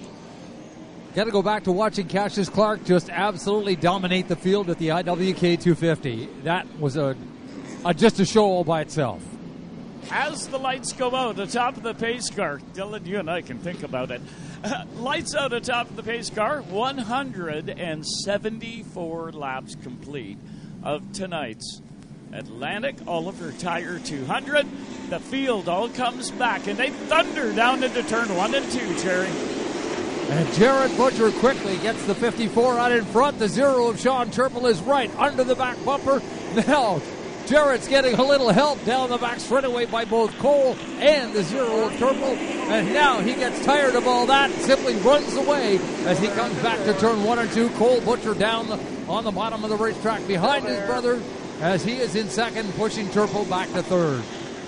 Got to go back to watching Cassius Clark just absolutely dominate the field at the I W K two fifty. That was a, a just a show all by itself. As the lights go out atop of the pace car, Dylan, you and I can think about it. Uh, lights out atop of the pace car, one hundred seventy-four laps complete of tonight's Atlantic Oliver Tire two hundred. The field all comes back, and they thunder down into turn one and two, Jerry. And Jared Butcher quickly gets the fifty-four out in front. The zero of Sean Turple is right under the back bumper. Now, Jared's getting a little help down the back straightaway by both Cole and the zero of Turple. And now he gets tired of all that and simply runs away as he comes back to turn one and two. Cole Butcher down the, on the bottom of the racetrack behind his brother as he is in second, pushing Turple back to third.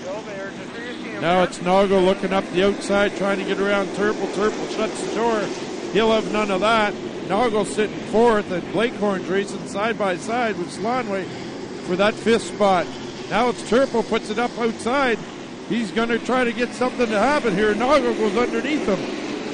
Now it's Noggle looking up the outside, trying to get around Turple. Turple shuts the door. He'll have none of that. Noggle sitting fourth, and Blakehorn's racing side by side with Slonway for that fifth spot. Now it's Turple, puts it up outside. He's going to try to get something to happen here. Noggle goes underneath him.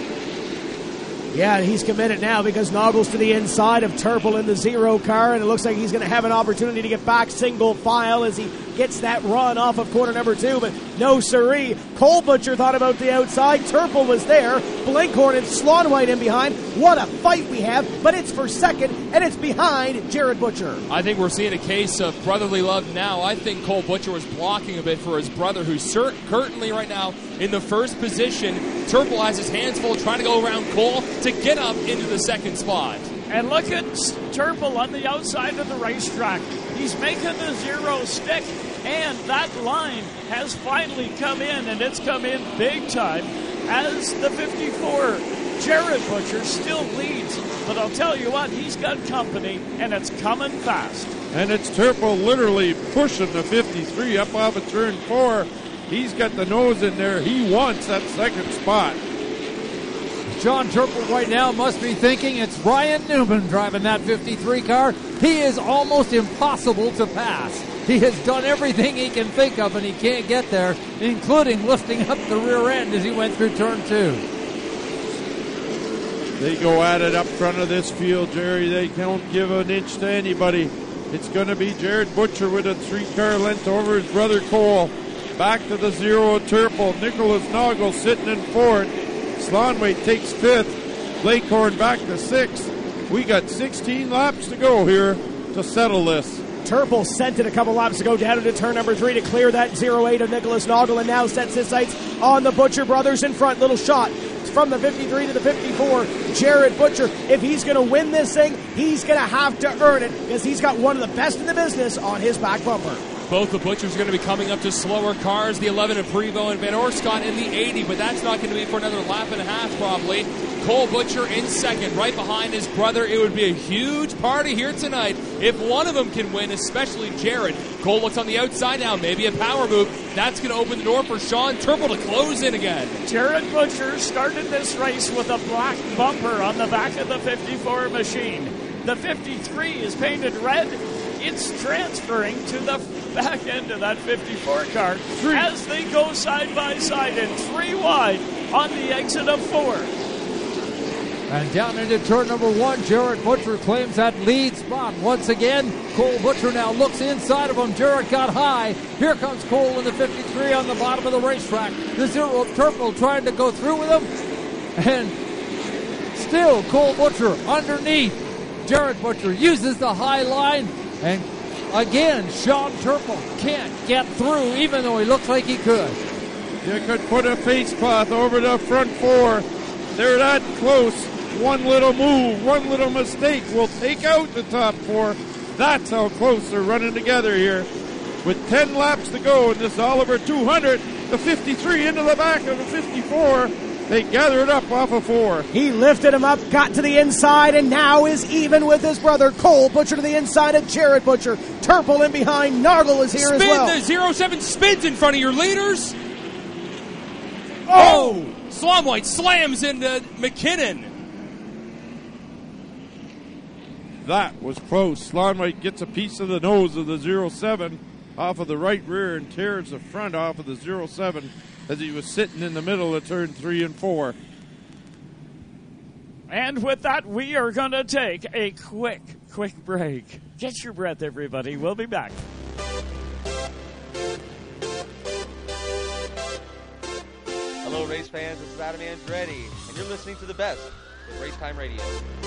Yeah, he's committed now because Noggle's to the inside of Turple in the zero car, and it looks like he's going to have an opportunity to get back single file as he gets that run off of corner number two, but no siree. Cole Butcher thought about the outside. Turple was there. Blankhorn and Slonwhite in behind. What a fight we have, but it's for second, and it's behind Jared Butcher. I think we're seeing a case of brotherly love now. I think Cole Butcher was blocking a bit for his brother, who's cert- currently right now in the first position. Turple has his hands full trying to go around Cole to get up into the second spot. And look at Turple on the outside of the racetrack. He's making the zero stick, and that line has finally come in, and it's come in big time as the fifty-four. Jared Butcher still leads, but I'll tell you what, he's got company, and it's coming fast. And it's Turple literally pushing the fifty-three up off of turn four. He's got the nose in there. He wants that second spot. John Turple right now must be thinking it's Ryan Newman driving that fifty-three car. He is almost impossible to pass. He has done everything he can think of, and he can't get there, including lifting up the rear end as he went through turn two. They go at it up front of this field, Jerry. They don't give an inch to anybody. It's going to be Jared Butcher with a three-car length over his brother Cole. Back to the zero Turple. Nicholas Noggle sitting in fourth. Slonway takes fifth. Blakehorn back to sixth. We got sixteen laps to go here to settle this. Turple sent it a couple laps ago down into turn number three to clear that zero eight of Nicholas Noggle, and now sets his sights on the Butcher brothers in front. Little shot from the fifty-three to the fifty-four. Jared Butcher, if he's going to win this thing, he's going to have to earn it because he's got one of the best in the business on his back bumper. Both the Butchers are going to be coming up to slower cars, the eleven of Prevost and Van Orscott in the eighty, but that's not going to be for another lap and a half probably. Cole Butcher in second, right behind his brother. It would be a huge party here tonight if one of them can win, especially Jared. Cole looks on the outside now, maybe a power move. That's going to open the door for Sean Turple to close in again. Jared Butcher started this race with a black bumper on the back of the fifty-four machine. The fifty-three is painted red. It's transferring to the back end of that fifty-four car three. As they go side by side and three wide on the exit of four. And down into turn number one, Jared Butcher claims that lead spot. Once again, Cole Butcher now looks inside of him. Jared got high. Here comes Cole in the fifty-three on the bottom of the racetrack. The zero of Turple trying to go through with him. And still Cole Butcher underneath. Jared Butcher uses the high line. And again, Sean Turple can't get through, even though he looks like he could. You could put a face cloth over the front four. They're that close. One little move, one little mistake will take out the top four. That's how close they're running together here. With ten laps to go in this Oliver two hundred, the fifty-three into the back of the fifty-four. They gather it up off of four. He lifted him up, got to the inside, and now is even with his brother. Cole Butcher to the inside of Jared Butcher. Turple in behind. Nargle is here Spin, as well. The zero seven spins in front of your leaders. Oh! Slomwhite slams into McKinnon. That was close. Slonwhite gets a piece of the nose of the zero seven off of the right rear and tears the front off of the zero seven as he was sitting in the middle of turn three and four. And with that, we are going to take a quick, quick break. Get your breath, everybody. We'll be back. Hello, race fans. This is Adam Andretti, and you're listening to the best with Race Time Radio.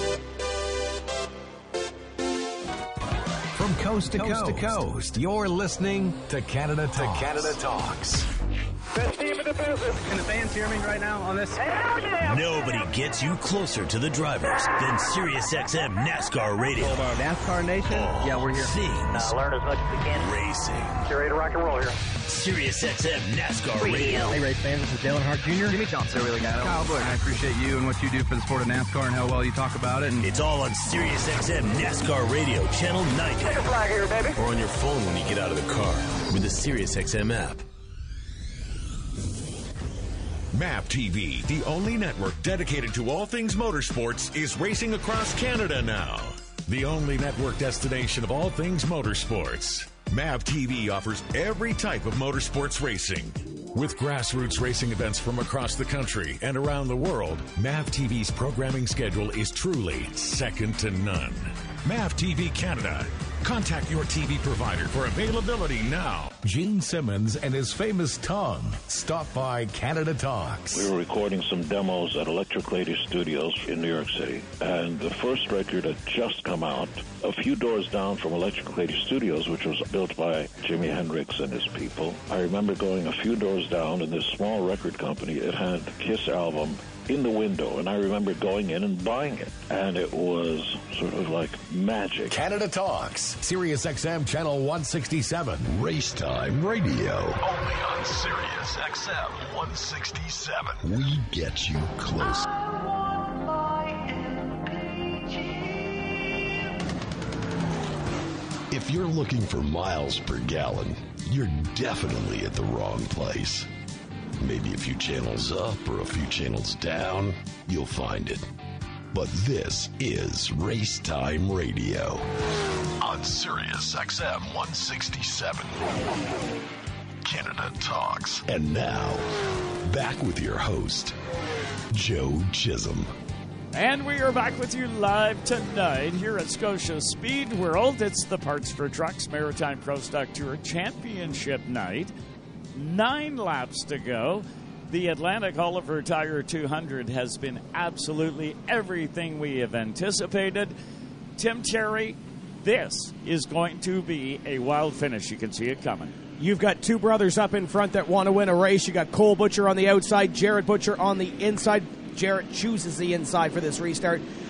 From coast to coast, coast to coast, you're listening to Canada Talks. To Canada Talks. Best team in the business. Can the fans hear me right now on this? Nobody gets you closer to the drivers than SiriusXM NASCAR Radio. NASCAR Nation? All yeah, we're here. Things uh, learn as much as we can. Racing. Get ready to rock and roll here. SiriusXM NASCAR Radio. Hey, race fans, this is Dale Earnhardt Junior Jimmy Johnson. Really got it. Kyle Busch. I appreciate you and what you do for the sport of NASCAR and how well you talk about it. And it's all on SiriusXM NASCAR Radio, Channel ninety. Take a flag here, baby. Or on your phone when you get out of the car with the SiriusXM app. M A P T V, the only network dedicated to all things motorsports, is racing across Canada now. The only network destination of all things motorsports. M A P T V offers every type of motorsports racing. With grassroots racing events from across the country and around the world, M A P T V's programming schedule is truly second to none. M A P T V Canada. Contact your T V provider for availability now. Gene Simmons and his famous tongue stop by Canada Talks. We were recording some demos at Electric Lady Studios in New York City, and the first record had just come out a few doors down from Electric Lady Studios, which was built by Jimi Hendrix and his people. I remember going a few doors down in this small record company. It had the Kiss album in the window, and I remember going in and buying it, and it was sort of like magic. Canada Talks, SiriusXM Channel one sixty-seven, Race Time Radio. Only on SiriusXM one sixty-seven. We get you close. If you're looking for miles per gallon, you're definitely at the wrong place. Maybe a few channels up or a few channels down, you'll find it. But this is Race Time Radio on SiriusXM one sixty-seven. Canada Talks. And now, back with your host, Joe Chisholm. And we are back with you live tonight here at Scotia Speed World. It's the Parts for Trucks Maritime Pro Stock Tour Championship night. Nine laps to go. The Atlantic Oliver Tire two hundred has been absolutely everything we have anticipated. Tim Terry, this is going to be a wild finish. You can see it coming. You've got two brothers up in front that want to win a race. You got Cole Butcher on the outside, Jared Butcher on the inside. Jared chooses the inside for this restart.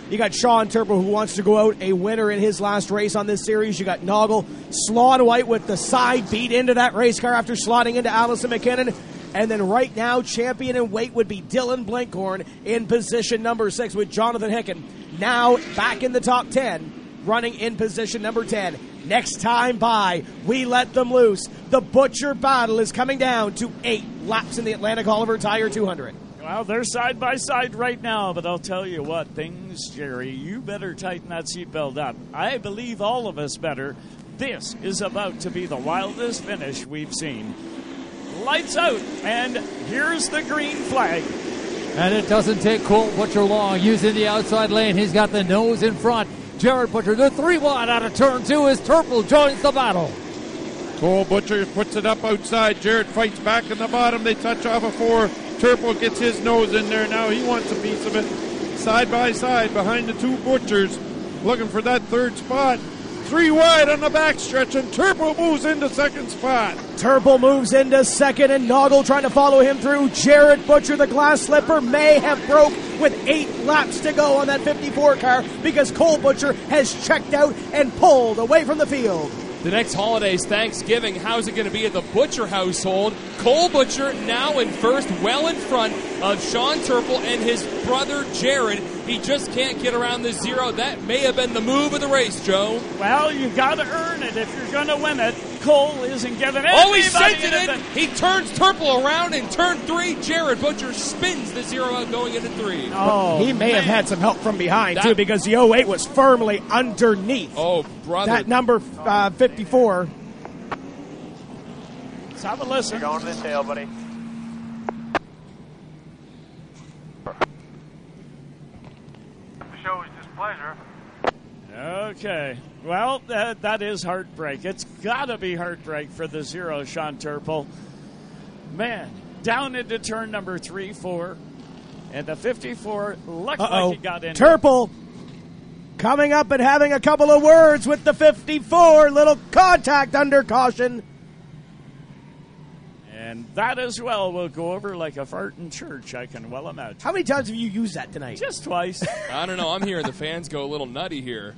You got Sean Turpel, who wants to go out a winner in his last race on this series. You got Noggle, Slon White with the side beat into that race car after slotting into Allison McKinnon. And then right now, champion in weight would be Dylan Blenkhorn in position number six with Jonathan Hicken. Now back in the top ten, running in position number ten. Next time by, we let them loose. The Butcher battle is coming down to eight laps in the Atlantic Oliver Tire two hundred. Well, they're side by side right now, but I'll tell you what, things, Jerry, you better tighten that seatbelt up. I believe all of us better. This is about to be the wildest finish we've seen. Lights out, and here's the green flag. And it doesn't take Cole Butcher long. Using the outside lane, he's got the nose in front. Jared Butcher, the three wide out of turn two as Turpel joins the battle. Cole Butcher puts it up outside. Jared fights back in the bottom. They touch off a four. Turpel gets his nose in there now. He wants a piece of it. Side by side behind the two Butchers. Looking for that third spot. Three wide on the backstretch, and Turpel moves into second spot. Turpel moves into second, and Noggle trying to follow him through. Jared Butcher, the glass slipper, may have broke with eight laps to go on that fifty-four car because Cole Butcher has checked out and pulled away from the field. The next holiday's Thanksgiving. How's it going to be at the Butcher household? Cole Butcher now in first, well in front of Sean Turpel and his brother Jared. He just can't get around the zero. That may have been the move of the race, Joe. Well, you got to earn it if you're going to win it. Cole isn't giving it. Oh, he sent it in. He turns Turpel around in turn three. Jared Butcher spins the zero out going into three. Oh, he may man. have had some help from behind, that, too, because the oh eight was firmly underneath. Oh, brother. That number uh, fifty-four. Let's have a listen. You're going to the tail, buddy. Shows displeasure. Okay. Well, that, that is heartbreak. It's got to be heartbreak for the zero, Sean Turpel. Man, down into turn number three, four. And the fifty-four looked Uh-oh. like he got in. Turpel coming up and having a couple of words with the fifty-four. Little contact under caution. And that as well will go over like a fart in church, I can well imagine. How many times have you used that tonight? Just twice. I don't know. I'm hearing the fans go a little nutty here.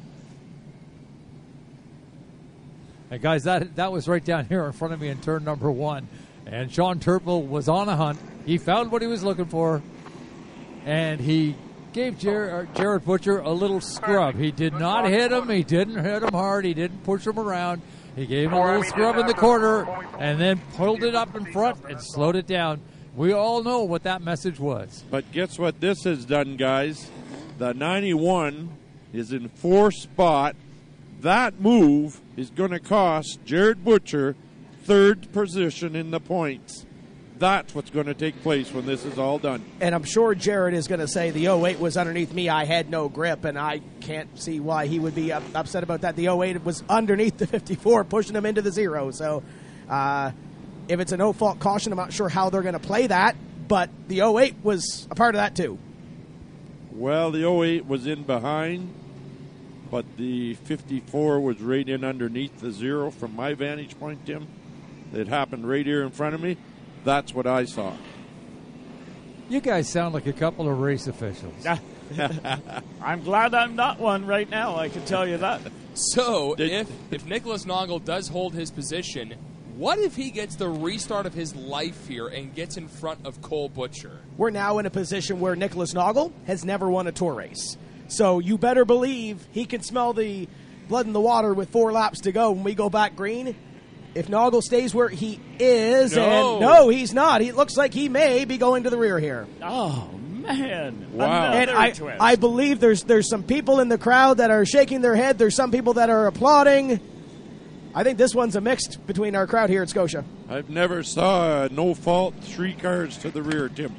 Hey, guys, that that was right down here in front of me in turn number one. And Sean Turpel was on a hunt. He found what he was looking for. And he gave Jer- Jared Butcher a little scrub. He did not hit him. He didn't hit him hard. He didn't push him around. He gave him a little scrub in the corner and then pulled it up in front and slowed it down. We all know what that message was. But guess what this has done, guys? The ninety-one is in fourth spot. That move is going to cost Jared Butcher third position in the points. That's what's going to take place when this is all done. And I'm sure Jared is going to say the oh eight was underneath me. I had no grip, and I can't see why he would be up, upset about that. The oh eight was underneath the fifty-four, pushing him into the zero. So uh, if it's a no-fault caution, I'm not sure how they're going to play that, but the oh eight was a part of that too. Well, the oh eight was in behind, but the fifty-four was right in underneath the zero from my vantage point, Tim. It happened right here in front of me. That's what I saw. You guys sound like a couple of race officials. I'm glad I'm not one right now, I can tell you that. So, if, if Nicholas Noggle does hold his position, what if he gets the restart of his life here and gets in front of Cole Butcher? We're now in a position where Nicholas Noggle has never won a tour race. So you better believe he can smell the blood in the water with four laps to go when we go back green. If Noggle stays where he is, no. and no, he's not. He looks like he may be going to the rear here. Oh, man. Wow. And I, I believe there's there's some people in the crowd that are shaking their head. There's some people that are applauding. I think this one's a mixed between our crowd here at Scotia. I've never saw a no-fault three cars to the rear, Tim.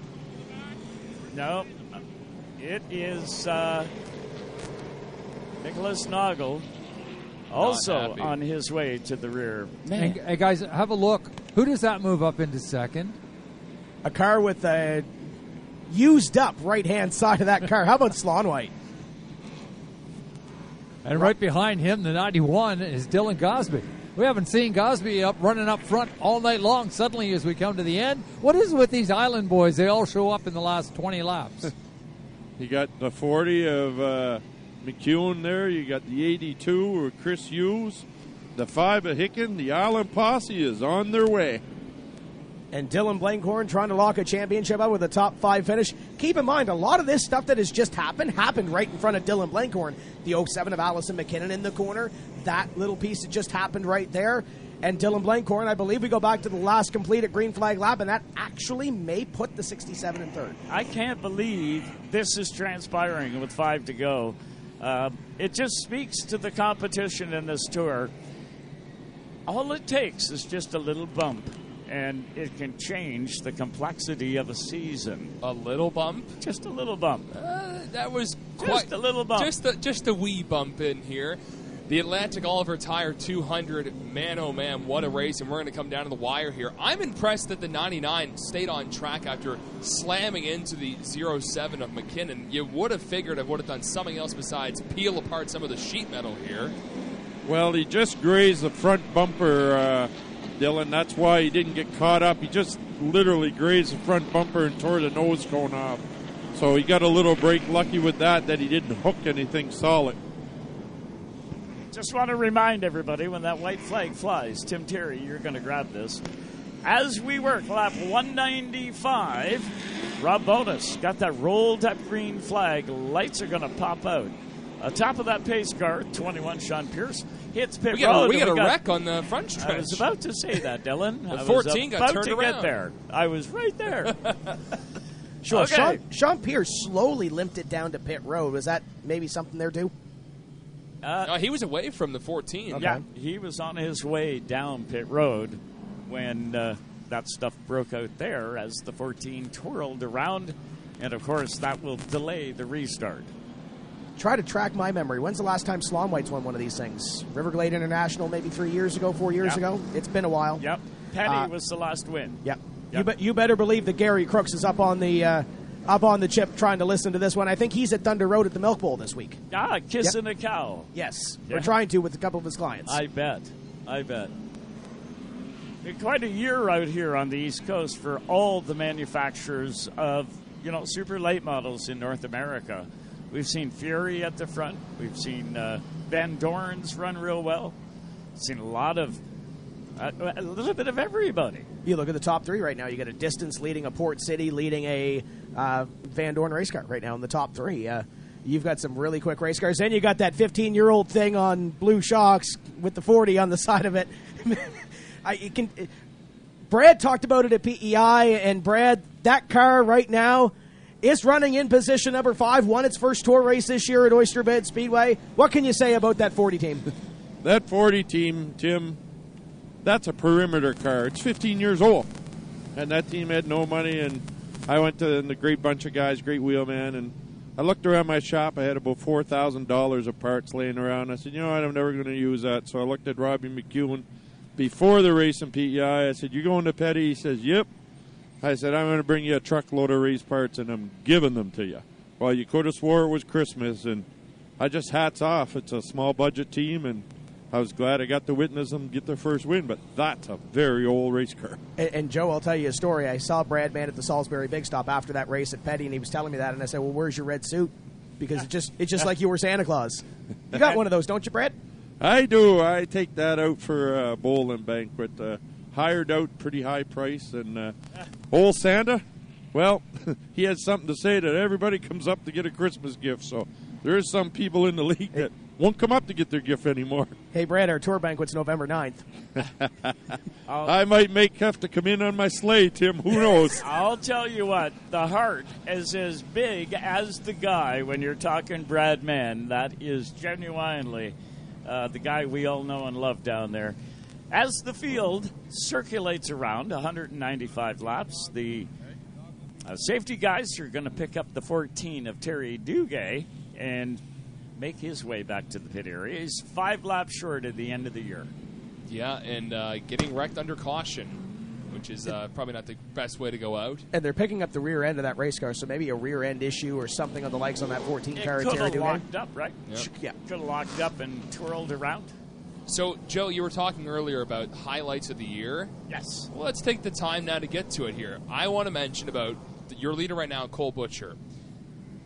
No. It is uh, Nicholas Noggle. Also on his way to the rear. Man. Hey, guys, have a look. Who does that move up into second? A car with a used up right-hand side of that car. How about Slon White? And right behind him, the ninety-one, is Dylan Gosby. We haven't seen Gosby up running up front all night long. Suddenly, as we come to the end, what is it with these Island boys? They all show up in the last twenty laps. You got the forty of uh, McEwen there. You got the eighty-two of Chris Hughes. The five of Hicken. The Island Posse is on their way. And Dylan Blankhorn trying to lock a championship out with a top five finish. Keep in mind, a lot of this stuff that has just happened happened right in front of Dylan Blankhorn. The oh seven of Allison McKinnon in the corner. That little piece that just happened right there. And Dylan Blankhorn, I believe we go back to the last completed green flag lap, and that actually may put the sixty-seven in third. I can't believe this is transpiring with five to go. Uh, it just speaks to the competition in this tour. All it takes is just a little bump, and it can change the complexity of a season. A little bump? Just a little bump. Uh, that was just quite a little bump. Just a, just a wee bump in here. The Atlantic Oliver Tire two hundred, man, oh man, what a race, and we're going to come down to the wire here. I'm impressed that the ninety-nine stayed on track after slamming into the oh seven of McKinnon. You would have figured it would have done something else besides peel apart some of the sheet metal here. Well, he just grazed the front bumper, uh, Dylan. That's why he didn't get caught up. He just literally grazed the front bumper and tore the nose cone off. So he got a little break. Lucky with that, that he didn't hook anything solid. Just want to remind everybody, when that white flag flies, Tim Terry, you're going to grab this. As we work lap one ninety-five, Rob Bonus got that rolled up green flag. Lights are going to pop out. Uh, top of that pace car, twenty-one, Sean Pierce, hits pit we got road. A, we got we a got, wreck on the front stretch. I was about to say that, Dylan. The I fourteen was got about turned to around. get there. I was right there. Sure. Okay. Sean, Sean Pierce slowly limped it down to pit road. Was that maybe something there, too? Uh, no, he was away from the fourteen. Okay. Yeah, he was on his way down pit road when uh, that stuff broke out there as the fourteen twirled around. And, of course, that will delay the restart. Try to track my memory. When's the last time Slom Whites won one of these things? Riverglade International maybe three years ago, four years yep. ago? It's been a while. Yep. Penny uh, was the last win. Yep. yep. You, be, you better believe that Gary Crooks is up on the uh, up on the chip trying to listen to this one. I think he's at Thunder Road at the Milk Bowl this week. Ah, kissing yep. a cow. Yes. Yeah. We're trying to with a couple of his clients. I bet. I bet. Quite a year out here on the East Coast for all the manufacturers of, you know, super late models in North America. We've seen Fury at the front. We've seen uh, Van Dorn's run real well. We've seen a lot of, uh, a little bit of everybody. You look at the top three right now. You got a Distance leading a Port City, leading a uh, Van Dorn race car right now in the top three. Uh, you've got some really quick race cars. Then you got that fifteen-year-old thing on blue shocks with the forty on the side of it. I, it can, it, Brad talked about it at P E I, and Brad, that car right now is running in position number five, won its first tour race this year at Oyster Bed Speedway. What can you say about that forty team? That forty team, Tim, that's a perimeter car. It's fifteen years old. And that team had no money, and I went to and the great bunch of guys, great wheelman, and I looked around my shop. I had about four thousand dollars of parts laying around. I said, you know what, I'm never going to use that. So I looked at Robbie McEwen before the race in P E I. I said, you going to Petty? He says, yep. I said, I'm going to bring you a truckload of race parts, and I'm giving them to you. Well, you could have swore it was Christmas, and I just hats off. It's a small budget team, and I was glad I got to witness them get their first win, but that's a very old race car. And, and Joe, I'll tell you a story. I saw Brad Mann at the Salisbury Big Stop after that race at Petty, and he was telling me that, and I said, well, where's your red suit? Because it just it's just like you were Santa Claus. You got one of those, don't you, Brad? I do. I take that out for a bowling banquet. Uh, hired out, pretty high price. And uh, old Santa, well, he has something to say that everybody comes up to get a Christmas gift. So there is some people in the league that won't come up to get their gift anymore. Hey, Brad, our tour banquet's November ninth. I might make have to come in on my sleigh, Tim. Who knows? I'll tell you what, the heart is as big as the guy when you're talking Brad Mann. That is genuinely uh, the guy we all know and love down there. As the field circulates around one hundred ninety-five laps, the uh, safety guys are going to pick up the fourteen of Terry Duguay and make his way back to the pit area. He's five laps short at the end of the year. Yeah, and uh, getting wrecked under caution, which is uh, probably not the best way to go out. And they're picking up the rear end of that race car, so maybe a rear end issue or something of the likes on that fourteen it car. It could Terry have Duguay. locked up, right? Yep. Yeah. Could have locked up and twirled around. So, Joe, you were talking earlier about highlights of the year. Yes. Well, let's take the time now to get to it here. I want to mention about your leader right now, Cole Butcher.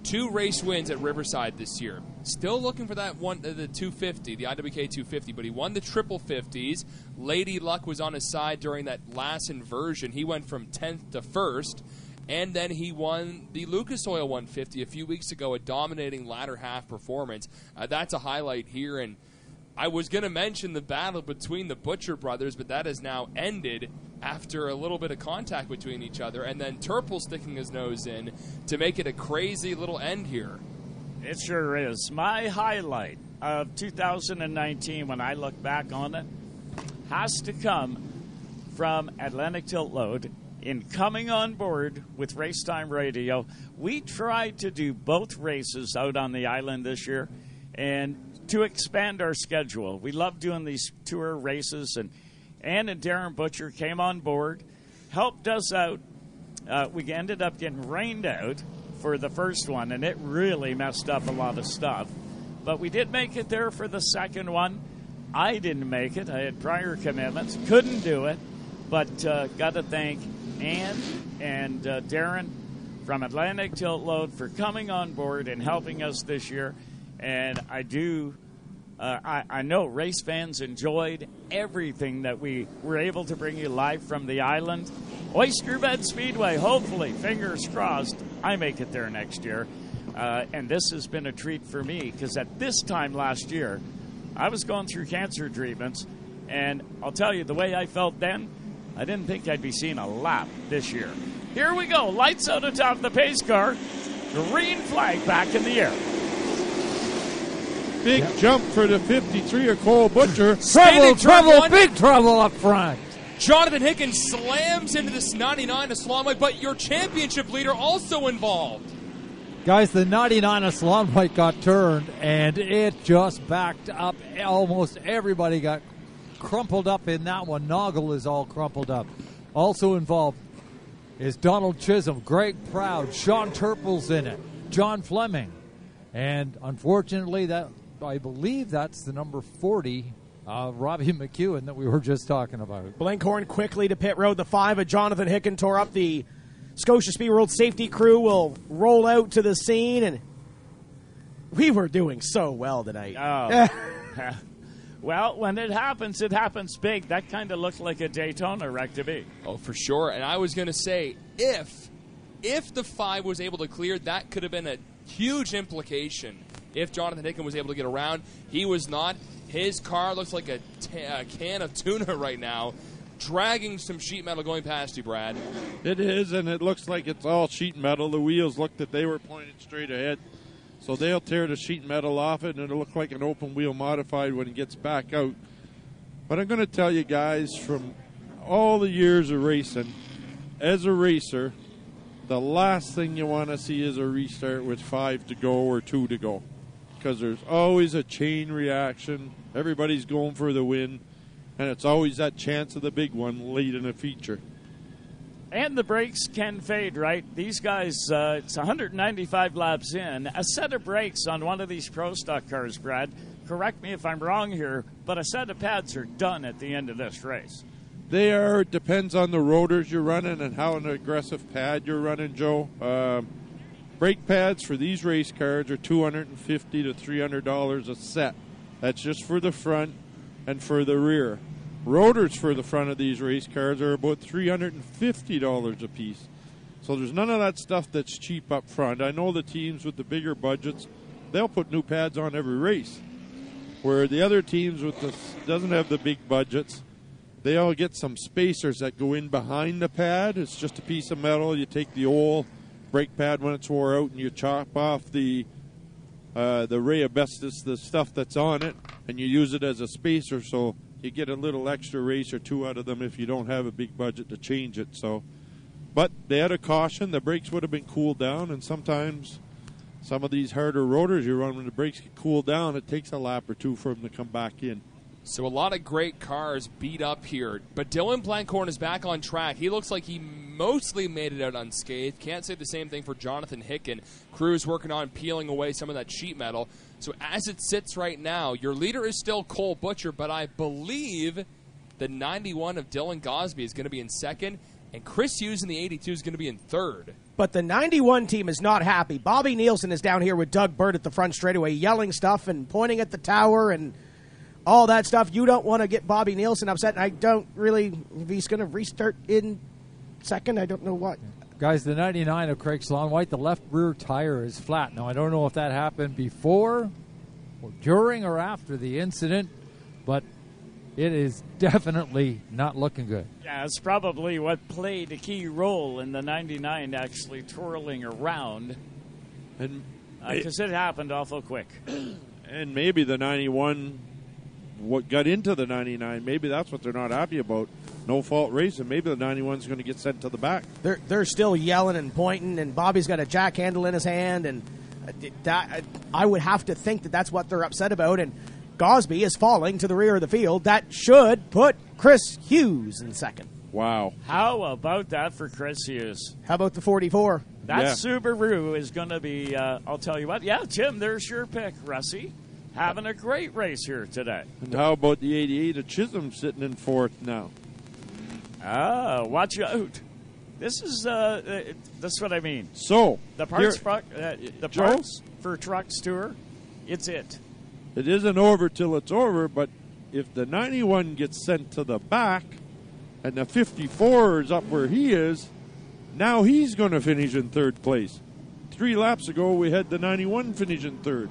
Two race wins at Riverside this year. Still looking for that one, uh, the two fifty, the I W K two fifty, but he won the triple fifties. Lady Luck was on his side during that last inversion. He went from tenth to first, and then he won the Lucas Oil one fifty a few weeks ago, a dominating latter half performance. Uh, that's a highlight here, and I was going to mention the battle between the Butcher brothers, but that has now ended after a little bit of contact between each other, and then Turple sticking his nose in to make it a crazy little end here. It sure is. My highlight of two thousand nineteen, when I look back on it, has to come from Atlantic Tilt Load. In coming on board with Racetime Radio, we tried to do both races out on the island this year, and to expand our schedule. We love doing these tour races, and Ann and Darren Butcher came on board, helped us out. Uh, we ended up getting rained out for the first one, and it really messed up a lot of stuff. But we did make it there for the second one. I didn't make it. I had prior commitments. Couldn't do it. But uh, got to thank Ann and uh, Darren from Atlantic Tilt Load for coming on board and helping us this year. And I do... Uh, I, I know race fans enjoyed everything that we were able to bring you live from the island. Oyster Bed Speedway, hopefully, fingers crossed, I make it there next year. Uh, and this has been a treat for me because at this time last year, I was going through cancer treatments. And I'll tell you, the way I felt then, I didn't think I'd be seeing a lap this year. Here we go. Lights out atop the pace car. Green flag back in the air. Big yep. jump for the fifty-three of Cole Butcher. Trouble, trouble, big trouble up front. Jonathan Hickens slams into this ninety-nine of Salon but your championship leader also involved. Guys, the ninety-nine of Salon got turned, and it just backed up. Almost everybody got crumpled up in that one. Noggle is all crumpled up. Also involved is Donald Chisholm, Greg Proud, Sean Turple's in it, John Fleming. And unfortunately, that I believe that's the number forty, uh, Robbie McEwen, that we were just talking about. Blenkhorn quickly to pit road. The five of Jonathan Hicken tore up. The Scotia Speed World safety crew will roll out to the scene, and we were doing so well tonight. Oh. Well, when it happens, it happens big. That kind of looked like a Daytona wreck to me. Oh, for sure. And I was going to say, if if the five was able to clear, that could have been a huge implication. If Jonathan Hicken was able to get around, he was not. His car looks like a, t- a can of tuna right now, dragging some sheet metal going past you, Brad. It is, and it looks like it's all sheet metal. The wheels looked that they were pointed straight ahead. So they'll tear the sheet metal off it, and it'll look like an open wheel modified when it gets back out. But I'm going to tell you guys, from all the years of racing, as a racer, the last thing you want to see is a restart with five to go or two to go. Because there's always a chain reaction. Everybody's going for the win. And it's always that chance of the big one late in a feature. And the brakes can fade, right? These guys, uh, it's one hundred ninety-five laps in. A set of brakes on one of these Pro Stock cars, Brad, correct me if I'm wrong here, but a set of pads are done at the end of this race. They are. It depends on the rotors you're running and how an aggressive pad you're running, Joe. Um, brake pads for these race cars are two hundred fifty dollars to three hundred dollars a set. That's just for the front and for the rear. Rotors for the front of these race cars are about three hundred fifty dollars a piece. So there's none of that stuff that's cheap up front. I know the teams with the bigger budgets, they'll put new pads on every race. Where the other teams with the doesn't have the big budgets, they all get some spacers that go in behind the pad. It's just a piece of metal. You take the old brake pad when it's wore out and you chop off the uh, the ray asbestos, the stuff that's on it, and you use it as a spacer, so you get a little extra race or two out of them if you don't have a big budget to change it. So, but they had a caution. The brakes would have been cooled down, and sometimes some of these harder rotors you run when the brakes get cooled down, it takes a lap or two for them to come back in. So a lot of great cars beat up here. But Dylan Blankhorn is back on track. He looks like he mostly made it out unscathed. Can't say the same thing for Jonathan Hicken. Crew's working on peeling away some of that sheet metal. So as it sits right now, your leader is still Cole Butcher, but I believe the ninety-one of Dylan Gosby is going to be in second. and Chris Hughes in the eighty-two is going to be in third. But the ninety-one team is not happy. Bobby Nielsen is down here with Doug Bird at the front straightaway, yelling stuff and pointing at the tower and all that stuff. You don't want to get Bobby Nielsen upset. And I don't really, if he's going to restart in second, I don't know what. Guys, the ninety-nine of Craig Sloan-White, the left rear tire is flat. Now, I don't know if that happened before, or during, or after the incident, but it is definitely not looking good. Yeah, it's probably what played a key role in the ninety-nine actually twirling around. And Because uh, it happened awful quick. And maybe the ninety-one, what got into the ninety-nine, maybe that's what they're not happy about. No fault racing. Maybe the ninety-one's going to get sent to the back. They're they're still yelling and pointing, and Bobby's got a jack handle in his hand, and that I would have to think that that's what they're upset about. And Gosby is falling to the rear of the field. That should put Chris Hughes in second. Wow. How about that for Chris Hughes? How about the forty-four? That Yeah. Subaru is going to be, uh, I'll tell you what. Yeah, Jim, there's your pick, Russie. Having a great race here today. And how about the eighty-eight of Chisholm sitting in fourth now? Ah, watch out. This is, uh, uh, this is what I mean. So, The parts, here- truck, uh, the Joe? parts for trucks tour, it's it. It isn't over till it's over, but if the ninety-one gets sent to the back and the fifty-four is up where he is, now he's going to finish in third place. Three laps ago, we had the ninety-one finish in third.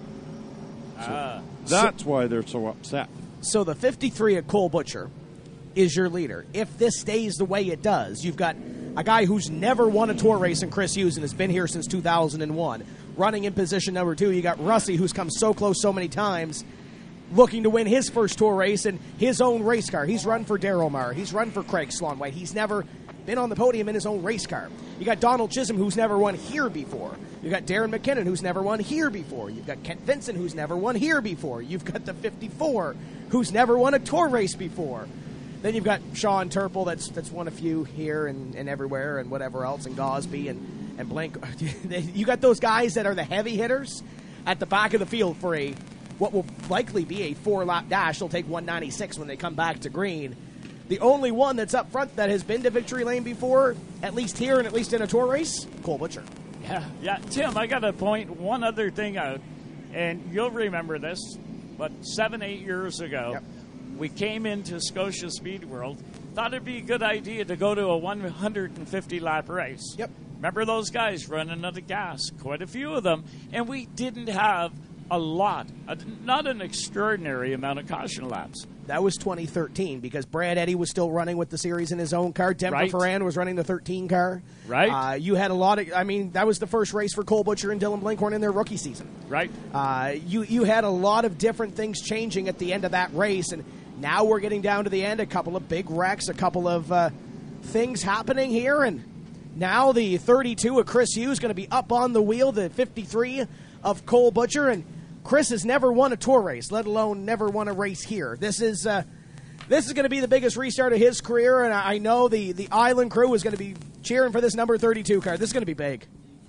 So Ah. that's why they're so upset. So the fifty-three of Cole Butcher is your leader. If this stays the way it does, you've got a guy who's never won a tour race in Chris Hughes and has been here since two thousand one. Running in position number two, you got Russie, who's come so close so many times, looking to win his first tour race in his own race car. He's run for Darryl Maher. He's run for Craig Sloan-White. He's never been on the podium in his own race car. You got Donald Chisholm, who's never won here before. You got Darren McKinnon, who's never won here before. You've got Kent Vincent, who's never won here before. You've got the fifty-four, who's never won a tour race before. Then you've got Sean Turple, that's that's won a few here and, and everywhere and whatever else, and Gosby and, and Blank. You got those guys that are the heavy hitters at the back of the field for a what will likely be a four-lap dash. They'll take one ninety-six when they come back to green. The only one that's up front that has been to victory lane before, at least here and at least in a tour race, Cole Butcher. Yeah, yeah. Tim, I got to point one other thing out, and you'll remember this, but seven, eight years ago, Yep. we came into Scotia Speed World, thought it'd be a good idea to go to a one hundred fifty lap race. Yep. Remember those guys running out of gas? Quite a few of them. And we didn't have a lot, a, not an extraordinary amount of caution laps. That was twenty thirteen because Brad Eddy was still running with the series in his own car. Denver Right. Ferran was running the thirteen car. Right. Uh, you had a lot of, I mean, that was the first race for Cole Butcher and Dylan Blinkhorn in their rookie season. Right. Uh, you, you had a lot of different things changing at the end of that race, and now we're getting down to the end. A couple of big wrecks, a couple of uh, things happening here, and now the thirty-two of Chris Hughes going to be up on the wheel, the fifty-three of Cole Butcher, and Chris has never won a tour race, let alone never won a race here. This is uh, this is going to be the biggest restart of his career, and I know the, the Island crew is going to be cheering for this number thirty-two car. This is going to be big.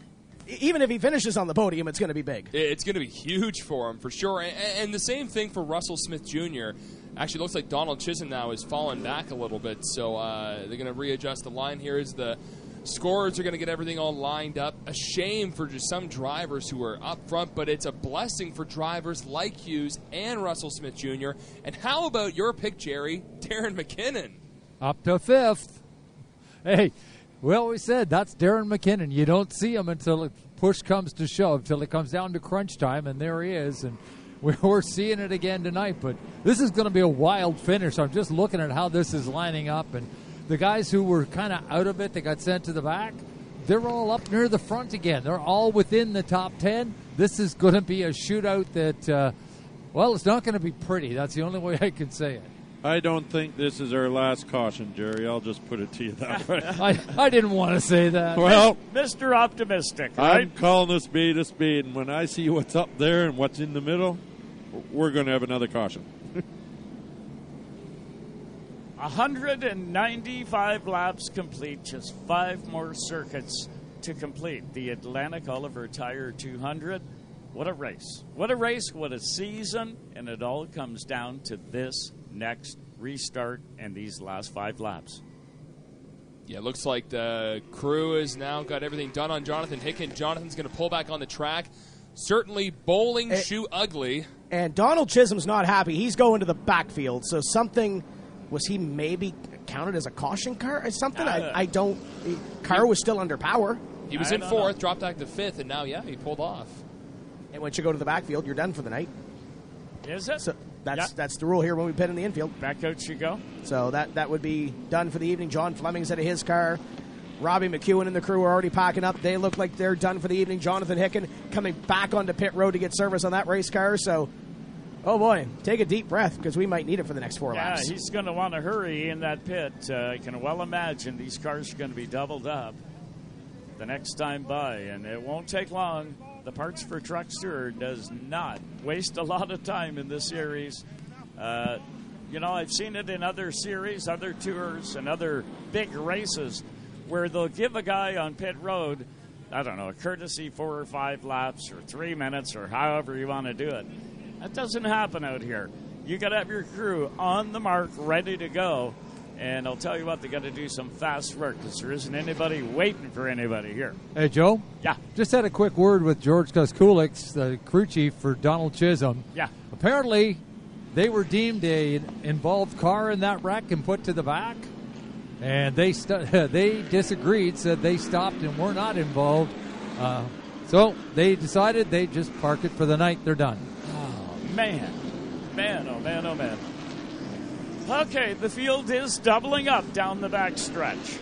E- Even if he finishes on the podium, it's going to be big. It's going to be huge for him, for sure. And, and the same thing for Russell Smith Junior Actually, looks like Donald Chisholm now is falling back a little bit, so uh, they're going to readjust the line here as the scorers are going to get everything all lined up. A shame for just some drivers who are up front, but it's a blessing for drivers like Hughes and Russell Smith Junior And how about your pick, Jerry, Darren McKinnon? Up to fifth. Hey, we always said that's Darren McKinnon. You don't see him until it push comes to shove, till it comes down to crunch time, and there he is. And we're seeing it again tonight. But this is going to be a wild finish. I'm just looking at how this is lining up, and the guys who were kind of out of it, that got sent to the back, they're all up near the front again. They're all within the top ten. This is going to be a shootout that, uh, well, it's not going to be pretty. That's the only way I can say it. I don't think this is our last caution, Jerry. I'll just put it to you that way. I, I didn't want to say that. Well, Mister Optimistic, right? I'm calling a spade a spade, and when I see what's up there and what's in the middle, we're going to have another caution. one hundred ninety-five laps complete, just five more circuits to complete the Atlantic Oliver Tire two hundred. What a race. What a race, what a season, and it all comes down to this next restart and these last five laps. Yeah, it looks like the crew has now got everything done on Jonathan Hicken. Jonathan's going to pull back on the track. Certainly bowling It- shoe ugly. And Donald Chisholm's not happy. He's going to the backfield. So something, was he maybe counted as a caution car or something? Uh, I, I don't. The car was still under power. He was I in don't fourth, know. dropped back to fifth, and now, yeah, he pulled off. And once you go to the backfield, you're done for the night. Is it? So that's Yeah. that's the rule here when we pit in the infield. Back out you go. So that that would be done for the evening. John Fleming's out of his car. Robbie McEwen and the crew are already packing up. They look like they're done for the evening. Jonathan Hicken coming back onto pit road to get service on that race car. So, oh boy, take a deep breath because we might need it for the next four Yeah, laps. he's going to want to hurry in that pit. Uh, I can well imagine these cars are going to be doubled up the next time by, and it won't take long. The Parts for Truckster does not waste a lot of time in this series. Uh, you know, I've seen it in other series, other tours, and other big races where they'll give a guy on pit road, I don't know, a courtesy four or five laps or three minutes or however you want to do it. That doesn't happen out here. You got to have your crew on the mark, ready to go. And I'll tell you what, they got to do some fast work because there isn't anybody waiting for anybody here. Hey, Joe? Yeah. Just had a quick word with George Kuskulix, the crew chief for Donald Chisholm. Yeah. Apparently, they were deemed a involved car in that wreck and put to the back. And they st- they disagreed, said they stopped and were not involved. Uh, so they decided they'd just park it for the night. They're done. Oh, man. Man, oh, man, oh, man. Okay, the field is doubling up down the back stretch.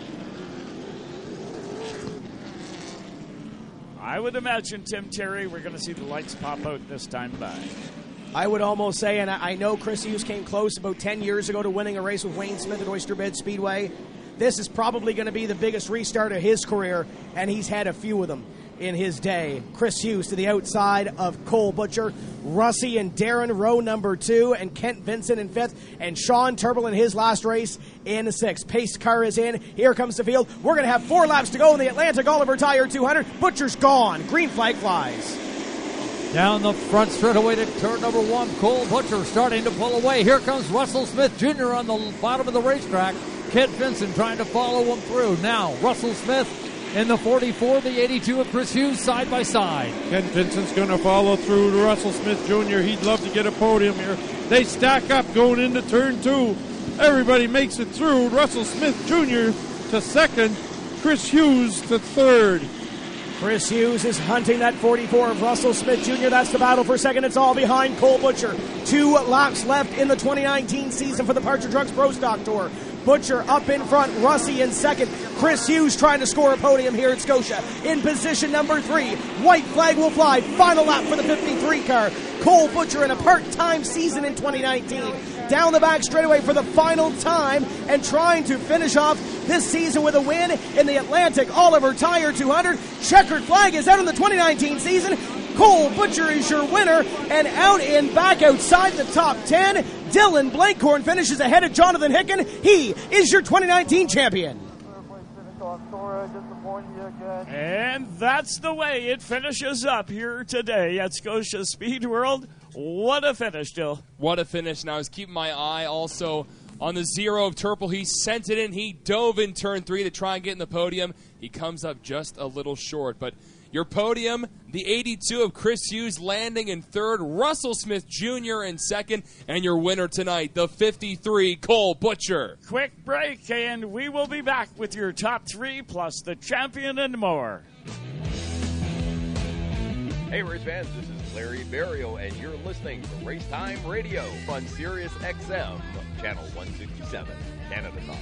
I would imagine, Tim Terry, we're going to see the lights pop out this time by. I would almost say, and I I know Chris Hughes came close about ten years ago to winning a race with Wayne Smith at Oyster Bed Speedway. This is probably going to be the biggest restart of his career, and he's had a few of them in his day. Chris Hughes to the outside of Cole Butcher, Russie and Darren row number two, and Kent Vincent in fifth, and Sean Turble in his last race in sixth. Pace car is in. Here comes the field. We're going to have four laps to go in the Atlantic Oliver Tire two hundred. Butcher's gone. Green flag flies. Down the front straightaway to turn number one. Cole Butcher starting to pull away. Here comes Russell Smith Junior on the bottom of the racetrack. Kent Vincent trying to follow him through. Now Russell Smith in the forty-four, the eighty-two of Chris Hughes side by side. Kent Vincent's going to follow through to Russell Smith Junior He'd love to get a podium here. They stack up going into turn two. Everybody makes it through. Russell Smith Junior to second. Chris Hughes to third. Chris Hughes is hunting that forty-four of Russell Smith Junior That's the battle for second. It's all behind Cole Butcher. Two laps left in the twenty nineteen season for the Parts for Trucks Pro Stock Tour. Butcher up in front, Russie in second. Chris Hughes trying to score a podium here at Scotia. In position number three, white flag will fly. Final lap for the fifty-three car. Cole Butcher in a part-time season in twenty nineteen. Down the back straightaway for the final time and trying to finish off this season with a win in the Atlantic Oliver Tire two hundred. Checkered flag is out in the twenty nineteen season. Cole Butcher is your winner, and out in back outside the top ten, Dylan Blankhorn finishes ahead of Jonathan Hicken. He is your twenty nineteen champion. And that's the way it finishes up here today at Scotia Speed World. What a finish, Dill. What a finish. Now I was keeping my eye also on the zero of Turple. He sent it in. He dove in turn three to try and get in the podium. He comes up just a little short. But your podium, the eighty-two of Chris Hughes landing in third, Russell Smith Junior in second, and your winner tonight, the fifty-three, Cole Butcher. Quick break, and we will be back with your top three plus the champion and more. Hey, race fans, this is Larry Barrio, and you're listening to Race Time Radio on Sirius X M, channel one sixty-seven, Canada Talk.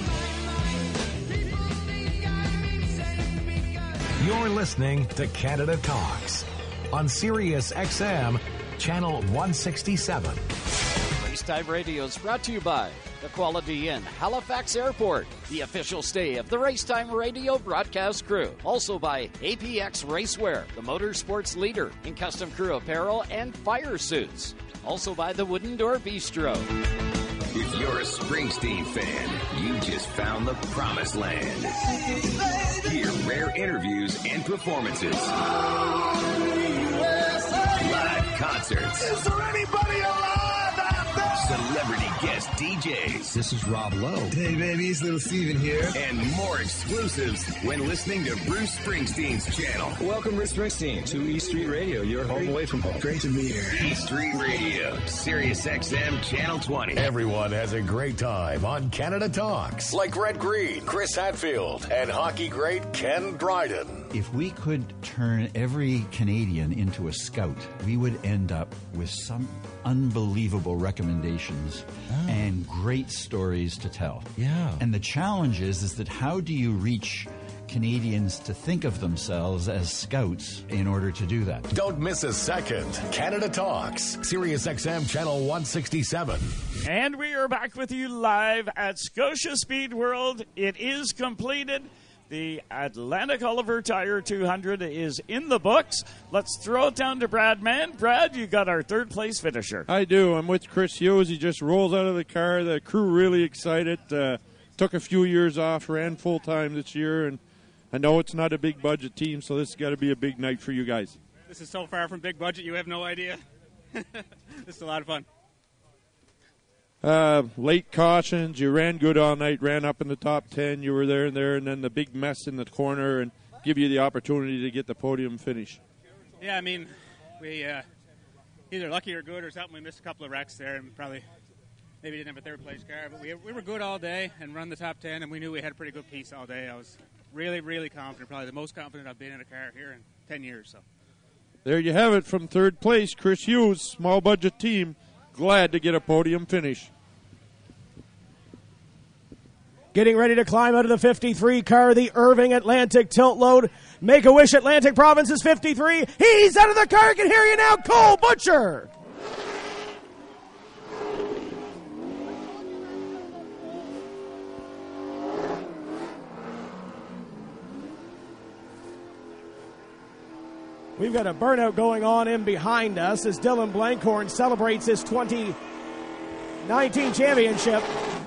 You're listening to Canada Talks on Sirius X M, channel one sixty-seven. Racetime Radio is brought to you by the Quality Inn, Halifax Airport, the official stay of the Racetime Radio broadcast crew. Also by A P X Racewear, the motorsports leader in custom crew apparel and fire suits. Also by the Wooden Door Bistro. If you're a Springsteen fan, you just found the promised land. Hear rare interviews and performances. Live concerts. Is there anybody alive out there? celebrity guest D Js. This is Rob Lowe. Hey, baby, it's Little Steven here. And more exclusives when listening to Bruce Springsteen's channel. Welcome, Bruce Springsteen, to E Street Radio, your home away from home. Great to be here. E Street Radio, Sirius X M Channel twenty. Everyone has a great time on Canada Talks. Like Red Green, Chris Hadfield, and hockey great Ken Dryden. If we could turn every Canadian into a scout, we would end up with some unbelievable recommendations Oh. and great stories to tell. Yeah. And the challenge is, is that how do you reach Canadians to think of themselves as scouts in order to do that? Don't miss a second. Canada Talks, Sirius X M Channel one sixty-seven. And we are back with you live at Scotia Speed World. It is completed. The Atlantic Oliver Tire two hundred is in the books. Let's throw it down to Brad Mann. Brad, you got our third place finisher. I do. I'm with Chris Hughes. He just rolls out of the car. The crew really excited. Uh, took a few years off, ran full time this year, and I know it's not a big budget team, so this has got to be a big night for you guys. This is so far from big budget, you have no idea. This is a lot of fun. Uh, late cautions. You ran good all night, ran up in the top ten. You were there and there, and then the big mess in the corner and give you the opportunity to get the podium finish. Yeah, I mean, we uh, either lucky or good or something. We missed a couple of wrecks there and probably maybe didn't have a third place car. But we, we were good all day and run the top ten, and we knew we had a pretty good piece all day. I was really, really confident, probably the most confident I've been in a car here in ten years. So There you have it from third place. Chris Hughes, small budget team, glad to get a podium finish. Getting ready to climb out of the fifty-three car, the Irving Atlantic tilt load. Make-A-Wish Atlantic Provinces fifty-three. He's out of the car. I can hear you now. Cole Butcher. We've got a burnout going on in behind us as Dylan Blankhorn celebrates his twenty nineteen championship.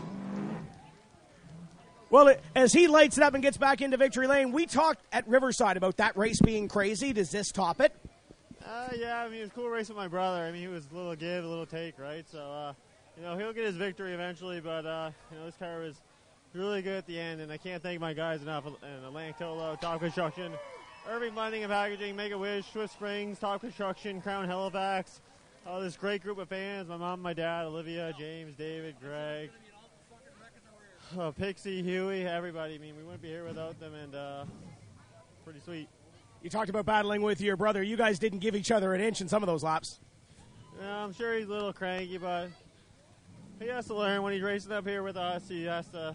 Well, as he lights it up and gets back into victory lane, we talked at Riverside about that race being crazy. Does this top it? Uh, yeah, I mean, it was a cool race with my brother. I mean, he was a little give, a little take, right? So, uh, you know, he'll get his victory eventually, but, uh, you know, this car was really good at the end, and I can't thank my guys enough. And Atlantic Tolo, Top Construction, Irving Blending and Packaging, Make-A-Wish, Swift Springs, Top Construction, Crown Halifax, uh, this great group of fans, my mom, my dad, Olivia, James, David, Greg, Oh, Pixie, Huey, everybody. I mean, we wouldn't be here without them, and uh, pretty sweet. You talked about battling with your brother. You guys didn't give each other an inch in some of those laps. Yeah, I'm sure he's a little cranky, but he has to learn when he's racing up here with us. He has to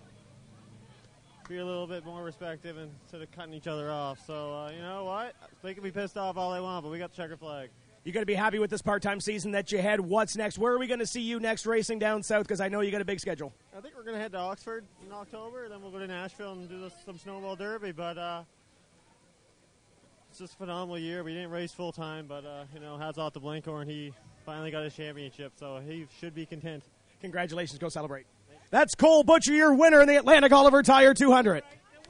be a little bit more respectful instead of cutting each other off. So, uh, you know what? They can be pissed off all they want, but we got the checker flag. You got to be happy with this part-time season that you had. What's next? Where are we going to see you next racing down south? Because I know you got a big schedule. I think we're going to head to Oxford in October, then we'll go to Nashville and do this, some snowball derby. But uh, it's just a phenomenal year. We didn't race full-time, but, uh, you know, hats off to Blankhorn. He finally got his championship, so he should be content. Congratulations. Go celebrate. That's Cole Butcher, your winner in the Atlantic Oliver Tire two hundred.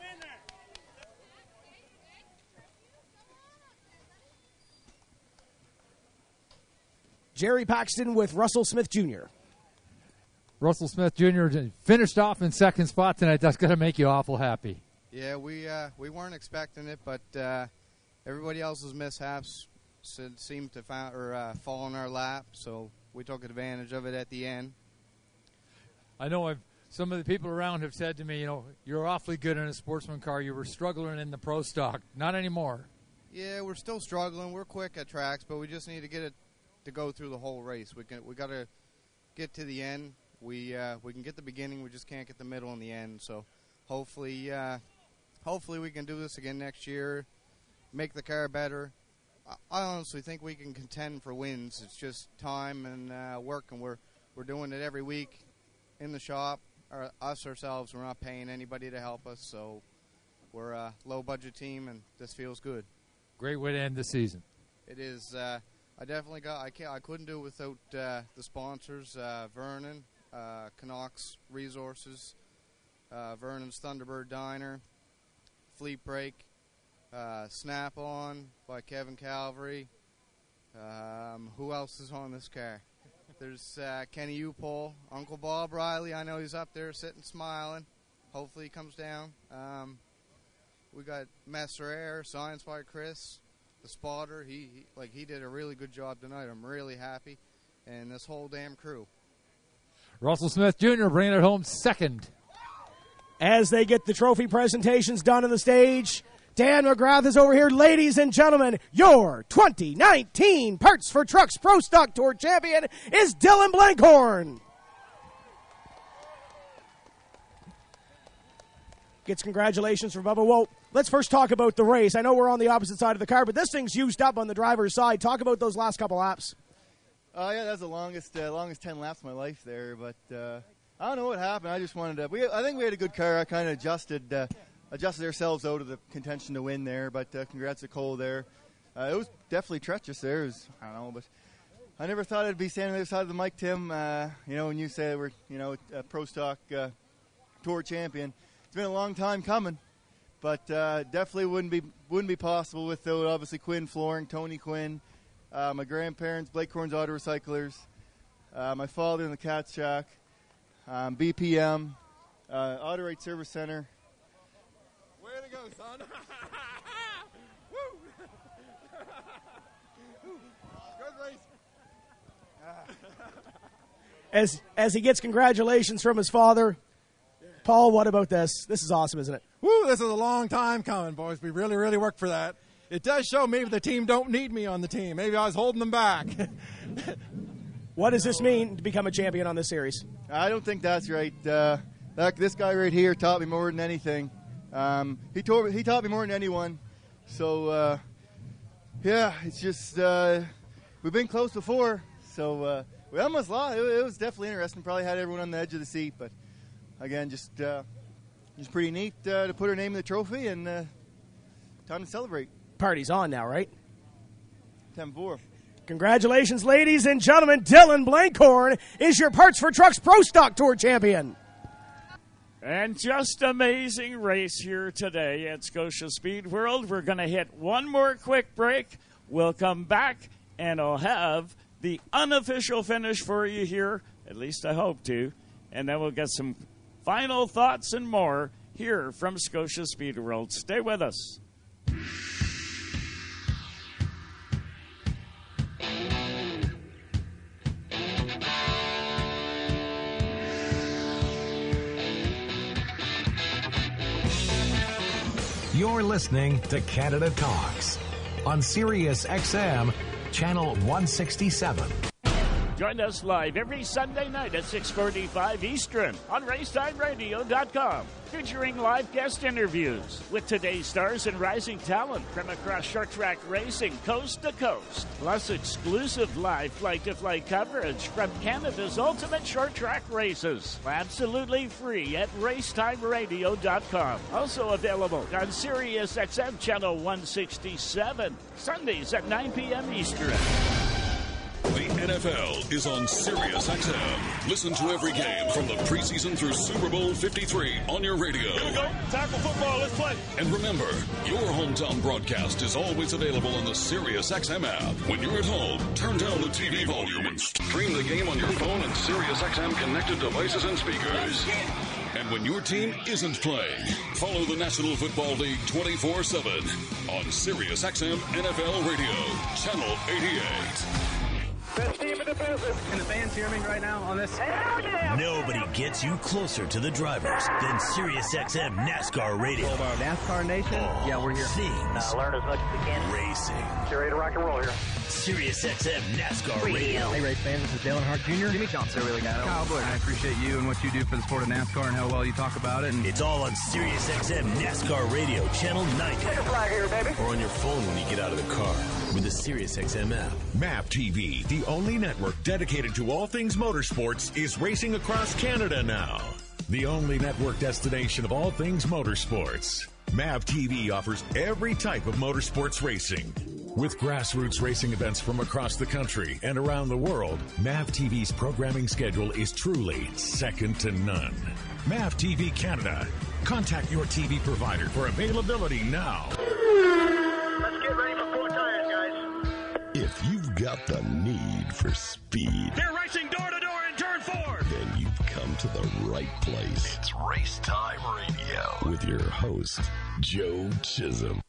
Jerry Paxton with Russell Smith Junior Russell Smith Junior finished off in second spot tonight. That's going to make you awful happy. Yeah, we uh, we weren't expecting it, but uh, everybody else's mishaps seemed to find, or, uh, fall in our lap, so we took advantage of it at the end. I know I've, some of the people around have said to me, you know, you're awfully good in a sportsman car. You were struggling in the pro stock. Not anymore. Yeah, we're still struggling. We're quick at tracks, but we just need to get it to go through the whole race. We can we got to get to the end. We uh, we can get the beginning. We just can't get the middle and the end. So hopefully, uh, hopefully we can do this again next year. Make the car better. I, I honestly think we can contend for wins. It's just time and uh, work, and we're we're doing it every week in the shop. Our, us ourselves, we're not paying anybody to help us. So we're a low budget team, and this feels good. Great way to end the season. It is. Uh, I definitely got. I can't. I couldn't do it without uh, the sponsors: uh, Vernon, uh, Canucks Resources, uh, Vernon's Thunderbird Diner, Fleet Break, uh, Snap On by Kevin Calvary. Um, who else is on this car? There's uh, Kenny Upole, Uncle Bob Riley. I know he's up there sitting smiling. Hopefully he comes down. Um, we got Messer, Science by Chris, the spotter. He, he like he did a really good job tonight. I'm really happy, and this whole damn crew. Russell Smith Junior bringing it home second. As they get the trophy presentations done on the stage, Dan McGrath is over here. Ladies and gentlemen, your twenty nineteen Parts for Trucks Pro Stock Tour champion is Dylan Blankhorn. Gets congratulations from Bubba. Well, let's first talk about the race. I know we're on the opposite side of the car, but this thing's used up on the driver's side. Talk about those last couple laps. Oh, uh, yeah, that's the longest uh, longest ten laps of my life there, but uh, I don't know what happened. I just wanted to. We, I think we had a good car. I kind of adjusted uh, adjusted ourselves out of the contention to win there, but uh, congrats to Cole there. Uh, it was definitely treacherous there. It was, I don't know, but I never thought I'd be standing on the other side of the mic, Tim. Uh, you know, when you say we're, you know, a Pro Stock uh, Tour champion, it's been a long time coming, but uh, definitely wouldn't be wouldn't be possible without obviously Quinn Flooring, Tony Quinn. Uh, my grandparents, Blake Horns Auto Recyclers, uh, my father in the Cat Shack, um, B P M, uh, Auto Right Service Center. Way to go, son. Woo! Good race. As, as he gets congratulations from his father, Paul, what about this? This is awesome, isn't it? Woo, this is a long time coming, boys. We really, really worked for that. It does show maybe the team don't need me on the team. Maybe I was holding them back. What does this mean to become a champion on this series? I don't think that's right. Uh, that, this guy right here taught me more than anything. Um, he, taught, he taught me more than anyone. So, uh, yeah, it's just uh, we've been close before. So uh, we almost lost. It, it was definitely interesting. Probably had everyone on the edge of the seat. But, again, just, uh, just pretty neat uh, to put her name in the trophy and uh, time to celebrate. Party's on now, right? ten four. Congratulations, ladies and gentlemen. Dylan Blankhorn is your Parts for Trucks Pro Stock Tour champion. And just amazing race here today at Scotia Speed World. We're going to hit one more quick break. We'll come back, and I'll have the unofficial finish for you here, at least I hope to, and then we'll get some final thoughts and more here from Scotia Speed World. Stay with us. You're listening to Canada Talks on Sirius X M, Channel one sixty-seven. Join us live every Sunday night at six forty-five Eastern on racetime radio dot com, featuring live guest interviews with today's stars and rising talent from across short track racing coast to coast, plus exclusive live flight-to-flight coverage from Canada's ultimate short track races, absolutely free at racetime radio dot com. Also available on Sirius X M Channel one sixty-seven, Sundays at nine p.m. Eastern. The N F L is on Sirius X M. Listen to every game from the preseason through Super Bowl fifty-three on your radio. Here we go. Tackle football. Let's play. And remember, your hometown broadcast is always available on the Sirius X M app. When you're at home, turn down the T V volume and stream the game on your phone and Sirius X M connected devices and speakers. And when your team isn't playing, follow the National Football League twenty-four seven on Sirius X M N F L Radio, Channel eighty-eight. Best team in the business. Can the fans hear me right now on this? Hell yeah! Nobody gets you closer to the drivers than SiriusXM NASCAR Radio. Hold on. NASCAR Nation? All yeah, we're here. Things uh, learn as much as we can. Racing. Get ready to rock and roll here. SiriusXM NASCAR Radio. Hey, race fans. This is Dale Earnhardt Junior Jimmy Johnson. Really got it. Kyle Busch. I appreciate you and what you do for the sport of NASCAR and how well you talk about it. And it's all on SiriusXM NASCAR Radio, Channel ninety. Take a flag here, baby. Or on your phone when you get out of the car with the SiriusXM app. MAP T V, the only network dedicated to all things motorsports, is racing across Canada now. The only network destination of all things motorsports. MAP T V offers every type of motorsports racing. With grassroots racing events from across the country and around the world, MAP T V's programming schedule is truly second to none. MAP T V Canada. Contact your T V provider for availability now. Let's get ready for four tires, guys. If you've got got the need for speed, They're racing door to door in turn four. then you've come to the right place. It's Race Time Radio. With your host, Joe Chisholm.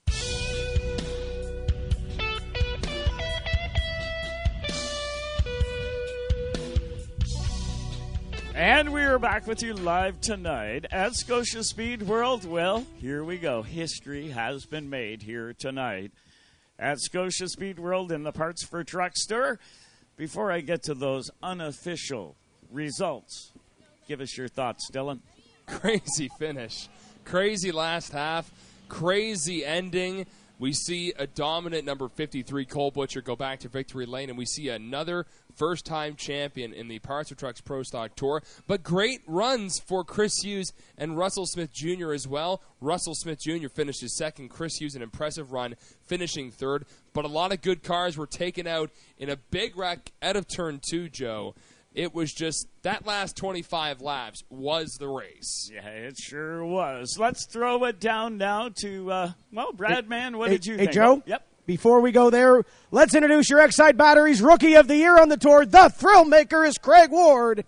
And we're back with you live tonight at Scotia Speed World. Well, here we go. History has been made here tonight at Scotia Speed World in the Parts for Truck store. Before I get to those unofficial results, give us your thoughts, Dylan. Crazy finish. Crazy last half. Crazy ending. We see a dominant number fifty-three Cole Butcher go back to victory lane, and we see another first-time champion in the Parts for Trucks Pro Stock Tour. But great runs for Chris Hughes and Russell Smith Junior as well. Russell Smith Junior finished his second. Chris Hughes, an impressive run, finishing third. But a lot of good cars were taken out in a big wreck out of turn two, Joe. It was just that last twenty-five laps was the race. Yeah, it sure was. Let's throw it down now to, uh, well, Brad, man, what hey, did you hey, think? Joe? Oh, yep. Before we go there, let's introduce your Excite Batteries Rookie of the Year on the tour. The thrill maker is Craig Ward.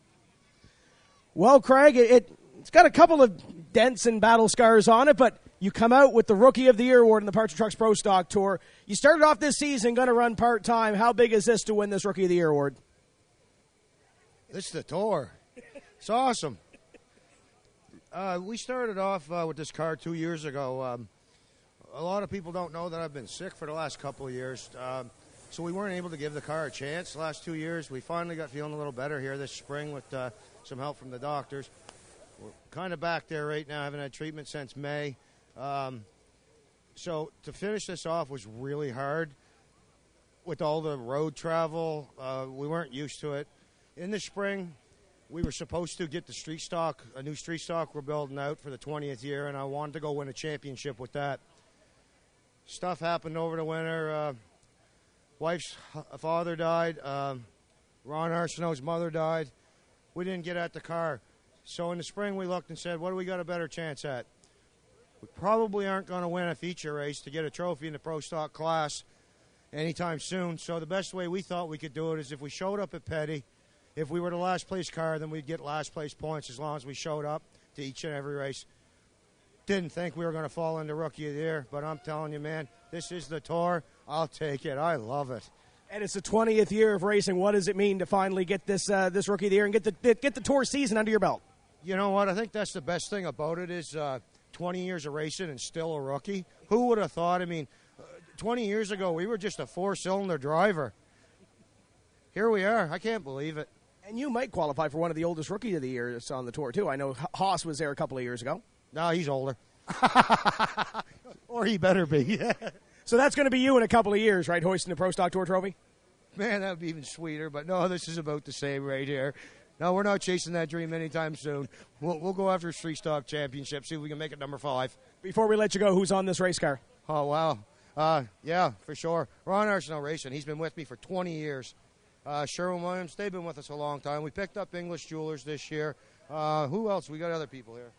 Well, Craig, it, it, it's got a couple of dents and battle scars on it, but you come out with the Rookie of the Year award in the Parts for Trucks Pro Stock Tour. You started off this season going to run part-time. How big is this to win this Rookie of the Year award? This is the tour. It's awesome. Uh, we started off uh, with this car two years ago. Um, a lot of people don't know that I've been sick for the last couple of years, um, so we weren't able to give the car a chance the last two years. We finally got feeling a little better here this spring with uh, some help from the doctors. We're kind of back there right now. I haven't had treatment since May. Um, so to finish this off was really hard. With all the road travel, uh, we weren't used to it. In the spring, we were supposed to get the street stock, a new street stock we're building out for the twentieth year, and I wanted to go win a championship with that. Stuff happened over the winter. Uh, wife's father died. Um, Ron Arsenault's mother died. We didn't get at the car. So in the spring, we looked and said, what do we got a better chance at? We probably aren't going to win a feature race to get a trophy in the Pro Stock class anytime soon. So the best way we thought we could do it is if we showed up at Petty. If we were the last place car, then we'd get last place points as long as we showed up to each and every race. Didn't think we were going to fall into Rookie of the Year, but I'm telling you, man, this is the tour. I'll take it. I love it. And it's the twentieth year of racing. What does it mean to finally get this uh, this Rookie of the Year and get the get the tour season under your belt? You know what? I think that's the best thing about it is uh, twenty years of racing and still a rookie. Who would have thought? I mean, uh, twenty years ago, we were just a four-cylinder driver. Here we are. I can't believe it. And you might qualify for one of the oldest Rookie of the Years on the tour, too. I know Haas was there a couple of years ago. No, he's older. Or he better be. So that's going to be you in a couple of years, right, hoisting the Pro Stock Tour trophy? Man, that would be even sweeter. But, no, this is about the same right here. No, we're not chasing that dream anytime soon. We'll, we'll go after a Street Stock Championship, see if we can make it number five. Before we let you go, who's on this race car? Oh, wow. Uh, yeah, for sure. Ron Arsenault Racing. He's been with me for twenty years. Uh, Sherwin-Williams, they've been with us a long time. We picked up English Jewelers this year. Uh, who else? We got other people here.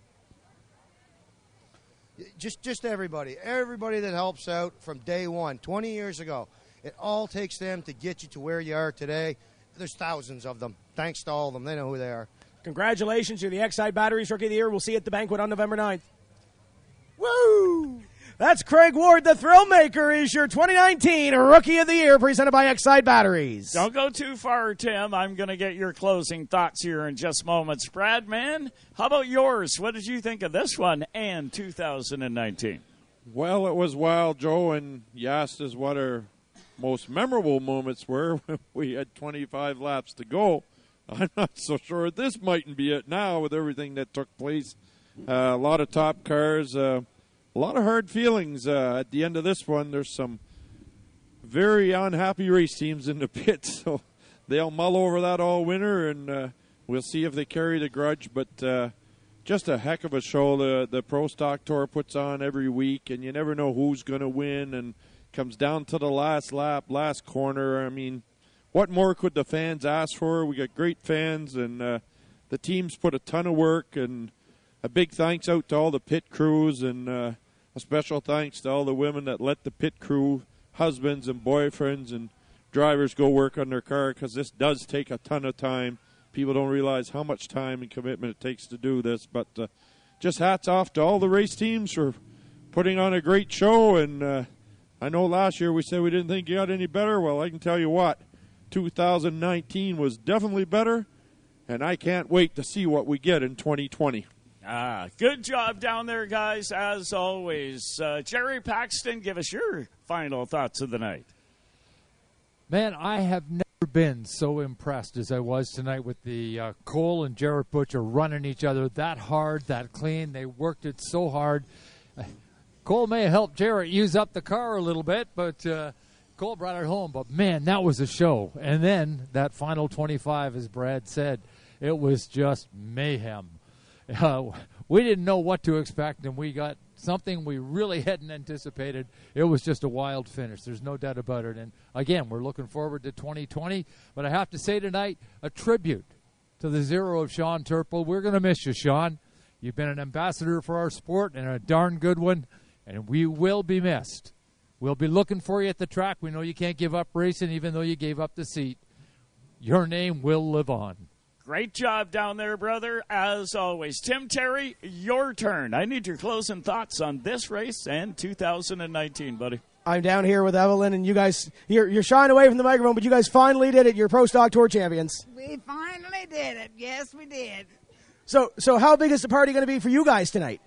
Just just everybody. Everybody that helps out from day one, twenty years ago. It all takes them to get you to where you are today. There's thousands of them. Thanks to all of them. They know who they are. Congratulations. You're the Excite Batteries Rookie of the Year. We'll see you at the banquet on November ninth. Woo! That's Craig Ward, the Thrill Maker, is your twenty nineteen Rookie of the Year, presented by Excite Batteries. Don't go too far, Tim. I'm going to get your closing thoughts here in just moments. Brad, man, how about yours? What did you think of this one and two thousand nineteen? Well, it was wild, Joe, and you asked us what our most memorable moments were when we had twenty-five laps to go. I'm not so sure this mightn't be it now with everything that took place. Uh, a lot of top cars, uh, a lot of hard feelings uh, at the end of this one. There's some very unhappy race teams in the pit, so they'll mull over that all winter, and uh, we'll see if they carry the grudge. But uh, just a heck of a show the, the Pro Stock Tour puts on every week, and you never know who's going to win, and comes down to the last lap, last corner. I mean, what more could the fans ask for? We got great fans, and uh, the teams put a ton of work, and a big thanks out to all the pit crews, and uh, a special thanks to all the women that let the pit crew, husbands and boyfriends, and drivers go work on their car, because this does take a ton of time. People don't realize how much time and commitment it takes to do this. But uh, just hats off to all the race teams for putting on a great show. And uh, I know last year we said we didn't think you got any better. Well, I can tell you what, two thousand nineteen was definitely better, and I can't wait to see what we get in twenty twenty. Ah, good job down there, guys, as always. Uh, Jerry Paxton, give us your final thoughts of the night. Man, I have never been so impressed as I was tonight with the uh, Cole and Jared Butcher running each other that hard, that clean. They worked it so hard. Uh, Cole may have helped Jared use up the car a little bit, but uh, Cole brought it home. But, man, that was a show. And then that final twenty-five, as Brad said, it was just mayhem. Uh, we didn't know what to expect, and we got something we really hadn't anticipated. It was just a wild finish. There's no doubt about it. And, again, we're looking forward to twenty twenty. But I have to say tonight, a tribute to the zero of Sean Turple. We're going to miss you, Sean. You've been an ambassador for our sport and a darn good one, and we will be missed. We'll be looking for you at the track. We know you can't give up racing even though you gave up the seat. Your name will live on. Great job down there, brother, as always. Tim Terry, your turn. I need your closing thoughts on this race and two thousand nineteen, buddy. I'm down here with Evelyn, and you guys, you're, you're shying away from the microphone, but you guys finally did it. You're Pro Stock Tour champions. We finally did it. Yes, we did. So, so how big is the party going to be for you guys tonight?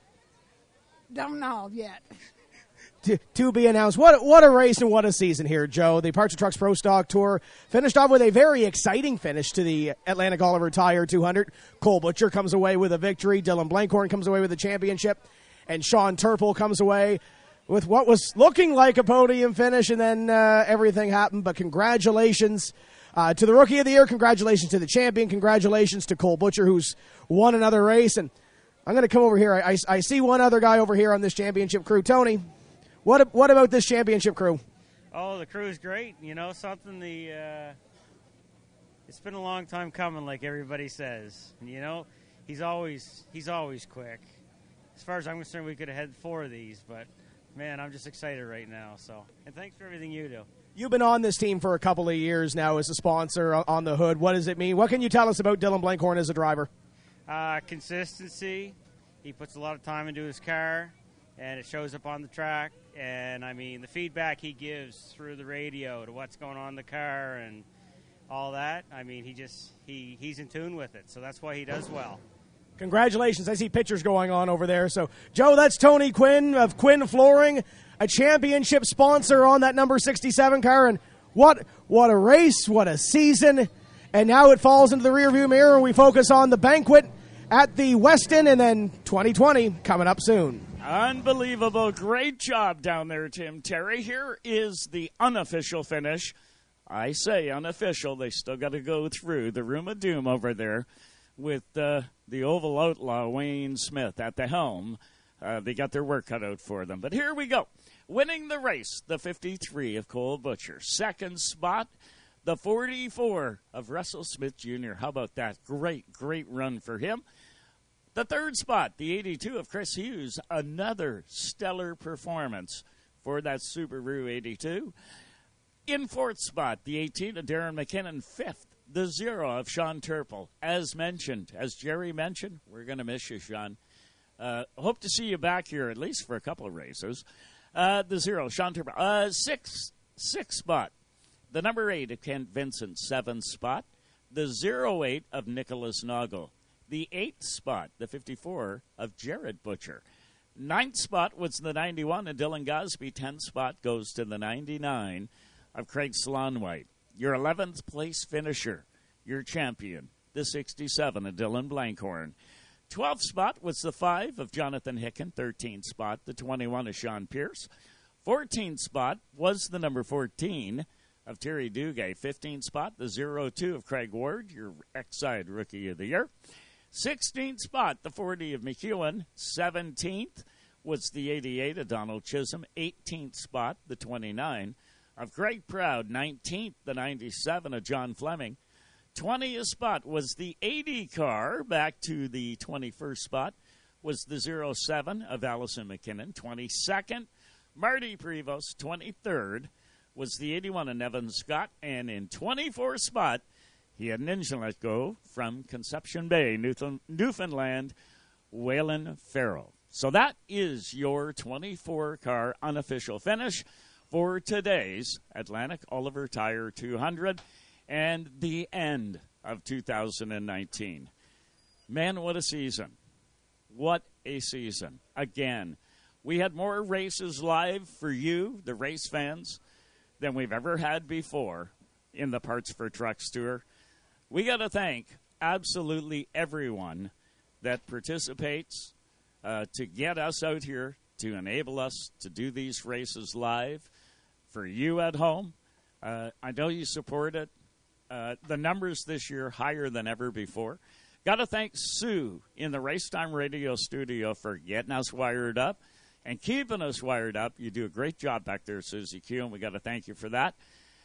Don't know yet. To, to be announced. What what a race and what a season here, Joe. The Parts and Trucks Pro Stock Tour finished off with a very exciting finish to the Atlantic Oliver Tire two hundred. Cole Butcher comes away with a victory. Dylan Blankhorn comes away with the championship. And Sean Turple comes away with what was looking like a podium finish, and then uh, everything happened. But congratulations uh, to the Rookie of the Year. Congratulations to the champion. Congratulations to Cole Butcher, who's won another race. And I'm going to come over here. I, I, I see one other guy over here on this championship crew. Tony, what what about this championship crew? Oh, the crew's great. You know, something the uh, it's been a long time coming, like everybody says. You know, he's always he's always quick. As far as I'm concerned, we could have had four of these, but man, I'm just excited right now. So, and thanks for everything you do. You've been on this team for a couple of years now as a sponsor on the hood. What does it mean? What can you tell us about Dylan Blankhorn as a driver? Uh, consistency. He puts a lot of time into his car, and it shows up on the track. And, I mean, the feedback he gives through the radio to what's going on in the car and all that, I mean, he just he, he's in tune with it. So that's why he does well. Congratulations. I see pictures going on over there. So, Joe, that's Tony Quinn of Quinn Flooring, a championship sponsor on that number sixty-seven car. And what what a race, what a season. And now it falls into the rearview mirror, and we focus on the banquet at the Westin, and then twenty twenty coming up soon. Unbelievable. Great job down there, Tim Terry. Here is the unofficial finish. I say unofficial. They still got to go through the Room of Doom over there with uh, the Oval Outlaw, Wayne Smith, at the helm. Uh, they got their work cut out for them. But here we go. Winning the race, the fifty-three of Cole Butcher. Second spot, the forty-four of Russell Smith Junior How about that? Great, great run for him. The third spot, the eighty-two of Chris Hughes. Another stellar performance for that Subaru eighty-two. In fourth spot, the eighteen of Darren McKinnon. Fifth, the zero of Sean Turple. As mentioned, as Jerry mentioned, we're going to miss you, Sean. Uh, hope to see you back here at least for a couple of races. Uh, the zero, Sean Turple. Uh, sixth, sixth spot, the number eight of Kent Vincent. Seventh spot, the zero eight of Nicholas Noggle. The eighth spot, the fifty-four of Jared Butcher. Ninth spot was the ninety-one of Dylan Gosby. Tenth spot goes to the ninety-nine of Craig Slonwhite. Your eleventh place finisher, your champion, the sixty-seven of Dylan Blankhorn. twelfth spot was the five of Jonathan Hicken. thirteenth spot, the twenty-one of Sean Pierce. fourteenth spot was the number fourteen of Terry Duguay. fifteenth spot, the zero two of Craig Ward, your Exide Rookie of the Year. sixteenth spot, the forty of McEwen. seventeenth was the eighty-eight of Donald Chisholm. eighteenth spot, the twenty-nine of Greg Proud. nineteenth, the ninety-seven of John Fleming. twentieth spot was the eighty car. Back to the twenty-first spot was the zero seven of Allison McKinnon. twenty-second, Marty Prevost. twenty-third was the eighty-one in Evan Scott, and in twenty-fourth spot, he had an engine let go from Conception Bay, Newfound- Newfoundland, Waylon Farrell. So that is your twenty-four car unofficial finish for today's Atlantic Oliver Tire two hundred and the end of two thousand nineteen. Man, what a season. What a season. Again, we had more races live for you, the race fans, than we've ever had before in the Parts for Trucks Tour. We got to thank absolutely everyone that participates uh, to get us out here, to enable us to do these races live. For you at home, uh, I know you support it. Uh, the numbers this year higher than ever before. Got to thank Sue in the Racetime Radio studio for getting us wired up and keeping us wired up. You do a great job back there, Susie Q, and we got to thank you for that.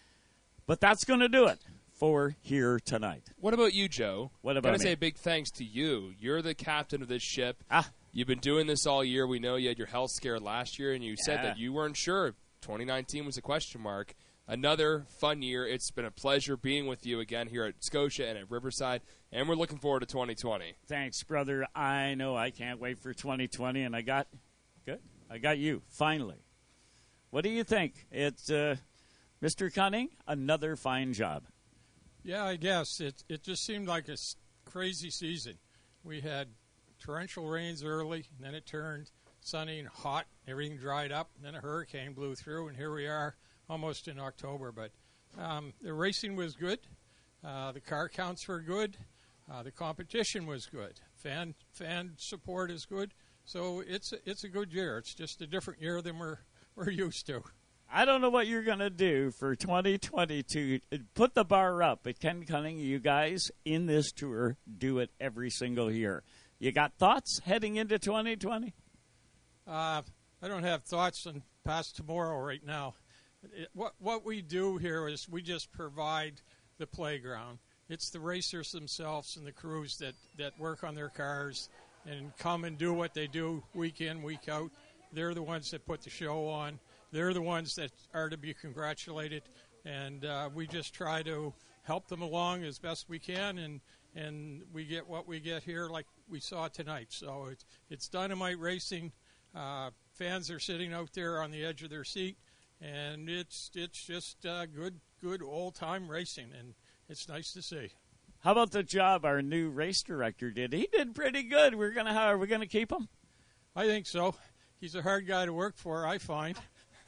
But that's going to do it for here tonight. What about you, Joe? What about Gotta me? say a big thanks to you. You're the captain of this ship. Ah. You've been doing this all year. We know you had your health scare last year, and you said Yeah. that you weren't sure. twenty nineteen was a question mark. Another fun year. It's been a pleasure being with you again here at Scotia and at Riverside, and we're looking forward to twenty twenty. Thanks, brother. I know I can't wait for twenty twenty, and I got good. I got you finally. What do you think? It's uh, Mister Cunning. Another fine job. Yeah, I guess it. It just seemed like a s- crazy season. We had torrential rains early, and then it turned sunny and hot. Everything dried up, and then a hurricane blew through, and here we are, almost in October. But um, the racing was good. Uh, the car counts were good. Uh, the competition was good. Fan fan support is good. So it's a, it's a good year. It's just a different year than we're we're used to. I don't know what you're going to do for twenty twenty-two. Put the bar up. But Ken Cunning, you guys in this tour do it every single year. You got thoughts heading into twenty twenty? Uh, I don't have thoughts on past tomorrow right now. It, what what we do here is we just provide the playground. It's the racers themselves and the crews that, that work on their cars and come and do what they do week in, week out. They're the ones that put the show on. They're the ones that are to be congratulated, and uh, we just try to help them along as best we can, and and we get what we get here like we saw tonight. So it's, it's dynamite racing. Uh, fans are sitting out there on the edge of their seat, and it's it's just uh, good good old time racing, and it's nice to see. How about the job our new race director did? He did pretty good. We're gonna how are we gonna keep him? I think so. He's a hard guy to work for, I find.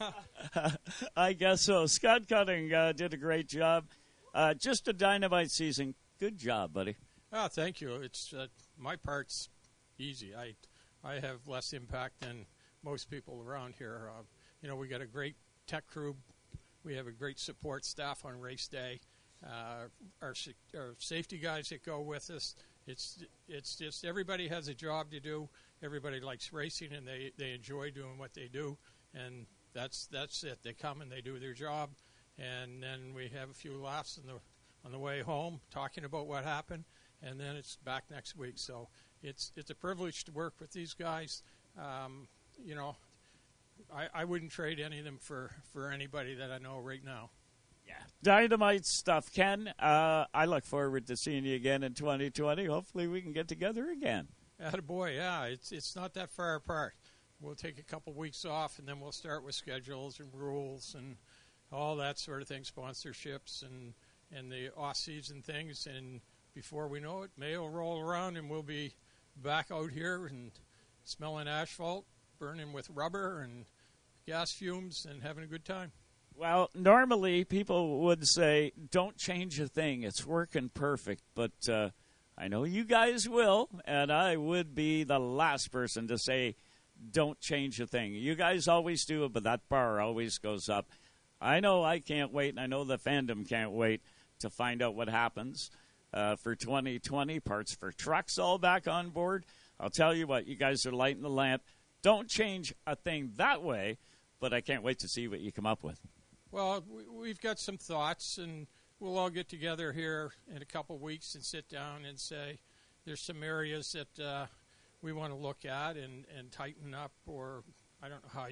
I guess so. Scott Cunning uh, did a great job. Uh, just a dynamite season. Good job, buddy. Oh, thank you. It's uh, my part's easy. I I have less impact than most people around here. Uh, you know, we got a great tech crew. We have a great support staff on race day. Uh, our, our safety guys that go with us. It's it's just everybody has a job to do. Everybody likes racing, and they, they enjoy doing what they do. And that's that's it. They come and they do their job, and then we have a few laughs on the on the way home, talking about what happened, and then it's back next week. So it's it's a privilege to work with these guys. Um, you know, I, I wouldn't trade any of them for, for anybody that I know right now. Yeah, dynamite stuff, Ken. Uh, I look forward to seeing you again in twenty twenty. Hopefully, we can get together again. Attaboy, yeah, it's it's not that far apart. We'll take a couple weeks off, and then we'll start with schedules and rules and all that sort of thing, sponsorships and and the off-season things. And before we know it, May will roll around, and we'll be back out here and smelling asphalt, burning with rubber and gas fumes, and having a good time. Well, normally people would say, don't change a thing. It's working perfect. But uh, I know you guys will, and I would be the last person to say, don't change a thing. You guys always do it, but that bar always goes up. I know I can't wait, and I know the fandom can't wait to find out what happens uh, for twenty twenty. Parts for Trucks all back on board. I'll tell you what, you guys are lighting the lamp. Don't change a thing that way, but I can't wait to see what you come up with. Well, we've got some thoughts, and we'll all get together here in a couple of weeks and sit down and say there's some areas that uh, we want to look at and, and tighten up, or I don't know how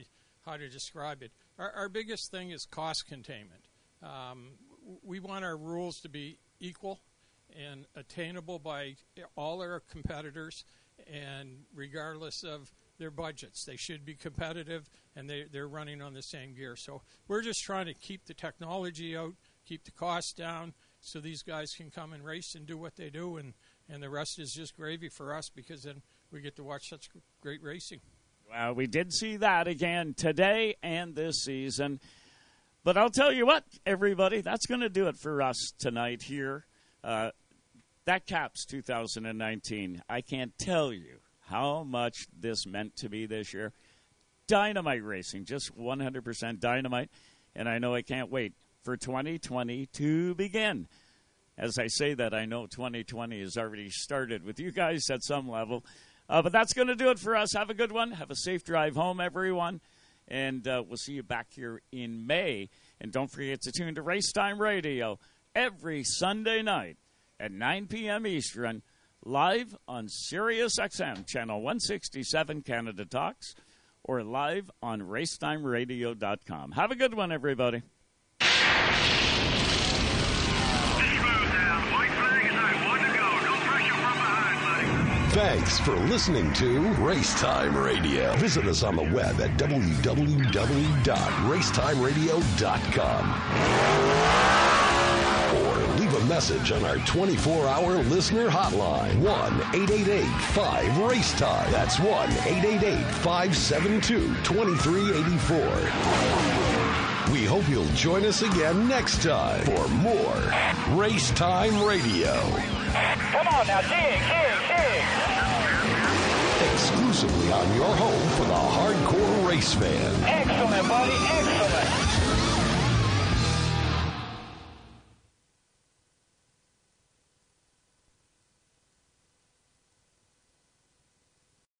how to describe it. Our, our biggest thing is cost containment. Um, we want our rules to be equal and attainable by all our competitors, and regardless of their budgets. They should be competitive, and they, they're running on the same gear. So we're just trying to keep the technology out, keep the costs down, so these guys can come and race and do what they do, and, and the rest is just gravy for us, because then we get to watch such great racing. Well, we did see that again today and this season. But I'll tell you what, everybody, that's going to do it for us tonight here. Uh, that caps two thousand nineteen. I can't tell you how much this meant to me this year. Dynamite racing, just one hundred percent dynamite. And I know I can't wait for twenty twenty to begin. As I say that, I know twenty twenty has already started with you guys at some level. Uh, but that's going to do it for us. Have a good one. Have a safe drive home, everyone. And uh, we'll see you back here in May. And don't forget to tune to Racetime Radio every Sunday night at nine p.m. Eastern, live on Sirius X M, Channel one sixty-seven, Canada Talks, or live on racetime radio dot com. Have a good one, everybody. Thanks for listening to Racetime Radio. Visit us on the web at w w w dot racetime radio dot com. Or leave a message on our twenty-four hour listener hotline, one eight eight eight five racetime. That's one eight eight eight five seven two two three eight four. We hope you'll join us again next time for more Racetime Radio. Come on now, dig, dig, dig. Exclusively on your home for the hardcore race fan. Excellent, buddy, excellent.